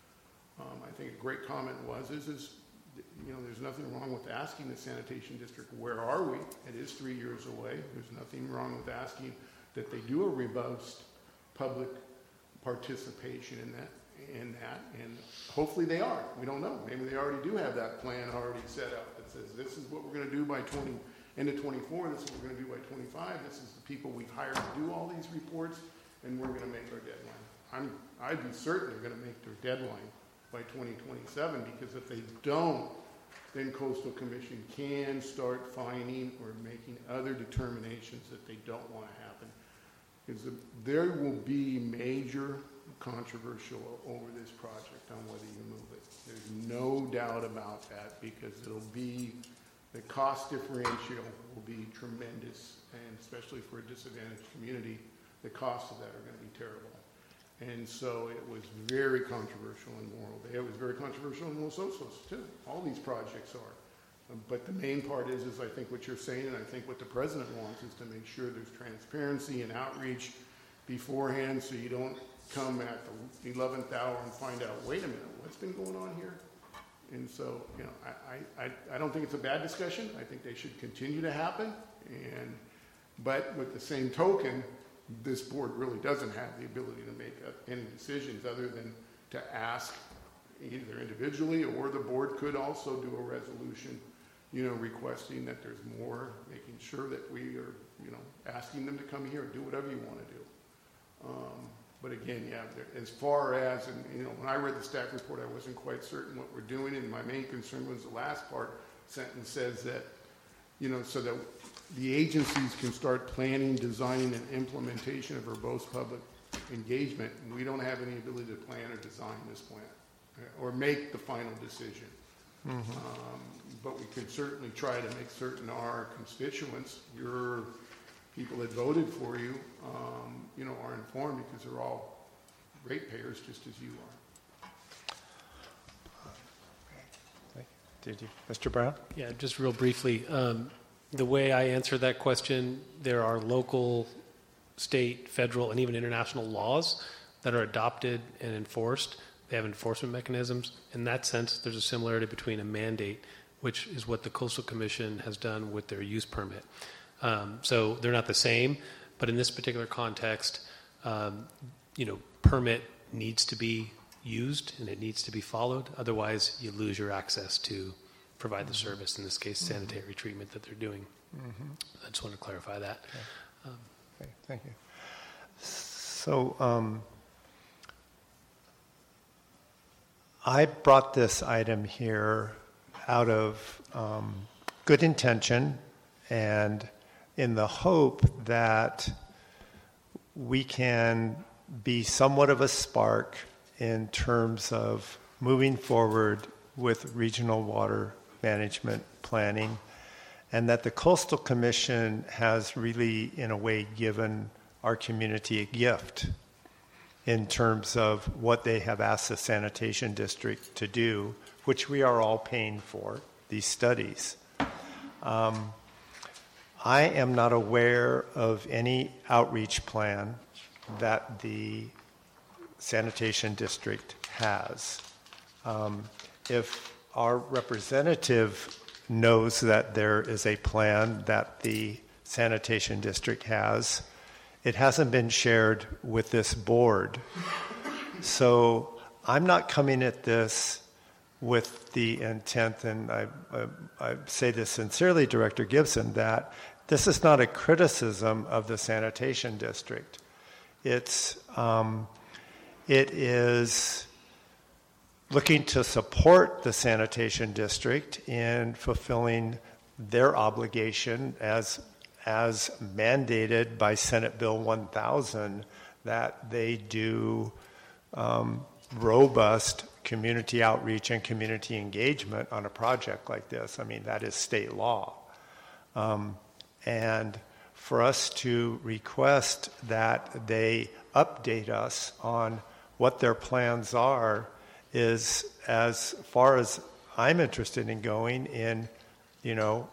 Um, I think a great comment was, is, is, you know, there's nothing wrong with asking the sanitation district, where are we? It is three years away. There's nothing wrong with asking that they do a robust public participation in that. in that, and hopefully they are. We don't know. Maybe they already do have that plan already set up that says this is what we're going to do by twenty, end of twenty-four, this is what we're going to do by twenty-five, this is the people we've hired to do all these reports, and we're going to make our deadline. I'm, I'd be certain they're going to make their deadline by twenty twenty-seven, because if they don't, then Coastal Commission can start finding or making other determinations that they don't want to happen. Because there will be major controversial over this project on whether you move it. There's no doubt about that, because it'll be, the cost differential will be tremendous, and especially for a disadvantaged community, the costs of that are going to be terrible. And so it was very controversial in Morro Bay. It was very controversial in Los Osos too. All these projects are. Um, but the main part is, is I think what you're saying, and I think what the president wants, is to make sure there's transparency and outreach beforehand, so you don't come at the eleventh hour and find out, wait a minute, what's been going on here? And so, you know, I, I, I don't think it's a bad discussion. I think they should continue to happen. And, but with the same token, this board really doesn't have the ability to make uh, any decisions other than to ask either individually, or the board could also do a resolution, you know, requesting that there's more, making sure that we are, you know, asking them to come here, do whatever you want to do. Um, But again, yeah, as far as, and you know, when I read the staff report, I wasn't quite certain what we're doing, and my main concern was the last part sentence says that, you know, so that the agencies can start planning, designing, and implementation of verbose public engagement, and we don't have any ability to plan or design this plan, or make the final decision. Mm-hmm. Um, but we can certainly try to make certain our constituents, your people that voted for you, um, you know, are informed, because they're all ratepayers just as you are. Did you, Mister Brown? Yeah, just real briefly. Um, the way I answer that question, there are local, state, federal, and even international laws that are adopted and enforced. They have enforcement mechanisms. In that sense, there's a similarity between a mandate, which is what the Coastal Commission has done with their use permit. Um, so they're not the same, but in this particular context, um, you know, permit needs to be used and it needs to be followed. Otherwise, you lose your access to provide the service, in this case, sanitary treatment that they're doing. Mm-hmm. I just want to clarify that. Okay. Um, Okay, thank you. So um, I brought this item here out of um, good intention and in the hope that we can be somewhat of a spark in terms of moving forward with regional water management planning, and that the Coastal Commission has really, in a way, given our community a gift in terms of what they have asked the sanitation district to do, which we are all paying for, these studies. Um, I am not aware of any outreach plan that the sanitation district has. Um, if our representative knows that there is a plan that the sanitation district has, it hasn't been shared with this board. So I'm not coming at this with the intent, and I, I, I say this sincerely, Director Gibson, that this is not a criticism of the sanitation district. It's, um, it is looking to support the sanitation district in fulfilling their obligation as, as mandated by Senate Bill one thousand, that they do um, robust community outreach and community engagement on a project like this. I mean, that is state law. Um, and for us to request that they update us on what their plans are is, as far as I'm interested in going, in, you know,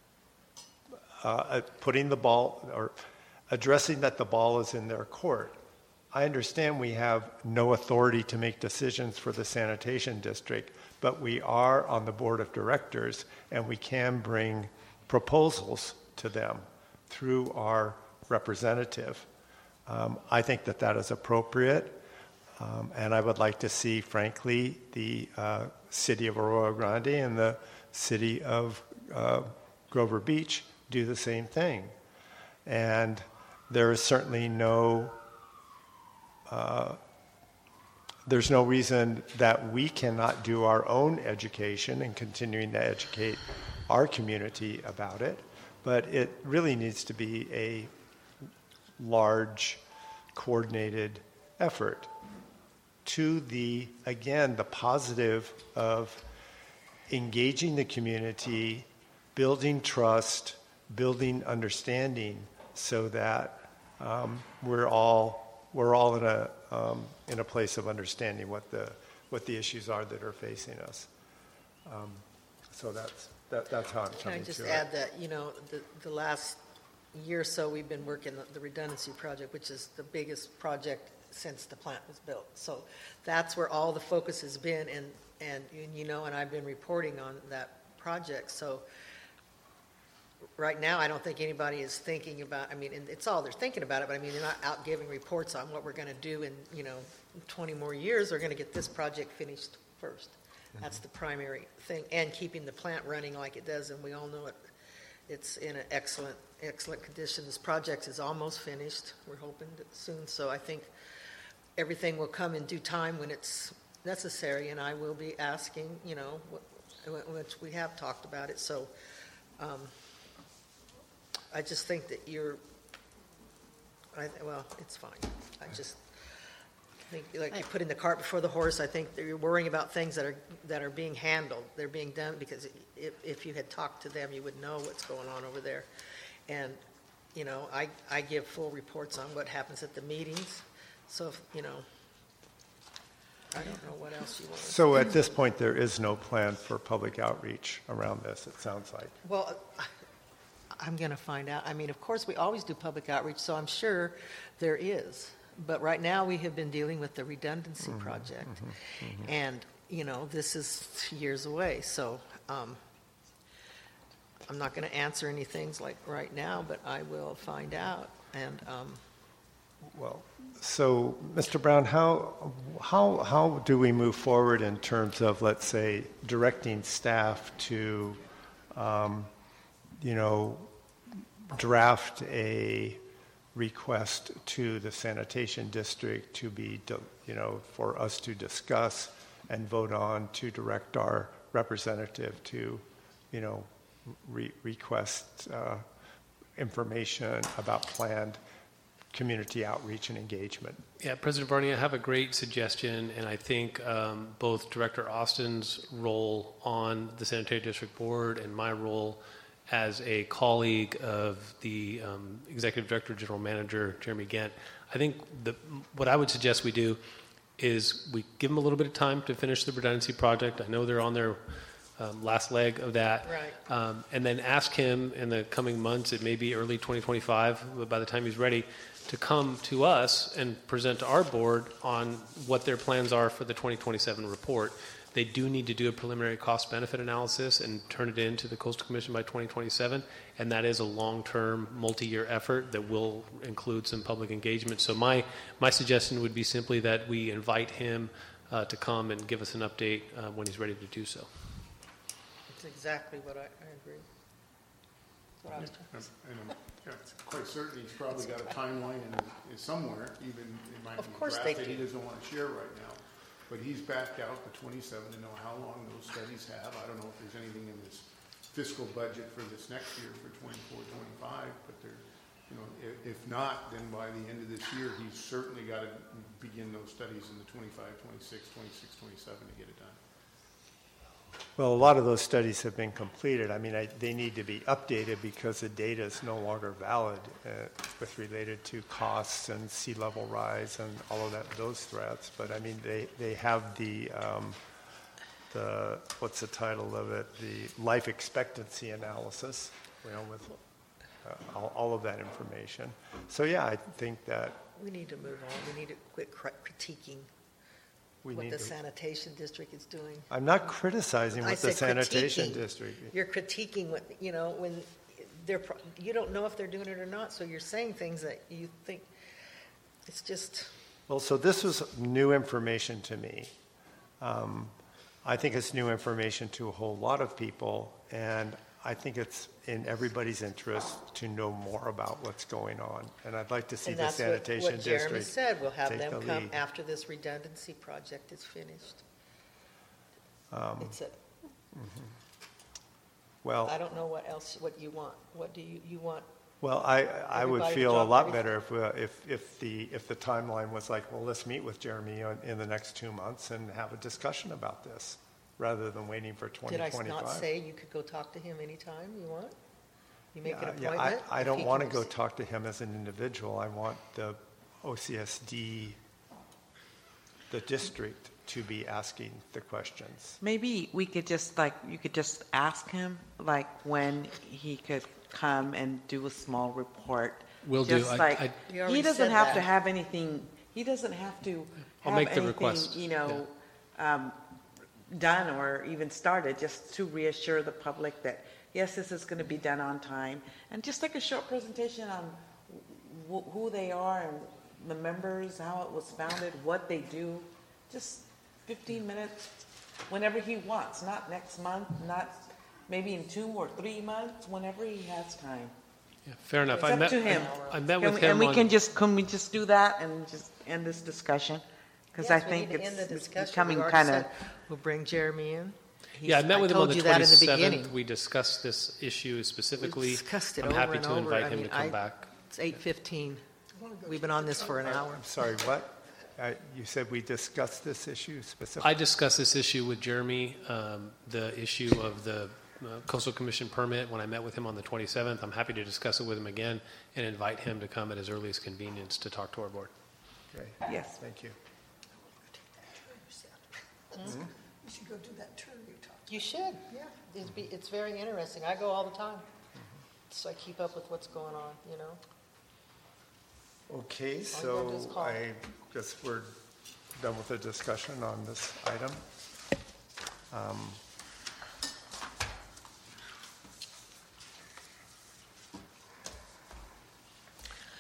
uh, putting the ball, or addressing that the ball is in their court. I understand we have no authority to make decisions for the sanitation district, but we are on the board of directors, and we can bring proposals to them through our representative. Um, I think that that is appropriate. Um, and I would like to see, frankly, the uh, city of Arroyo Grande and the city of uh, Grover Beach do the same thing. And there is certainly no, uh, there's no reason that we cannot do our own education and continuing to educate our community about it. But it really needs to be a large, coordinated effort to the, again, the positive of engaging the community, building trust, building understanding, so that um, we're all we're all in a um, in a place of understanding what the what the issues are that are facing us. Um, so that's that, that's how I'm Can coming I just to add it. that, you know, the, the last year or so, we've been working the- the redundancy project, which is the biggest project since the plant was built. So that's where all the focus has been, and, and, and, you know, and I've been reporting on that project. So right now, I don't think anybody is thinking about, I mean, and it's all, they're thinking about it, but I mean, they're not out giving reports on what we're going to do in, you know, twenty more years. They're going to get this project finished first. That's the primary thing, and keeping the plant running like it does, and we all know it. It's in an excellent, excellent condition. This project is almost finished. We're hoping that soon. So I think everything will come in due time when it's necessary, and I will be asking, you know, wh- which we have talked about it. So um, I just think that you're, I, well, it's fine. I just think, like you putting the cart before the horse. I think that you're worrying about things that are that are being handled. They're being done because if, if you had talked to them, you would know what's going on over there. And, you know, I, I give full reports on what happens at the meetings. So, if, you know, I don't know what else you want to say. So at this point, there is no plan for public outreach around this, it sounds like. Well, I'm going to find out. I mean, of course, we always do public outreach, so I'm sure there is. But right now, we have been dealing with the redundancy Mm-hmm, project. mm-hmm, mm-hmm. And, you know, this is years away. So um, I'm not going to answer any things like right now, but I will find out. And um, Well, so, Mister Brown, how, how, how do we move forward in terms of, let's say, directing staff to, um, you know, draft a request to the sanitation district to be, you know, for us to discuss and vote on, to direct our representative to, you know, re- request uh, information about planned community outreach and engagement? Yeah, President Varney, I have a great suggestion, and I think um, both Director Austin's role on the Sanitary District Board and my role as a colleague of the um, Executive Director, General Manager, Jeremy Gant, I think the, what I would suggest we do is we give them a little bit of time to finish the redundancy project. I know they're on their um, last leg of that. Right. Um, and then ask him in the coming months, it may be early twenty twenty-five, but by the time he's ready, to come to us and present to our board on what their plans are for the twenty twenty-seven report. They do need to do a preliminary cost-benefit analysis and turn it in to the Coastal Commission by twenty twenty-seven, and that is a long-term, multi-year effort that will include some public engagement. So my, my suggestion would be simply that we invite him uh, to come and give us an update uh, when he's ready to do so. That's exactly what I, I agree. What I was trying to say. And I'm yeah, quite certain he's probably got a timeline in, in somewhere, even it might Of be course they drafted, he do. doesn't want to share right now. But he's backed out to twenty-seven to know how long those studies have. I don't know if there's anything in this fiscal budget for this next year for twenty-four, twenty-five, but there, you know, if, if not, then by the end of this year, he's certainly got to begin those studies in the twenty-five, twenty-six, twenty-six, twenty-seven to get it done. Well, a lot of those studies have been completed. I mean, I, they need to be updated because the data is no longer valid uh, with related to costs and sea level rise and all of that, those threats. But I mean, they, they have the, um, the, what's the title of it? The life expectancy analysis, you know, with uh, all, all of that information. So yeah, I think that We need to move on. We need to quit cri- critiquing we what need the to. sanitation district is doing. I'm not criticizing I what the said sanitation critiquing. district. You're critiquing what, you know, when they're, pro- you don't know if they're doing it or not, so you're saying things that you think, it's just, Well, so this was new information to me. Um, I think it's new information to a whole lot of people, and I think it's in everybody's interest to know more about what's going on. And I'd like to see and the that's what, sanitation what Jeremy district said, we'll have take them the come lead. after this redundancy project is finished. Um, It's a, Well, I don't know what else, what you want. What do you, you want? well, I, I would Everybody feel a drop lot everything. better if, uh, if, if the, if the timeline was like, well, let's meet with Jeremy on- in the next two months and have a discussion about this, rather than waiting for twenty Did I twenty-five. not say you could go talk to him anytime you want? You make an Yeah, appointment? yeah, I, I if don't he want to can go res- talk to him as an individual. I want the O C S D, the district, to be asking the questions. Maybe we could just, like, you could just ask him, like, when he could come and do a small report. Will do. Just I- like, I- You already he doesn't said have that. to have anything, he doesn't have to I'll have make the anything, request. you know, um, done or even started, just to reassure the public that, yes, this is going to be done on time. And just like a short presentation on wh- who they are and the members, how it was founded, what they do. Just fifteen minutes, whenever he wants, not next month, not maybe in two or three months, whenever he has time. Yeah, fair enough. It's I up met, to him. I, I met Can with we- him And we on- can just, can we just do that and just end this discussion? Because I Yes, we think need to end the it's it's discussion. becoming We already kind of, said We'll bring Jeremy in. Yeah, I He's- met with him on told the you that in the twenty-seventh. beginning. We discussed this issue specifically. We discussed it I'm over happy and to over. invite I him mean, to come I- back. It's eight fifteen. We've been on this for an hour. I'm sorry, what? Uh, You said we discussed this issue specifically? I discussed this issue with Jeremy, um, the issue of the uh, Coastal Commission permit when I met with him on the twenty-seventh. I'm happy to discuss it with him again and invite him to come at his earliest convenience to talk to our board. Okay, yes. thank you. You should go do that tour you talked You should. Yeah. It'd be, it's very interesting. I go all the time. So I keep up with what's going on, you know? Okay, All you so gotta do is call. I guess we're done with the discussion on this item. Um,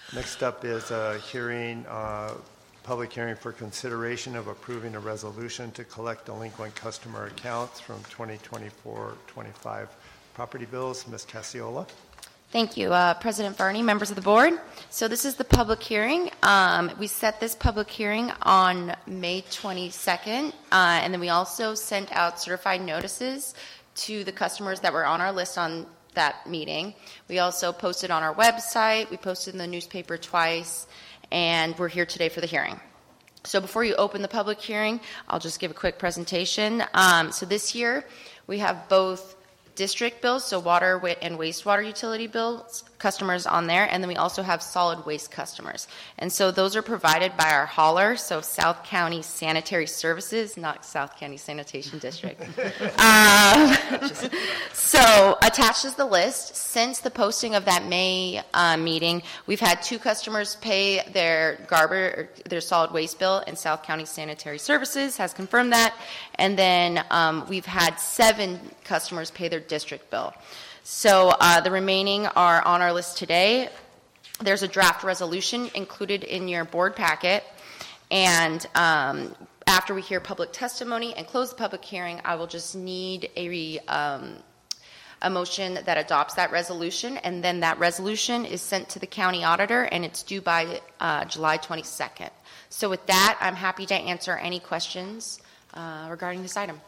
Next up is a hearing, uh, public hearing for consideration of approving a resolution to collect delinquent customer accounts from twenty twenty-four twenty-five property bills. Miz Cassiola. Thank you, uh, President Varney, members of the board. So this is the public hearing. Um, we set this public hearing on May twenty-second, uh, and then we also sent out certified notices to the customers that were on our list on that meeting. We also posted on our website. We posted in the newspaper twice, and we're here today for the hearing. So before you open the public hearing, I'll just give a quick presentation. Um, so this year, we have both district bills, so water wa- and wastewater utility bills, customers on there, and then we also have solid waste customers. And so those are provided by our hauler, so South County Sanitary Services, not South County Sanitation District. um, just- so attached is the list. Since the posting of that May uh, meeting, we've had two customers pay their garbage, or their solid waste bill, and South County Sanitary Services has confirmed that. And then um, we've had seven customers pay their district bill. So uh, the remaining are on our list today. There's a draft resolution included in your board packet. And um, after we hear public testimony and close the public hearing, I will just need a, re, um, a motion that adopts that resolution. And then that resolution is sent to the county auditor, and it's due by uh, July twenty-second. So with that, I'm happy to answer any questions uh, regarding this item.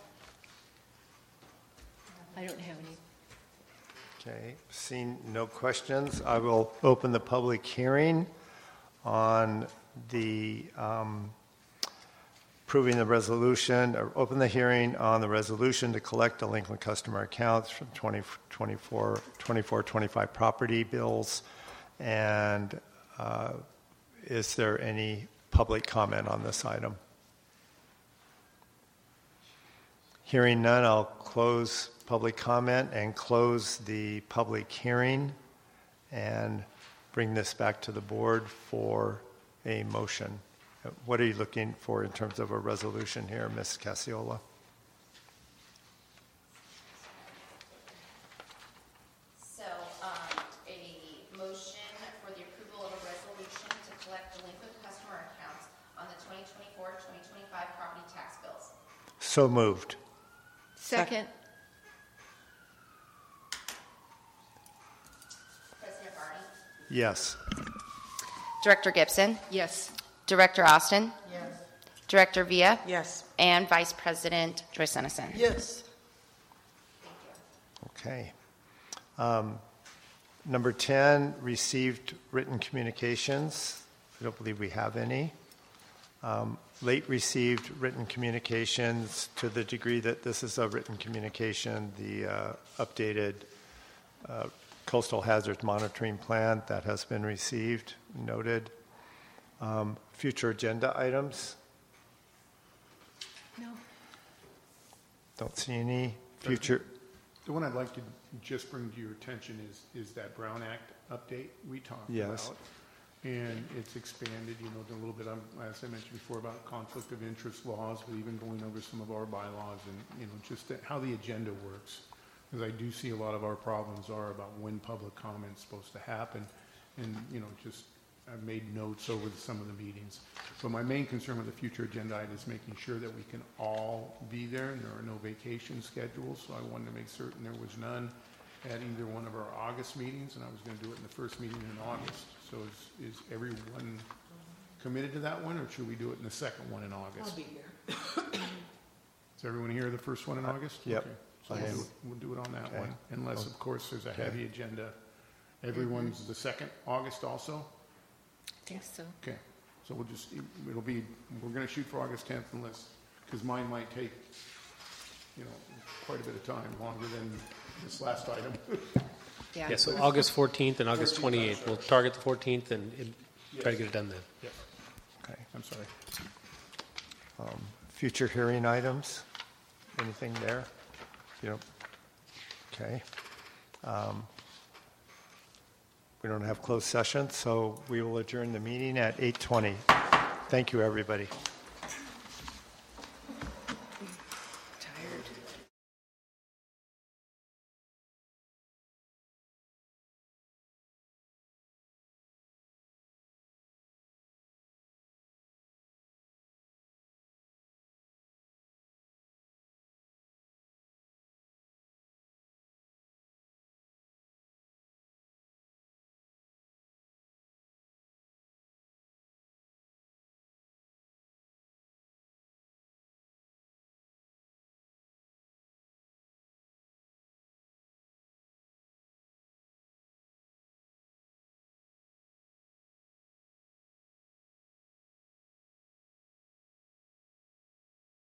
I don't have any. Okay, seeing no questions, I will open the public hearing on the um, approving the resolution, or open the hearing on the resolution to collect delinquent customer accounts from twenty twenty-four twenty-five property bills. And uh, is there any public comment on this item? Hearing none, I'll close public comment and close the public hearing and bring this back to the board for a motion. What are you looking for in terms of a resolution here, Miz Cassiola? So um, a motion for the approval of a resolution to collect delinquent customer accounts on the twenty twenty-four twenty twenty-five property tax bills. So moved. Second. President Barney. Yes. Director Gibson. Yes. Director Austin. Yes. Director Villa. Yes. And Vice President JoyceEnnison. Yes. Okay. Um, number ten, received written communications. I don't believe we have any. Um, late received written communications, to the degree that this is a written communication, the uh, updated uh, coastal hazards monitoring plan that has been received, noted. Um, future agenda items. No. Don't see any. Future. The one I'd like to just bring to your attention is, is that Brown Act update we talked Yes. about. And it's expanded, you know, a little bit, um, as I mentioned before, about conflict of interest laws, but even going over some of our bylaws and, you know, just that, how the agenda works. Because I do see a lot of our problems are about when public comment's supposed to happen. And, you know, just, I've made notes over the, some of the meetings. But my main concern with the future agenda item is making sure that we can all be there and there are no vacation schedules. So I wanted to make certain there was none at either one of our August meetings, and I was going to do it in the first meeting in August. So is, is everyone committed to that one, or should we do it in the second one in August? I'll be here. Is everyone here the first one in August? Yep. Okay. So I we'll am. do, it, we'll do it on that Okay. one, unless, of course, there's a Okay. heavy agenda. Everyone's the second August also? I think so. Okay. So we'll just, it'll be, we're going to shoot for August tenth unless, because mine might take, you know, quite a bit of time, longer than this last item. Yeah. Yeah, so August fourteenth and August twenty-eighth. We'll target the fourteenth and it- try to get it done then. Yes. Okay. I'm sorry. Um, future hearing items? Anything there? You know, okay. Um, we don't have closed session, so we will adjourn the meeting at eight twenty. Thank you, everybody.